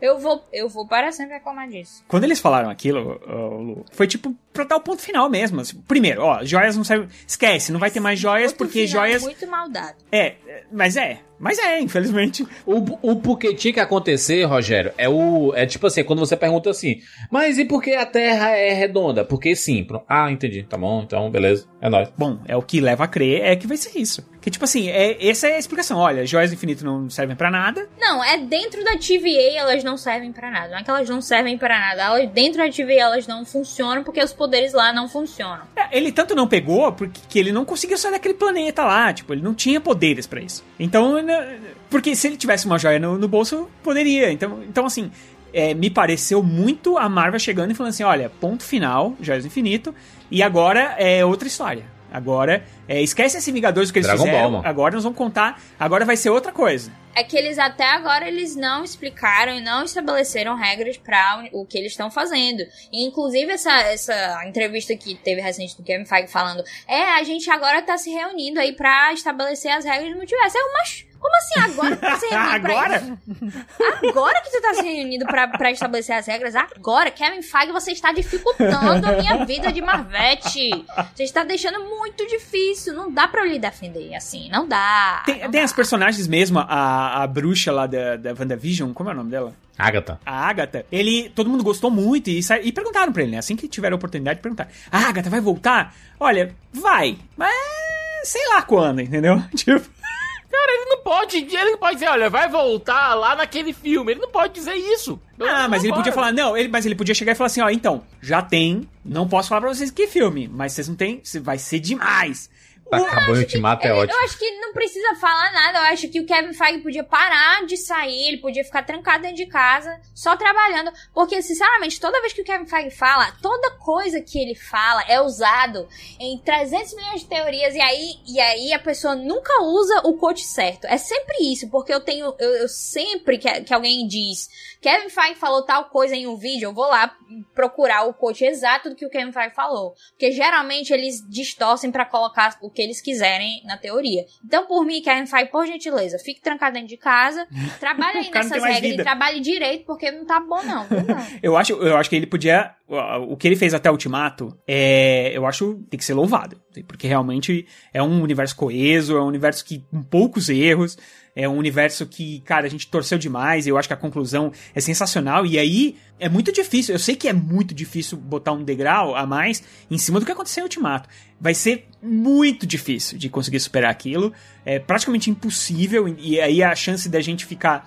Speaker 8: Eu vou para sempre reclamar disso.
Speaker 9: Quando eles falaram aquilo, Lu, foi tipo pra dar o ponto final mesmo. Assim, primeiro, joias não servem... Esquece, não vai ter mais joias, porque joias...
Speaker 8: muito mal dado.
Speaker 9: Mas infelizmente.
Speaker 6: O porquê tinha que acontecer, Rogério, é tipo assim, quando você pergunta assim, mas e por que a Terra é redonda? Porque sim. Entendi, tá bom, então beleza, é nóis.
Speaker 9: Bom, é o que leva a crer que vai ser isso. Que tipo assim, essa é a explicação. Olha, joias do infinito não servem pra nada.
Speaker 8: Não, dentro da TVA elas não servem pra nada. Não é que elas não servem pra nada. Dentro da TVA elas não funcionam porque os poderes lá não funcionam.
Speaker 9: Ele tanto não pegou porque ele não conseguiu sair daquele planeta lá. Tipo, ele não tinha poderes pra isso. Então, porque se ele tivesse uma joia no bolso, poderia. Então assim, me pareceu muito a Marvel chegando e falando assim, olha, ponto final, Joias do Infinito, e agora é outra história. Agora, esquece esse Vingadores que eles
Speaker 6: Dragon
Speaker 9: fizeram,
Speaker 6: Ball,
Speaker 9: agora nós vamos contar, agora vai ser outra coisa.
Speaker 8: É que eles até agora eles não explicaram e não estabeleceram regras pra o que eles estão fazendo. E, inclusive, essa entrevista que teve recente do Kevin Feige falando, a gente agora tá se reunindo aí pra estabelecer as regras do multiverso. Mas como assim? Agora que tá se reunindo pra isso? Agora que tu tá se reunindo pra estabelecer as regras? Agora, Kevin Feige, você está dificultando a minha vida de Marvete. Você está deixando muito difícil. Não dá pra eu lhe defender assim. Não dá.
Speaker 9: Tem as personagens mesmo, a bruxa lá da WandaVision, como é o nome dela?
Speaker 6: Agatha.
Speaker 9: A Agatha. Todo mundo gostou muito e perguntaram pra ele, né? Assim que tiveram a oportunidade de perguntar. A Agatha vai voltar? Olha, vai. Mas sei lá quando, entendeu? Tipo...
Speaker 7: Cara, ele não pode dizer, olha, vai voltar lá naquele filme. Ele não pode dizer isso.
Speaker 9: Mas ele podia falar, mas ele podia chegar e falar assim, então, já tem, não posso falar pra vocês que filme, mas vocês não tem, vai ser demais.
Speaker 6: Acabou o Ultimato, é ótimo.
Speaker 8: Eu acho que não precisa falar nada. Eu acho que o Kevin Feige podia parar de sair, ele podia ficar trancado dentro de casa, só trabalhando. Porque, sinceramente, toda vez que o Kevin Feige fala, toda coisa que ele fala é usado em 300 milhões de teorias. E aí a pessoa nunca usa o quote certo. É sempre isso, porque eu sempre que alguém diz Kevin Feige falou tal coisa em um vídeo, eu vou lá procurar o quote exato do que o Kevin Feige falou. Porque geralmente eles distorcem pra colocar o que eles quiserem na teoria. Então, por mim, Kevin Feige, por gentileza, fique trancado dentro de casa, trabalhe aí nessas regras e trabalhe direito, porque não tá bom, não.
Speaker 9: Eu acho que ele podia... O que ele fez até o Ultimato, eu acho que tem que ser louvado. Porque realmente é um universo coeso, é um universo que com poucos erros, é um universo que, cara, a gente torceu demais, e eu acho que a conclusão é sensacional, e aí é muito difícil, eu sei que é muito difícil botar um degrau a mais em cima do que aconteceu em Ultimato. Vai ser muito difícil de conseguir superar aquilo, é praticamente impossível, e aí a chance da gente ficar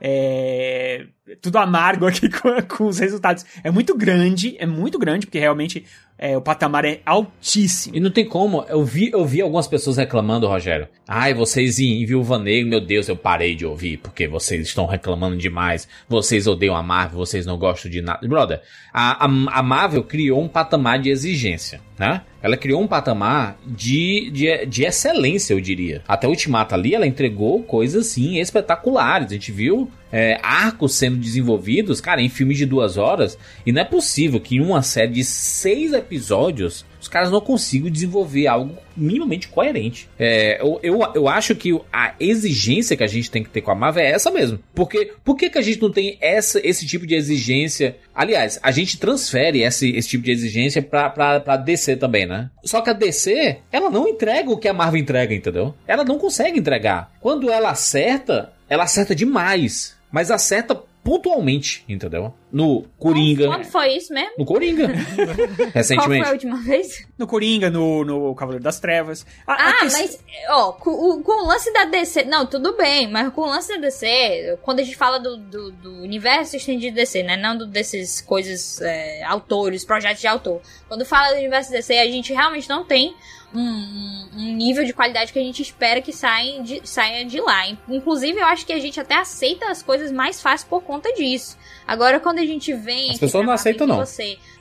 Speaker 9: tudo amargo aqui com os resultados é muito grande, porque realmente o patamar é altíssimo.
Speaker 6: E não tem como, eu vi algumas pessoas reclamando, Rogério. Ai, vocês em Viúva Negra, meu Deus, eu parei de ouvir, porque vocês estão reclamando demais, vocês odeiam a Marvel, vocês não gostam de nada. Brother, a Marvel criou um patamar de exigência, né? Ela criou um patamar de excelência, eu diria. Até o Ultimato ali, ela entregou coisas, assim, espetaculares. A gente viu arcos sendo desenvolvidos, cara, em filmes de 2 horas. E não é possível que em uma série de 6 episódios os caras não consigam desenvolver algo minimamente coerente. Eu acho que a exigência que a gente tem que ter com a Marvel é essa mesmo. Porque por que a gente não tem esse tipo de exigência? Aliás, a gente transfere esse tipo de exigência pra DC também, né? Só que a DC, ela não entrega o que a Marvel entrega, entendeu? Ela não consegue entregar. Quando ela acerta demais. Mas acerta pontualmente, entendeu? No Coringa.
Speaker 8: Quando foi isso mesmo?
Speaker 6: No Coringa. Recentemente.
Speaker 8: Qual foi a última vez?
Speaker 9: No Coringa, no Cavaleiro das Trevas.
Speaker 8: Mas, com o lance da DC... Não, tudo bem, mas com o lance da DC, quando a gente fala do universo estendido de DC, né? Não desses coisas, autores, projetos de autor. Quando fala do universo DC, a gente realmente não tem um nível de qualidade que a gente espera que saia de lá. Inclusive, eu acho que a gente até aceita as coisas mais fáceis por conta disso. Agora, quando a gente vem...
Speaker 6: As pessoas não aceitam, não.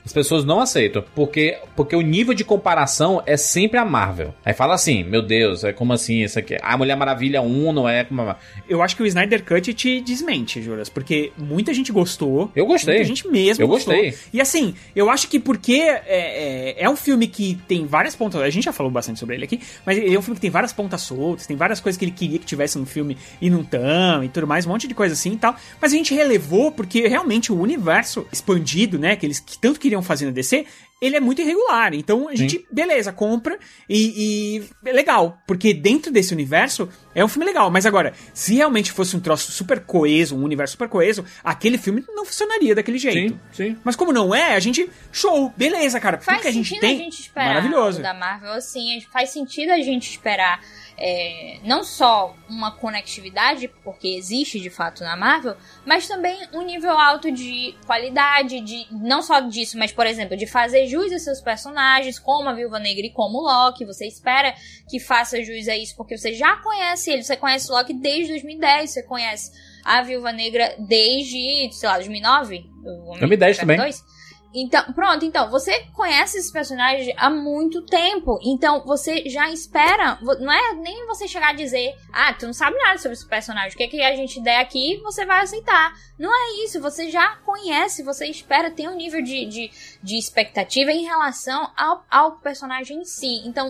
Speaker 6: As pessoas não aceitam, porque o nível de comparação é sempre a Marvel. Aí fala assim, meu Deus, é como assim isso aqui? A Mulher Maravilha 1 não é como...
Speaker 9: Eu acho que o Snyder Cut te desmente, Juras, porque muita gente gostou.
Speaker 6: Eu gostei.
Speaker 9: Muita gente mesmo gostou.
Speaker 6: Gostei.
Speaker 9: E assim, eu acho que porque é um filme que tem várias pontas... A gente já falou bastante sobre ele aqui, mas ele é um filme que tem várias pontas soltas, tem várias coisas que ele queria que tivesse no filme e não tão, e tudo mais, um monte de coisa assim e tal. Mas a gente relevou porque realmente o universo expandido, né, que eles tanto queriam fazer na DC, ele é muito irregular. Então a gente, beleza, compra e é legal, porque dentro desse universo é um filme legal. Mas agora, se realmente fosse um troço super coeso, um universo super coeso, aquele filme não funcionaria daquele jeito.
Speaker 6: Sim.
Speaker 9: Mas como não é, a gente, show, beleza, cara.
Speaker 8: Faz
Speaker 9: porque a gente
Speaker 8: sentido
Speaker 9: tem,
Speaker 8: a gente esperar
Speaker 9: maravilhoso.
Speaker 8: o da Marvel assim, faz sentido a gente esperar não só uma conectividade, porque existe de fato na Marvel, mas também um nível alto de qualidade, não só disso, mas, por exemplo, de fazer jus a seus personagens, como a Viúva Negra e como o Loki. Você espera que faça jus a isso, porque você já conhece ele, você conhece o Loki desde 2010, você conhece a Viúva Negra desde, sei lá, 2009?
Speaker 6: 2010 também.
Speaker 8: Então, pronto, então, você conhece esses personagens há muito tempo, então você já espera, não é nem você chegar a dizer, tu não sabe nada sobre esse personagem, o que a gente der aqui, você vai aceitar. Não é isso, você já conhece, você espera, tem um nível de expectativa em relação ao personagem em si. Então,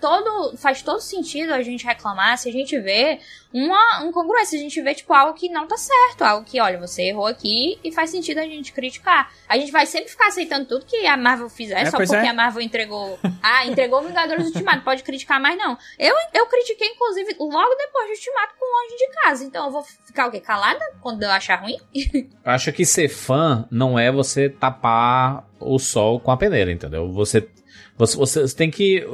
Speaker 8: faz todo sentido a gente reclamar se a gente vê uma incongruência, se a gente vê, tipo, algo que não tá certo, algo que, olha, você errou aqui e faz sentido a gente criticar. A gente vai sempre ficar aceitando tudo que a Marvel fizer, só porque a Marvel entregou Vingadores Ultimato, pode criticar mais não. Eu critiquei, inclusive, logo depois do Ultimato com Longe de Casa, então eu vou ficar o quê? Calada quando eu achar ruim?
Speaker 6: Acho que ser fã não é você tapar o sol com a peneira, entendeu? Você tem que...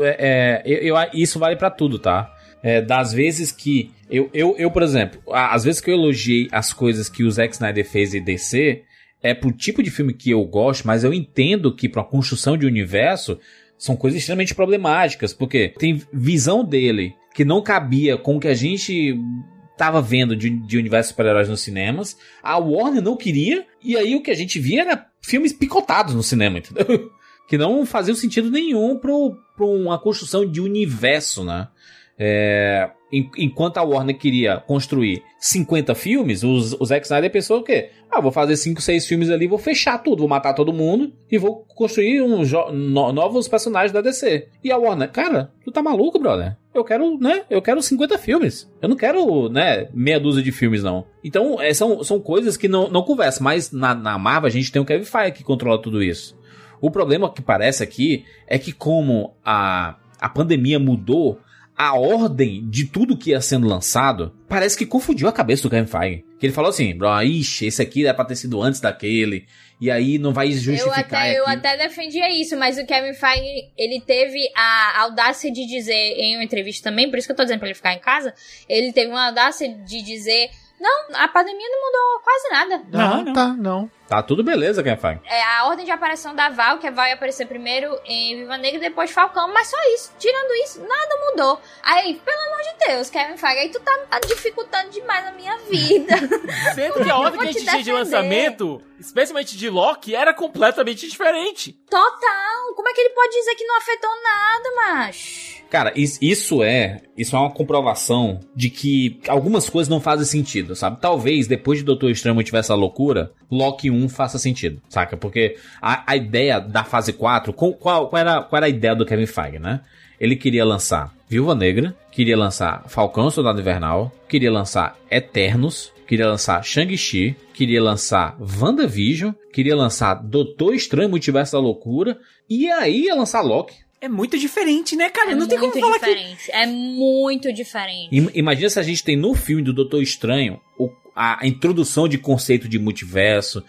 Speaker 6: isso vale pra tudo, tá? Das vezes que... Eu, por exemplo, às vezes que eu elogiei as coisas que o Zack Snyder fez em DC, é pro tipo de filme que eu gosto, mas eu entendo que pra construção de universo são coisas extremamente problemáticas, porque tem visão dele que não cabia com o que a gente tava vendo de universo super-heróis nos cinemas, a Warner não queria, e aí o que a gente via era filmes picotados no cinema, entendeu? Que não faziam sentido nenhum pra uma construção de universo, né? Enquanto a Warner queria construir 50 filmes, o Zack Snyder pensou o quê? Vou fazer 5, 6 filmes ali, vou fechar tudo, vou matar todo mundo e vou construir novos personagens da DC. E a Warner, cara, tu tá maluco, brother? Eu quero 50 filmes. Eu não quero, meia dúzia de filmes, não. Então, são coisas que não conversam. Mas na Marvel a gente tem o Kevin Feige que controla tudo isso. O problema que parece aqui é que como a pandemia mudou a ordem de tudo que ia sendo lançado, parece que confundiu a cabeça do Kevin Feige. Que ele falou assim, esse aqui era pra ter sido antes daquele, e aí não vai justificar.
Speaker 8: Eu até defendia isso, mas o Kevin Feige, ele teve a audácia de dizer em uma entrevista também, por isso que eu tô dizendo pra ele ficar em casa, ele teve uma audácia de dizer, não, a pandemia não mudou quase nada.
Speaker 10: Não.
Speaker 6: Tá tudo beleza, Kevin Feige.
Speaker 8: A ordem de aparição da Val, que a Val ia aparecer primeiro em Viúva Negra e depois Falcão, mas só isso. Tirando isso, nada mudou. Aí, pelo amor de Deus, Kevin Feige, aí tu tá dificultando demais a minha vida.
Speaker 7: Sendo que a ordem que a gente tinha de lançamento, especialmente de Loki, era completamente diferente.
Speaker 8: Total. Como é que ele pode dizer que não afetou nada, macho?
Speaker 6: Cara, isso é uma comprovação de que algumas coisas não fazem sentido, sabe? Talvez, depois de Doutor Estranho tiver essa loucura, Loki 1 faça sentido, saca? Porque a ideia da fase 4, qual era a ideia do Kevin Feige, né? Ele queria lançar Viúva Negra, queria lançar Falcão Soldado Invernal, queria lançar Eternos, queria lançar Shang-Chi, queria lançar WandaVision, queria lançar Doutor Estranho Multiverso da Loucura, e aí ia lançar Loki.
Speaker 9: É muito diferente, né, cara? Não tem como falar
Speaker 8: diferente. É muito diferente.
Speaker 6: Imagina se a gente tem no filme do Doutor Estranho a introdução de conceito de multiverso,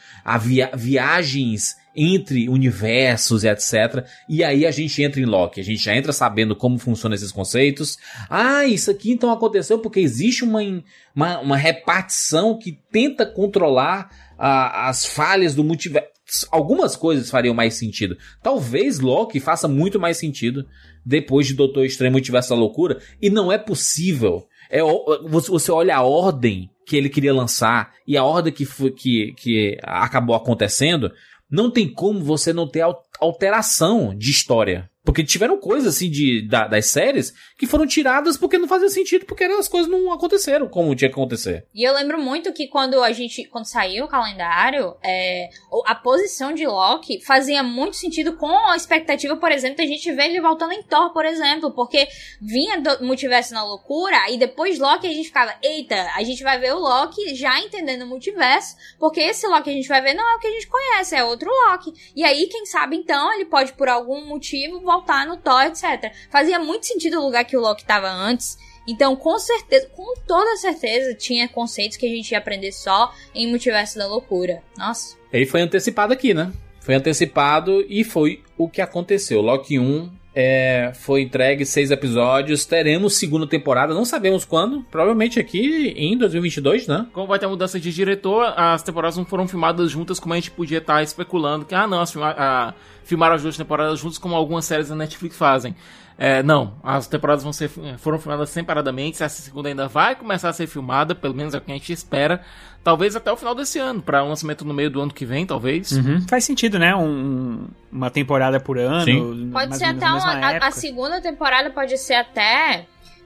Speaker 6: viagens entre universos e etc. E aí a gente entra em Loki. A gente já entra sabendo como funcionam esses conceitos. Isso aqui então aconteceu porque existe uma repartição que tenta controlar as falhas do multiverso. Algumas coisas fariam mais sentido. Talvez Loki faça muito mais sentido depois de Doutor Estranho Multiverso da Loucura. E não é possível. Você olha a ordem que ele queria lançar e a ordem que acabou acontecendo. não tem como você não ter alteração de história. Porque tiveram coisas assim das séries que foram tiradas porque não fazia sentido, porque as coisas não aconteceram como tinha que acontecer.
Speaker 8: E eu lembro muito que quando saiu o calendário, a posição de Loki fazia muito sentido com a expectativa, por exemplo, da gente ver ele voltando em Thor, por exemplo, porque vinha do Multiverso na Loucura, e depois Loki a gente ficava, eita, a gente vai ver o Loki já entendendo o multiverso, porque esse Loki que a gente vai ver não é o que a gente conhece, é outro Loki. E aí, quem sabe, então, ele pode, por algum motivo, voltar no Thor, etc. Fazia muito sentido o lugar que o Loki estava antes. Então, com certeza, com toda certeza, tinha conceitos que a gente ia aprender só em Multiverso da Loucura. Nossa.
Speaker 6: E aí foi antecipado aqui, né? Foi antecipado e foi o que aconteceu. Loki 1 foi entregue 6 episódios. Teremos segunda temporada, não sabemos quando. Provavelmente aqui em 2022, né?
Speaker 7: Como vai ter mudança de diretor, as temporadas não foram filmadas juntas como a gente podia estar especulando. Que, filmaram as 2 temporadas juntas como algumas séries da Netflix fazem. Não, as temporadas foram filmadas separadamente. Essa segunda ainda vai começar a ser filmada, pelo menos é o que a gente espera. Talvez até o final desse ano, para um lançamento no meio do ano que vem, talvez.
Speaker 9: Uhum. Faz sentido, né? Uma temporada por ano.
Speaker 6: Sim.
Speaker 8: Pode ser até a segunda temporada pode ser até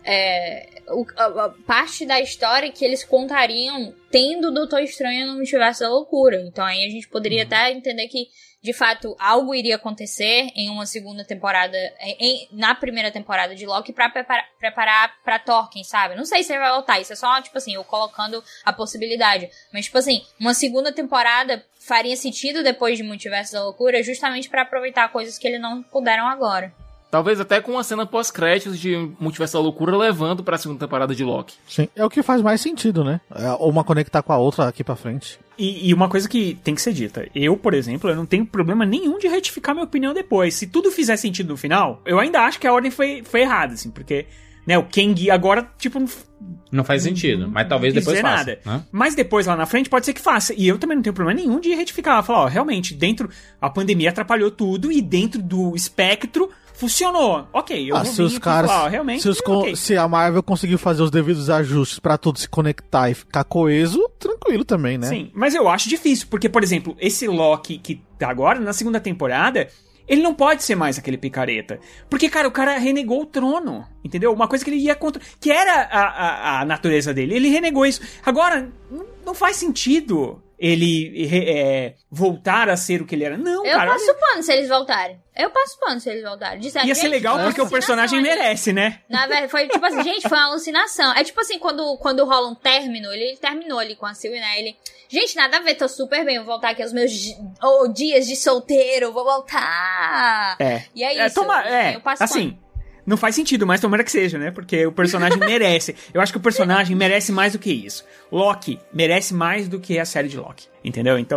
Speaker 8: parte da história que eles contariam tendo o Doutor Estranho no Multiverso da Loucura. Então aí a gente poderia até entender que de fato, algo iria acontecer em uma segunda temporada, na primeira temporada de Loki, pra preparar pra Thor, quem sabe? Não sei se ele vai voltar, isso é só, tipo assim, eu colocando a possibilidade. Mas, tipo assim, uma segunda temporada faria sentido depois de Multiverso da Loucura, justamente pra aproveitar coisas que eles não puderam agora.
Speaker 7: Talvez até com uma cena pós-créditos de Multiverso da Loucura levando pra segunda temporada de Loki.
Speaker 10: Sim, é o que faz mais sentido, né? Uma conectar com a outra aqui pra frente.
Speaker 9: E uma coisa que tem que ser dita. Eu, por exemplo, eu não tenho problema nenhum de retificar minha opinião depois. Se tudo fizer sentido no final, eu ainda acho que a ordem foi errada, assim, porque... né, o Kang agora, tipo...
Speaker 6: Não faz sentido, mas talvez depois faça.
Speaker 9: Nada.
Speaker 6: Né?
Speaker 9: Mas depois, lá na frente, pode ser que faça. E eu também não tenho problema nenhum de retificar. Falar, realmente, dentro... A pandemia atrapalhou tudo e dentro do espectro funcionou. Ok, eu vou
Speaker 10: se os caras,
Speaker 9: falar, realmente...
Speaker 10: Se a Marvel conseguiu fazer os devidos ajustes pra tudo se conectar e ficar coeso, tranquilo também, né?
Speaker 9: Sim, mas eu acho difícil, porque, por exemplo, esse Loki que tá agora, na segunda temporada... Ele não pode ser mais aquele picareta. Porque, cara, o cara renegou o trono. Entendeu? Uma coisa que ele ia contra... Que era a natureza dele. Ele renegou isso. Agora, não faz sentido ele voltar a ser o que ele era. Não,
Speaker 8: cara. Eu passo pano se eles voltarem. Disseram,
Speaker 9: ia ser legal porque o personagem merece, né?
Speaker 8: Na verdade, foi tipo assim, gente, foi uma alucinação. É tipo assim, quando rola um término, ele terminou ali com a Sylvie, né? Ele, gente, nada a ver, tô super bem, vou voltar aqui aos meus dias de solteiro, vou voltar. E é isso.
Speaker 9: Eu passo assim, pano. Não faz sentido, mas tomara que seja, né? Porque o personagem merece. Eu acho que o personagem merece mais do que isso. Loki merece mais do que a série de Loki. Entendeu? Então...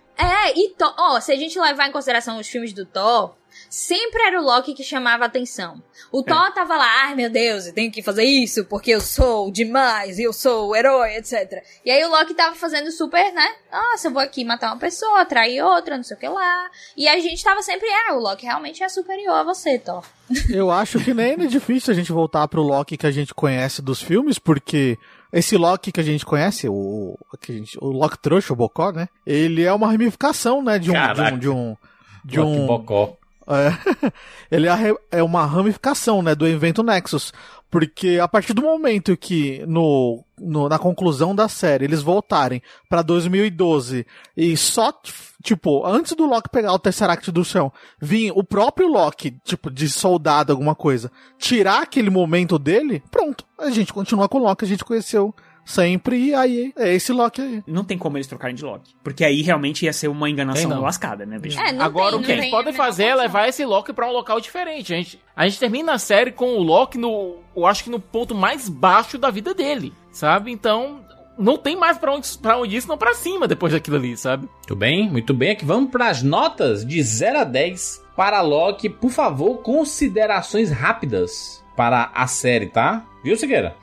Speaker 8: se a gente levar em consideração os filmes do Thor, sempre era o Loki que chamava a atenção. O Thor tava lá, ai meu Deus, eu tenho que fazer isso porque eu sou demais, eu sou o herói, etc. E aí o Loki tava fazendo super, né? Nossa, eu vou aqui matar uma pessoa, atrair outra, não sei o que lá. E a gente tava sempre, o Loki realmente é superior a você, Thor.
Speaker 10: Eu acho que nem é difícil a gente voltar pro Loki que a gente conhece dos filmes, porque... Esse Loki que a gente conhece, o Loki trouxa, o Bocó, né? Ele é uma ramificação, né? De um
Speaker 6: Bocó.
Speaker 10: Ele é uma ramificação, né? Do evento Nexus. Porque a partir do momento que na conclusão da série eles voltarem pra 2012 e só, tipo, antes do Loki pegar o Tesseract do chão, vir o próprio Loki, tipo, de soldado, alguma coisa, tirar aquele momento dele, pronto. A gente continua com o Loki que a gente conheceu sempre, e aí é esse Loki aí.
Speaker 9: Não tem como eles trocarem de Loki. Porque aí realmente ia ser uma enganação lascada, né, bicho?
Speaker 7: Agora, o que eles podem fazer é levar esse Loki pra um local diferente. A gente termina a série com o Loki eu acho que no ponto mais baixo da vida dele, sabe? Então, não tem mais pra onde ir, senão pra cima depois daquilo ali, sabe?
Speaker 6: Muito bem. Aqui vamos pras notas de 0 a 10 para Loki. Por favor, considerações rápidas para a série, tá? Viu, Siqueira?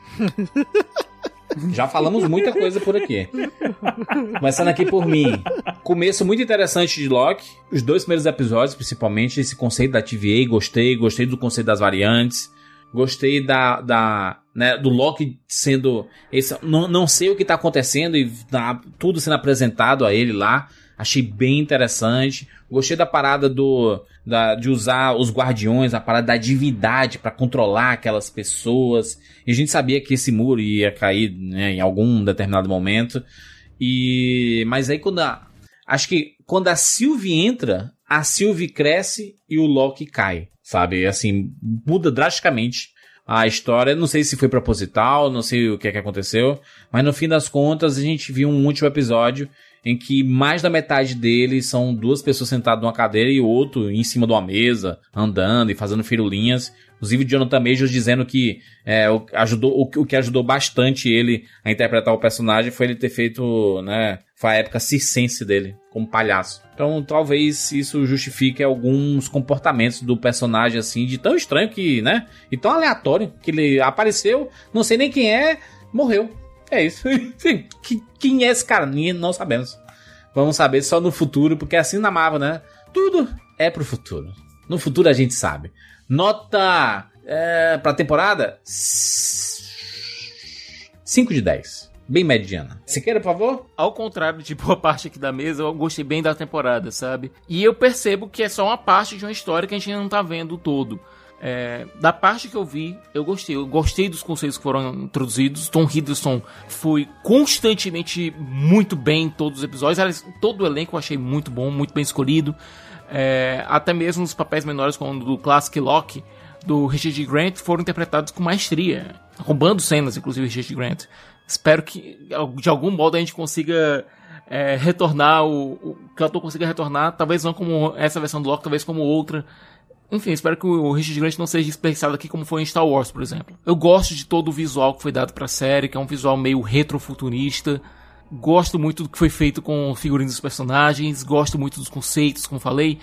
Speaker 6: Já falamos muita coisa por aqui. Começando aqui por mim. Começo muito interessante de Loki. Os 2 primeiros episódios, principalmente. Esse conceito da TVA, gostei do conceito das variantes. Gostei né, do Loki sendo... não sei o que tá acontecendo e tudo sendo apresentado a ele lá. Achei bem interessante. Gostei da parada de usar os guardiões, a parada da divindade pra controlar aquelas pessoas. E a gente sabia que esse muro ia cair, né, em algum determinado momento. Mas aí acho que quando a Sylvie entra, a Sylvie cresce e o Loki cai, sabe? Assim, muda drasticamente a história. Não sei se foi proposital, não sei o que é que aconteceu, mas no fim das contas a gente viu um último episódio em que mais da metade dele são duas pessoas sentadas numa cadeira e o outro em cima de uma mesa, andando e fazendo firulinhas. Inclusive, Jonathan Majors dizendo que o que ajudou bastante ele a interpretar o personagem foi ele ter feito, né, foi a época circense dele, como palhaço. Então, talvez isso justifique alguns comportamentos do personagem, assim, de tão estranho que, né, e tão aleatório, que ele apareceu, não sei nem quem é, morreu. É isso. Enfim, quem é esse cara? Não sabemos. Vamos saber só no futuro, porque assim na Marvel, né? Tudo é pro futuro. No futuro a gente sabe. Nota pra temporada? 5 de 10. Bem mediana. Siqueira, por favor?
Speaker 7: Ao contrário de boa parte aqui da mesa, eu gostei bem da temporada, sabe? E eu percebo que é só uma parte de uma história que a gente não tá vendo todo. Da parte que eu vi, eu gostei dos conceitos que foram introduzidos. Tom Hiddleston foi constantemente muito bem em todos os episódios. Aliás, todo o elenco eu achei muito bom, muito bem escolhido. Até mesmo os papéis menores, como o do Classic Loki, do Richard Grant, foram interpretados com maestria, roubando cenas, inclusive, Richard Grant. Espero que de algum modo a gente consiga retornar, que o ator consiga retornar, talvez não como essa versão do Loki, talvez como outra. Enfim, espero que o Richard Grant não seja desperdiçado aqui como foi em Star Wars, por exemplo. Eu gosto de todo o visual que foi dado pra série, que é um visual meio retrofuturista. Gosto muito do que foi feito com figurinos dos personagens. Gosto muito dos conceitos, como falei.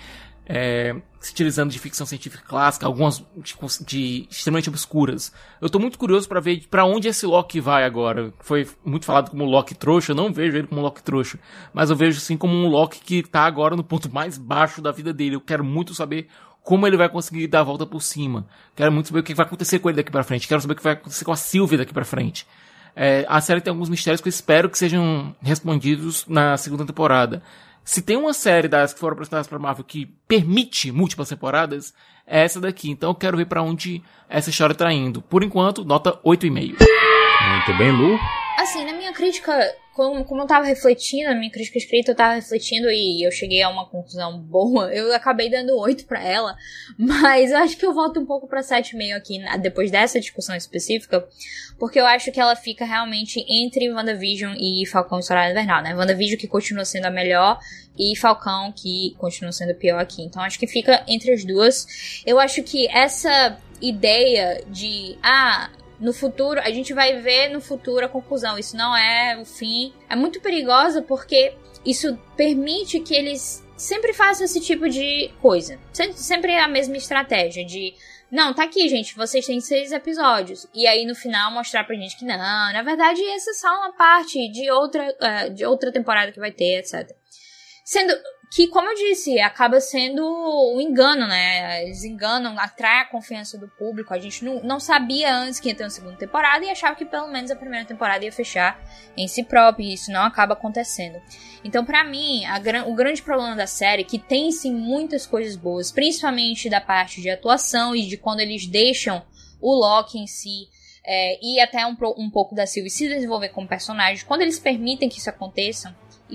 Speaker 7: Se utilizando de ficção científica clássica, algumas de extremamente obscuras. Eu tô muito curioso pra ver pra onde esse Loki vai agora. Foi muito falado como Loki trouxa. Eu não vejo ele como Loki trouxa, mas eu vejo assim como um Loki que tá agora no ponto mais baixo da vida dele. Eu quero muito saber como ele vai conseguir dar a volta por cima. Quero muito saber o que vai acontecer com ele daqui pra frente. Quero saber o que vai acontecer com a Sylvie daqui pra frente. A série tem alguns mistérios que eu espero que sejam respondidos na segunda temporada. Se tem uma série das que foram apresentadas pra Marvel que permite múltiplas temporadas, é essa daqui. Então eu quero ver pra onde essa história tá indo. Por enquanto, nota 8,5.
Speaker 6: Muito bem, Lu.
Speaker 8: Assim, na minha crítica, como eu tava refletindo, na minha crítica escrita, eu tava refletindo e eu cheguei a uma conclusão boa. Eu acabei dando 8 pra ela, mas eu acho que eu volto um pouco pra 7,5 aqui, depois dessa discussão específica, porque eu acho que ela fica realmente entre WandaVision e Falcão e Soldado Invernal, né? WandaVision que continua sendo a melhor e Falcão que continua sendo pior aqui. Então acho que fica entre as duas. Eu acho que essa ideia de, no futuro, a gente vai ver no futuro a conclusão, isso não é o fim, é muito perigosa porque isso permite que eles sempre façam esse tipo de coisa. Sempre é a mesma estratégia de, não, tá aqui, gente, vocês têm 6 episódios. E aí no final mostrar pra gente que não, na verdade essa é só uma parte de outra temporada que vai ter, etc. Sendo que, como eu disse, acaba sendo um engano, né? Eles enganam, atraem a confiança do público. A gente não sabia antes que ia ter uma segunda temporada e achava que pelo menos a primeira temporada ia fechar em si própria, e isso não acaba acontecendo. Então, pra mim, o grande problema da série, que tem sim muitas coisas boas, principalmente da parte de atuação e de quando eles deixam o Loki em si, e até um pouco da Sylvie se desenvolver como personagem, quando eles permitem que isso aconteça,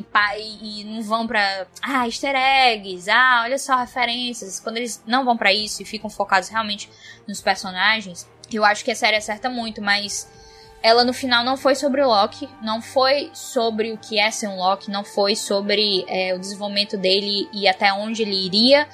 Speaker 8: e não vão pra easter eggs, olha só referências, quando eles não vão pra isso e ficam focados realmente nos personagens, eu acho que a série acerta muito, mas ela no final não foi sobre o Loki, não foi sobre o que é ser um Loki, não foi sobre o desenvolvimento dele e até onde ele iria,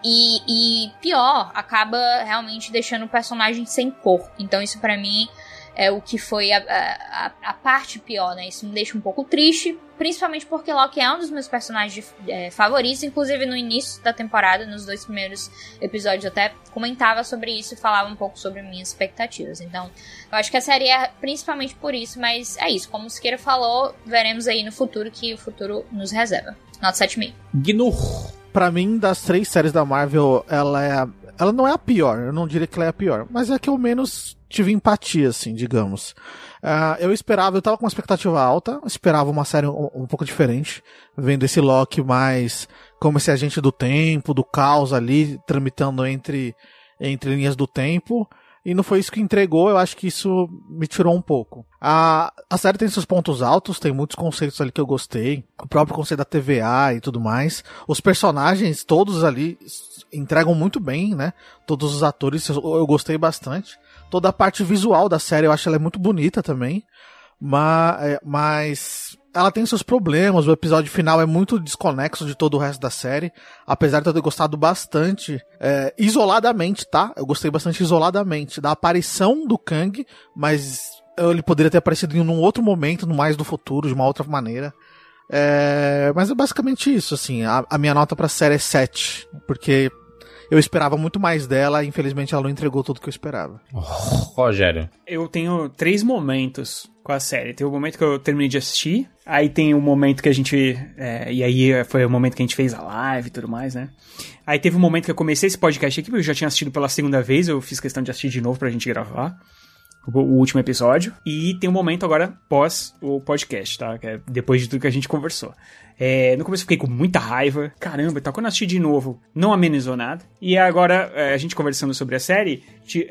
Speaker 8: e pior, acaba realmente deixando o personagem sem cor. Então isso pra mim é o que foi a parte pior, né? Isso me deixa um pouco triste, principalmente porque Loki é um dos meus personagens favoritos. Inclusive no início da temporada, nos 2 primeiros episódios, eu até comentava sobre isso e falava um pouco sobre minhas expectativas. Então, eu acho que a série é principalmente por isso, mas é isso. Como o Siqueira falou, veremos aí no futuro que o futuro nos reserva. Nota 7,5.
Speaker 6: Gnur.
Speaker 10: Pra mim, das 3 séries da Marvel, ela ela não é a pior, eu não diria que ela é a pior, mas é a que eu menos tive empatia, assim, digamos. Eu tava com uma expectativa alta, esperava uma série um pouco diferente, vendo esse Loki mais como esse agente do tempo, do caos ali, tramitando entre linhas do tempo, e não foi isso que entregou, eu acho que isso me tirou um pouco. A série tem seus pontos altos, tem muitos conceitos ali que eu gostei, o próprio conceito da TVA e tudo mais, os personagens todos ali entregam muito bem, né, todos os atores, eu gostei bastante. Toda a parte visual da série, eu acho ela muito bonita também, mas ela tem seus problemas, o episódio final é muito desconexo de todo o resto da série, apesar de eu ter gostado bastante, isoladamente, tá? Eu gostei bastante isoladamente da aparição do Kang, mas ele poderia ter aparecido em um outro momento, no mais do futuro, de uma outra maneira. Mas é basicamente isso, assim, a minha nota pra série é 7, porque eu esperava muito mais dela e infelizmente ela não entregou tudo que eu esperava.
Speaker 6: Rogério.
Speaker 9: Eu tenho 3 momentos com a série. Tem o momento que eu terminei de assistir, aí tem o momento que a gente... e aí foi o momento que a gente fez a live e tudo mais, né? Aí teve um momento que eu comecei esse podcast aqui, porque eu já tinha assistido pela segunda vez, eu fiz questão de assistir de novo pra gente gravar o último episódio. E tem um momento agora pós o podcast, tá? Que é depois de tudo que a gente conversou. No começo eu fiquei com muita raiva. Caramba, tá? Quando eu assisti de novo, não amenizou nada. E agora, a gente conversando sobre a série,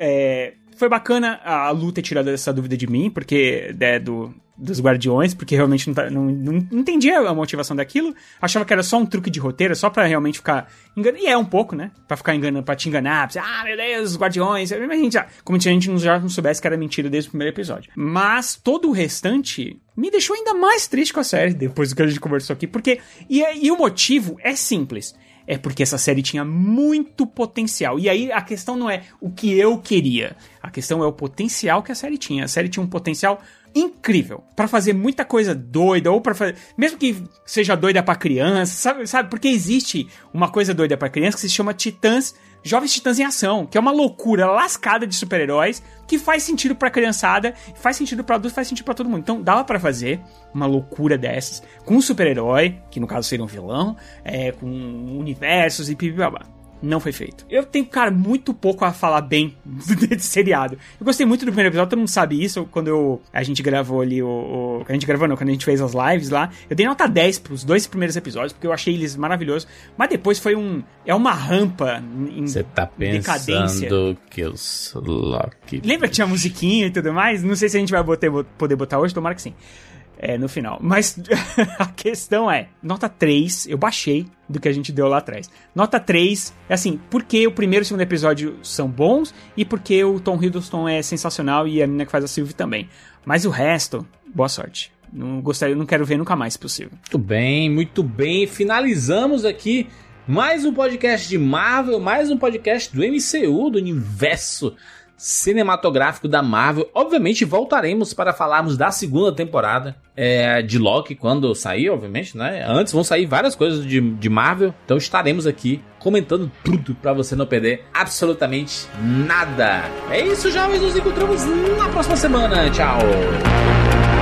Speaker 9: foi bacana a Lu ter tirado essa dúvida de mim, porque dos Guardiões, porque realmente não entendia a motivação daquilo. Achava que era só um truque de roteiro, só pra realmente ficar enganando. E é um pouco, né? Pra ficar enganando, pra te enganar. Pra meu Deus, os Guardiões. Como se a gente já não soubesse que era mentira desde o primeiro episódio. Mas todo o restante me deixou ainda mais triste com a série, depois do que a gente conversou aqui. Porque, e o motivo é simples. É porque essa série tinha muito potencial. E aí a questão não é o que eu queria. A questão é o potencial que a série tinha. A série tinha um potencial incrível pra fazer muita coisa doida, ou pra fazer, mesmo que seja doida pra criança, sabe? Porque existe uma coisa doida pra criança que se chama Jovens Titãs em Ação, que é uma loucura lascada de super-heróis que faz sentido pra criançada, faz sentido pra adulto, faz sentido pra todo mundo. Então dava pra fazer uma loucura dessas com um super-herói, que no caso seria um vilão, com universos e pibibabá. Não foi feito. Eu tenho, cara, muito pouco a falar bem desse seriado. Eu gostei muito do primeiro episódio, todo mundo sabe isso. Quando a gente gravou ali quando a gente fez as lives lá, eu dei nota 10 pros 2 primeiros episódios, porque eu achei eles maravilhosos. Mas depois foi uma rampa em
Speaker 6: Você tá pensando
Speaker 9: decadência.
Speaker 6: Que os Loki...
Speaker 9: Lembra que tinha musiquinha e tudo mais? Não sei se a gente vai poder botar hoje, tomara que sim. No final. Mas a questão é, nota 3, eu baixei do que a gente deu lá atrás. Nota 3, é assim, porque o primeiro e o segundo episódio são bons e porque o Tom Hiddleston é sensacional e a menina que faz a Sylvie também. Mas o resto, boa sorte. Não quero ver nunca mais, se possível.
Speaker 6: Muito bem. Finalizamos aqui mais um podcast de Marvel, mais um podcast do MCU, do universo cinematográfico da Marvel. Obviamente voltaremos para falarmos da segunda temporada de Loki quando sair, obviamente, né? Antes vão sair várias coisas de Marvel, então estaremos aqui comentando tudo para você não perder absolutamente nada. É isso, jovens, nos encontramos na próxima semana. Tchau!